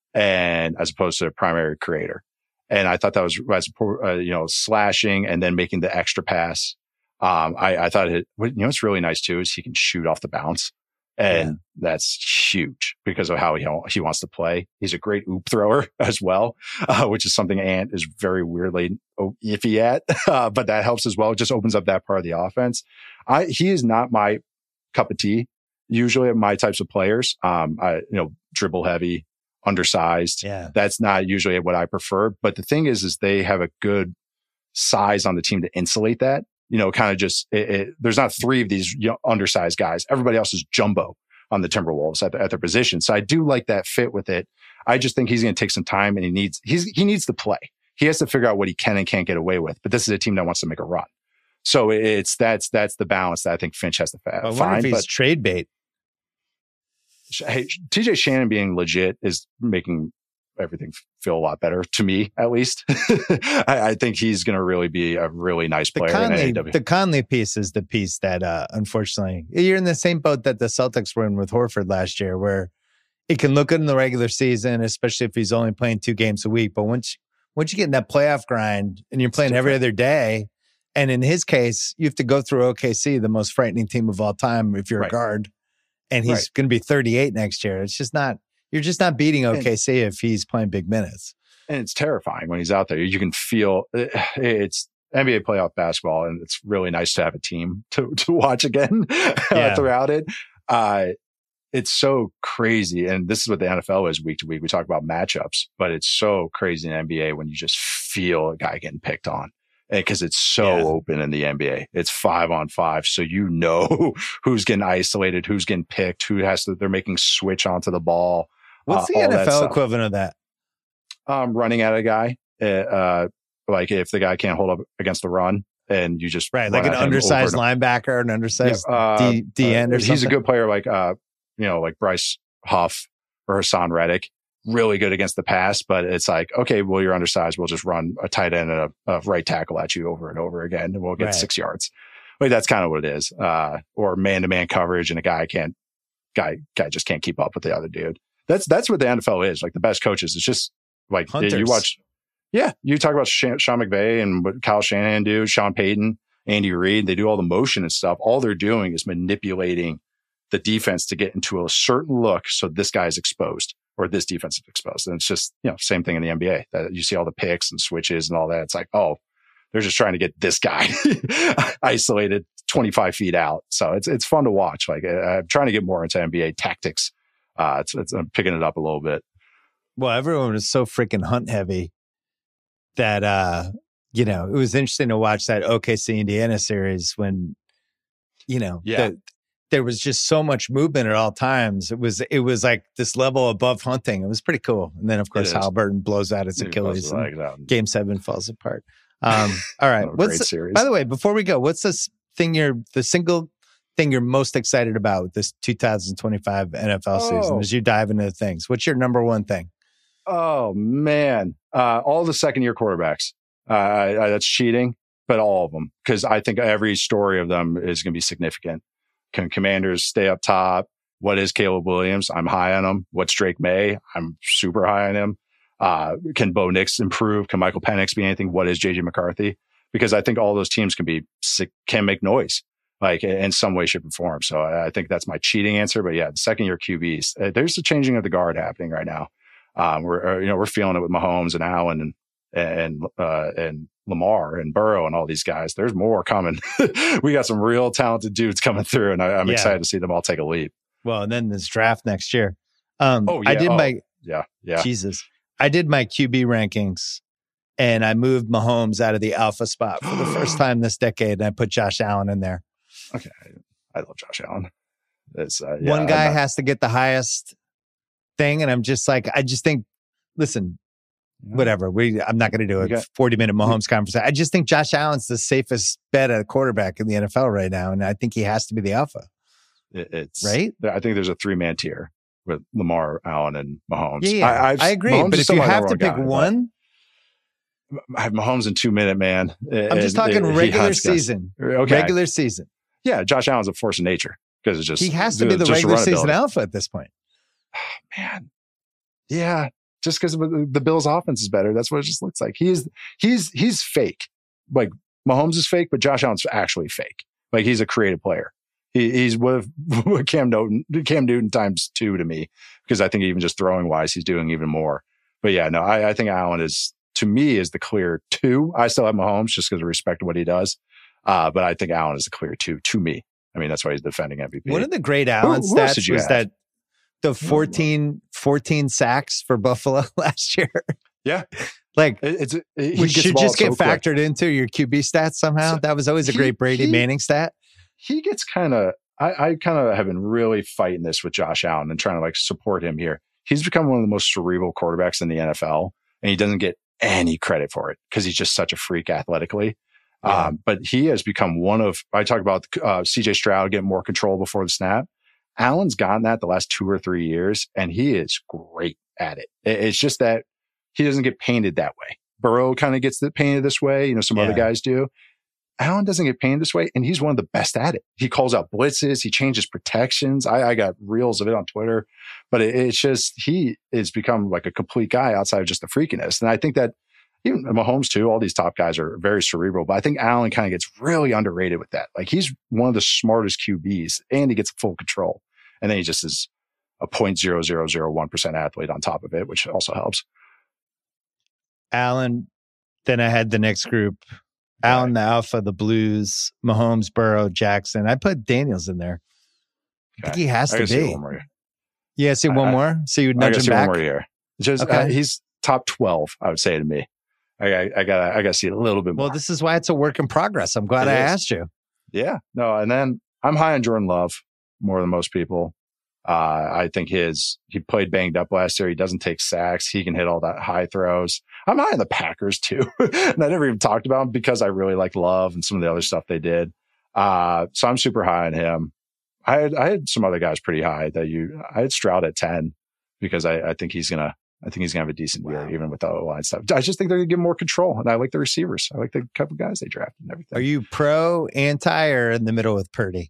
and as opposed to a primary creator. And I thought that was, as uh, you know, slashing and then making the extra pass. Um, I, I thought it, you know, what's really nice too is he can shoot off the bounce, and Yeah. that's huge because of how he he wants to play. He's a great oop thrower as well, uh, which is something Ant is very weirdly iffy at, uh, but that helps as well. It just opens up that part of the offense. I he is not my cup of tea. Usually, my types of players, um, I you know, dribble heavy, undersized. Yeah. That's not usually what I prefer. But the thing is, is they have a good size on the team to insulate that. You know, kind of just, it, it, there's not three of these young, undersized guys. Everybody else is jumbo on the Timberwolves at, the, at their position. So I do like that fit with it. I just think he's going to take some time, and he needs, he's, he needs to play. He has to figure out what he can and can't get away with. But this is a team that wants to make a run. So it's, that's, that's the balance that I think Finch has to fa- I wonder find. if he's But trade bait. hey, T J Shannon being legit is making everything feel a lot better to me, at least. I, I think he's going to really be a really nice The player in Conley, A E W. the Conley piece is the piece that, uh, unfortunately, you're in the same boat that the Celtics were in with Horford last year, where it can look good in the regular season, especially if he's only playing two games a week. But once, once you get in that playoff grind and you're playing every other day, and in his case, you have to go through O K C, the most frightening team of all time, if you're Right. a guard, and he's Right. going to be thirty-eight next year. It's just not, you're just not beating O K C if he's playing big minutes. And it's terrifying when he's out there. You can feel it's N B A playoff basketball, and it's really nice to have a team to, to watch again Yeah. throughout it. Uh, it's so crazy. And this is what the N F L is week to week. We talk about matchups, but it's so crazy in the N B A when you just feel a guy getting picked on. Because it's so yeah. open in the N B A. It's five on five. So you know who's getting isolated, who's getting picked, who has to, they're making switch onto the ball. What's uh, the N F L equivalent of that? Um, running at a guy. Uh, like if the guy can't hold up against the run and you just. Right. Like an undersized linebacker, an undersized yeah, uh, D, D end uh, or something. He's a good player like, uh, you know, like Bryce Huff or Hassan Reddick. Really good against the pass, but it's like, okay, well, you're undersized. We'll just run a tight end and a, a right tackle at you over and over again, and we'll get right. six yards. Like that's kind of what it is. Uh, or man to man coverage, and a guy can't, guy, guy just can't keep up with the other dude. That's that's what the N F L is. Like the best coaches, it's just like Hunters. You watch. Yeah, you talk about Sean, Sean McVay and what Kyle Shanahan do, Sean Payton, Andy Reid. They do all the motion and stuff. All they're doing is manipulating the defense to get into a certain look, so this guy is exposed. Or this defense is exposed. And it's just, you know, same thing in the N B A. That you see all the picks and switches and all that. It's like, oh, they're just trying to get this guy isolated twenty-five feet out. So it's it's fun to watch. Like I'm trying to get more into N B A tactics. Uh, it's, it's I'm picking it up a little bit. Well, everyone is so freaking hunt heavy that, uh, you know, it was interesting to watch that O K C Indiana series when, you know, yeah. the, there was just so much movement at all times. It was it was like this level above hunting. It was pretty cool. And then, of course, Halliburton blows out its Achilles. And game seven falls apart. Um, all right. what's the, series. By the way, before we go, what's this thing you're the single thing you're most excited about with this two thousand twenty-five N F L oh. season as you dive into things? What's your number one thing? Oh, man. Uh, all the second year quarterbacks. Uh, I, I, that's cheating, but all of them. Because I think every story of them is going to be significant. Can Commanders stay up top? What is Caleb Williams? I'm high on him. What's Drake May? I'm super high on him. Uh, can Bo Nix improve? Can Michael Penix be anything? What is J J McCarthy? Because I think all those teams can be can make noise, like in some way, shape, or form. So I think that's my cheating answer. But yeah, the second year Q Bs, uh, there's the changing of the guard happening right now. Um, we're uh, you know we're feeling it with Mahomes and Allen and and uh, and Lamar and Burrow and all these guys. There's more coming. We got some real talented dudes coming through, and I, I'm yeah. excited to see them all take a leap. Well, and then this draft next year. Um, oh, yeah. I did oh, my yeah, yeah. Jesus, I did my Q B rankings, and I moved Mahomes out of the alpha spot for the first time this decade, and I put Josh Allen in there. Okay, I love Josh Allen. It's, uh, yeah, One guy not... has to get the highest thing, and I'm just like, I just think, listen. Whatever. We I'm not going to do a got, forty minute Mahomes conversation. I just think Josh Allen's the safest bet at quarterback in the N F L right now, and I think he has to be the alpha. It, it's right. I think there's a three man tier with Lamar, Allen, and Mahomes. Yeah, yeah. I, I agree. Mahomes but if you have to pick guy, one, I have Mahomes in two minute man. I'm just talking it, regular season. Okay. Regular season. Yeah, Josh Allen's a force of nature because it's just he has to be the regular season alpha at this point. Oh, man, yeah. Just because the Bills' offense is better, that's what it just looks like. He's he's he's fake. Like Mahomes is fake, but Josh Allen's actually fake. Like he's a creative player. He, he's with, with Cam Newton, Cam Newton times two to me, because I think even just throwing wise, he's doing even more. But yeah, no, I, I think Allen is to me is the clear two. I still have Mahomes just because of respect to what he does, uh, but I think Allen is the clear two to me. I mean, that's why he's defending M V P. One of the great Allen who, who stats was have? that. The fourteen, fourteen sacks for Buffalo last year. Yeah. Like, it's, it, it should just get so factored quick. into your Q B stats somehow. So that was always a he, great Brady he, Manning stat. He gets kind of, I, I kind of have been really fighting this with Josh Allen and trying to like support him here. He's become one of the most cerebral quarterbacks in the N F L, and he doesn't get any credit for it because he's just such a freak athletically. Yeah. Um, but he has become one of, I talk about uh, C J Stroud getting more control before the snap. Allen's gotten that the last two or three years, and he is great at it. It's just that he doesn't get painted that way. Burrow kind of gets painted this way. You know, some yeah. other guys do. Allen doesn't get painted this way, and he's one of the best at it. He calls out blitzes. He changes protections. I, I got reels of it on Twitter, but it, it's just he has become like a complete guy outside of just the freakiness. And I think that even Mahomes too, all these top guys are very cerebral, but I think Allen kind of gets really underrated with that. Like he's one of the smartest Q Bs, and he gets full control. And then he just is a zero point zero zero zero one percent athlete on top of it, which also helps. Allen, then I had the next group. Right. Allen, the alpha, the Blues, Mahomes, Burrow, Jackson. I put Daniels in there. Okay. I think he has I to be. Yeah, see one I, more. So you I nudge gotta him see back. one more year. Just Okay. uh, he's top twelve, I would say to me. I, I, I gotta I gotta see a little bit more. Well, this is why it's a work in progress. I'm glad It I is. asked you. Yeah, no, and then I'm high on Jordan Love more than most people. Uh, I think his he played banged up last year. He doesn't take sacks. He can hit all that high throws. I'm high on the Packers too, and I never even talked about him because I really like Love and some of the other stuff they did. Uh, so I'm super high on him. I had I had some other guys pretty high that you. I had Stroud at ten because I, I think he's gonna. I think he's gonna have a decent Wow. year even with the O-line stuff. I just think they're gonna give more control, and I like the receivers. I like the couple guys they drafted and everything. Are you pro, anti, or in the middle with Purdy?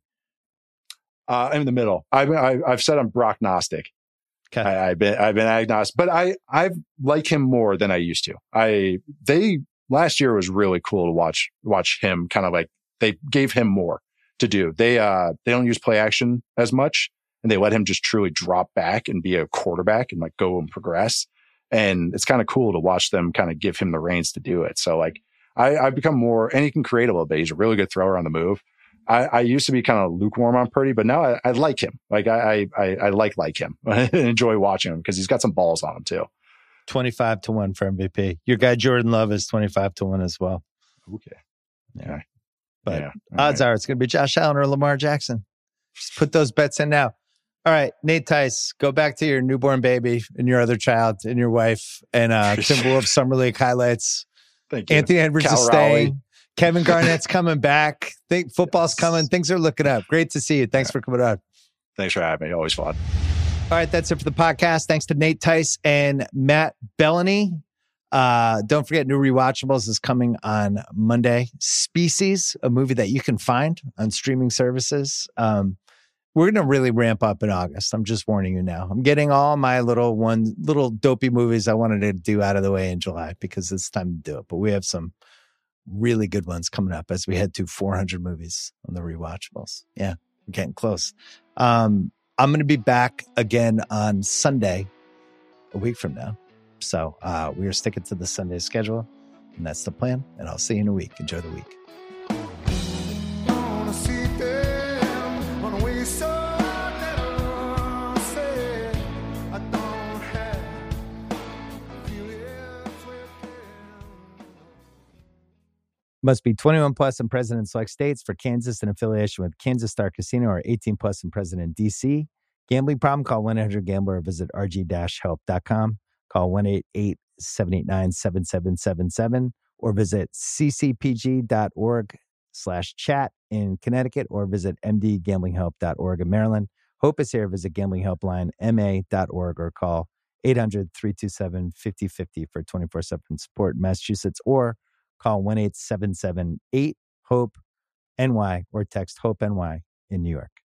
Uh, I'm in the middle. I've I, I've said I'm Brock Gnostic. Okay. I, I've been I've been agnostic, but I I like him more than I used to. I they last year was really cool to watch watch him kind of like they gave him more to do. They uh they don't use play action as much, and they let him just truly drop back and be a quarterback and like go and progress. And it's kind of cool to watch them kind of give him the reins to do it. So like I I've become more, and he can create a little bit. He's a really good thrower on the move. I, I used to be kind of lukewarm on Purdy, but now I, I like him. Like I, I, I like, like him. I enjoy watching him because he's got some balls on him too. twenty-five to one for M V P. Your guy, Jordan Love, is twenty-five to one as well. Okay. Yeah. But yeah. odds right. are it's going to be Josh Allen or Lamar Jackson. Just put those bets in now. All right, Nate Tice, go back to your newborn baby and your other child and your wife and uh, Timberwolves Summer League highlights. Thank you. Anthony Edwards Cal is Raleigh. staying. Kevin Garnett's coming back. Think football's yes. coming. Things are looking up. Great to see you. Thanks yeah. for coming on. Thanks for having me. Always fun. All right, that's it for the podcast. Thanks to Nate Tice and Matt Bellany. Uh, don't forget, New Rewatchables is coming on Monday. Species, a movie that you can find on streaming services. Um, we're going to really ramp up in August. I'm just warning you now. I'm getting all my little one, little dopey movies I wanted to do out of the way in July because it's time to do it. But we have some really good ones coming up as we head to four hundred movies on the Rewatchables. Yeah, we're getting close. Um, I'm going to be back again on Sunday, a week from now. So uh, we are sticking to the Sunday schedule, and that's the plan. And I'll see you in a week. Enjoy the week. Must be twenty-one plus and present in select states. For Kansas, in affiliation with Kansas Star Casino, or eighteen plus and present in D C. Gambling problem? Call one eight hundred gambler or visit r g dash help dot com. Call one eight eight seven eight nine seven seven seven seven or visit c c p g dot org slash chat in Connecticut or visit m d gambling help dot org in Maryland. Hope is here. Visit gambling helpline m a dot org or call eight hundred three two seven five oh five oh for twenty-four seven support in Massachusetts, or call one eight seven seven eight hope N Y or text HOPE-N Y in New York.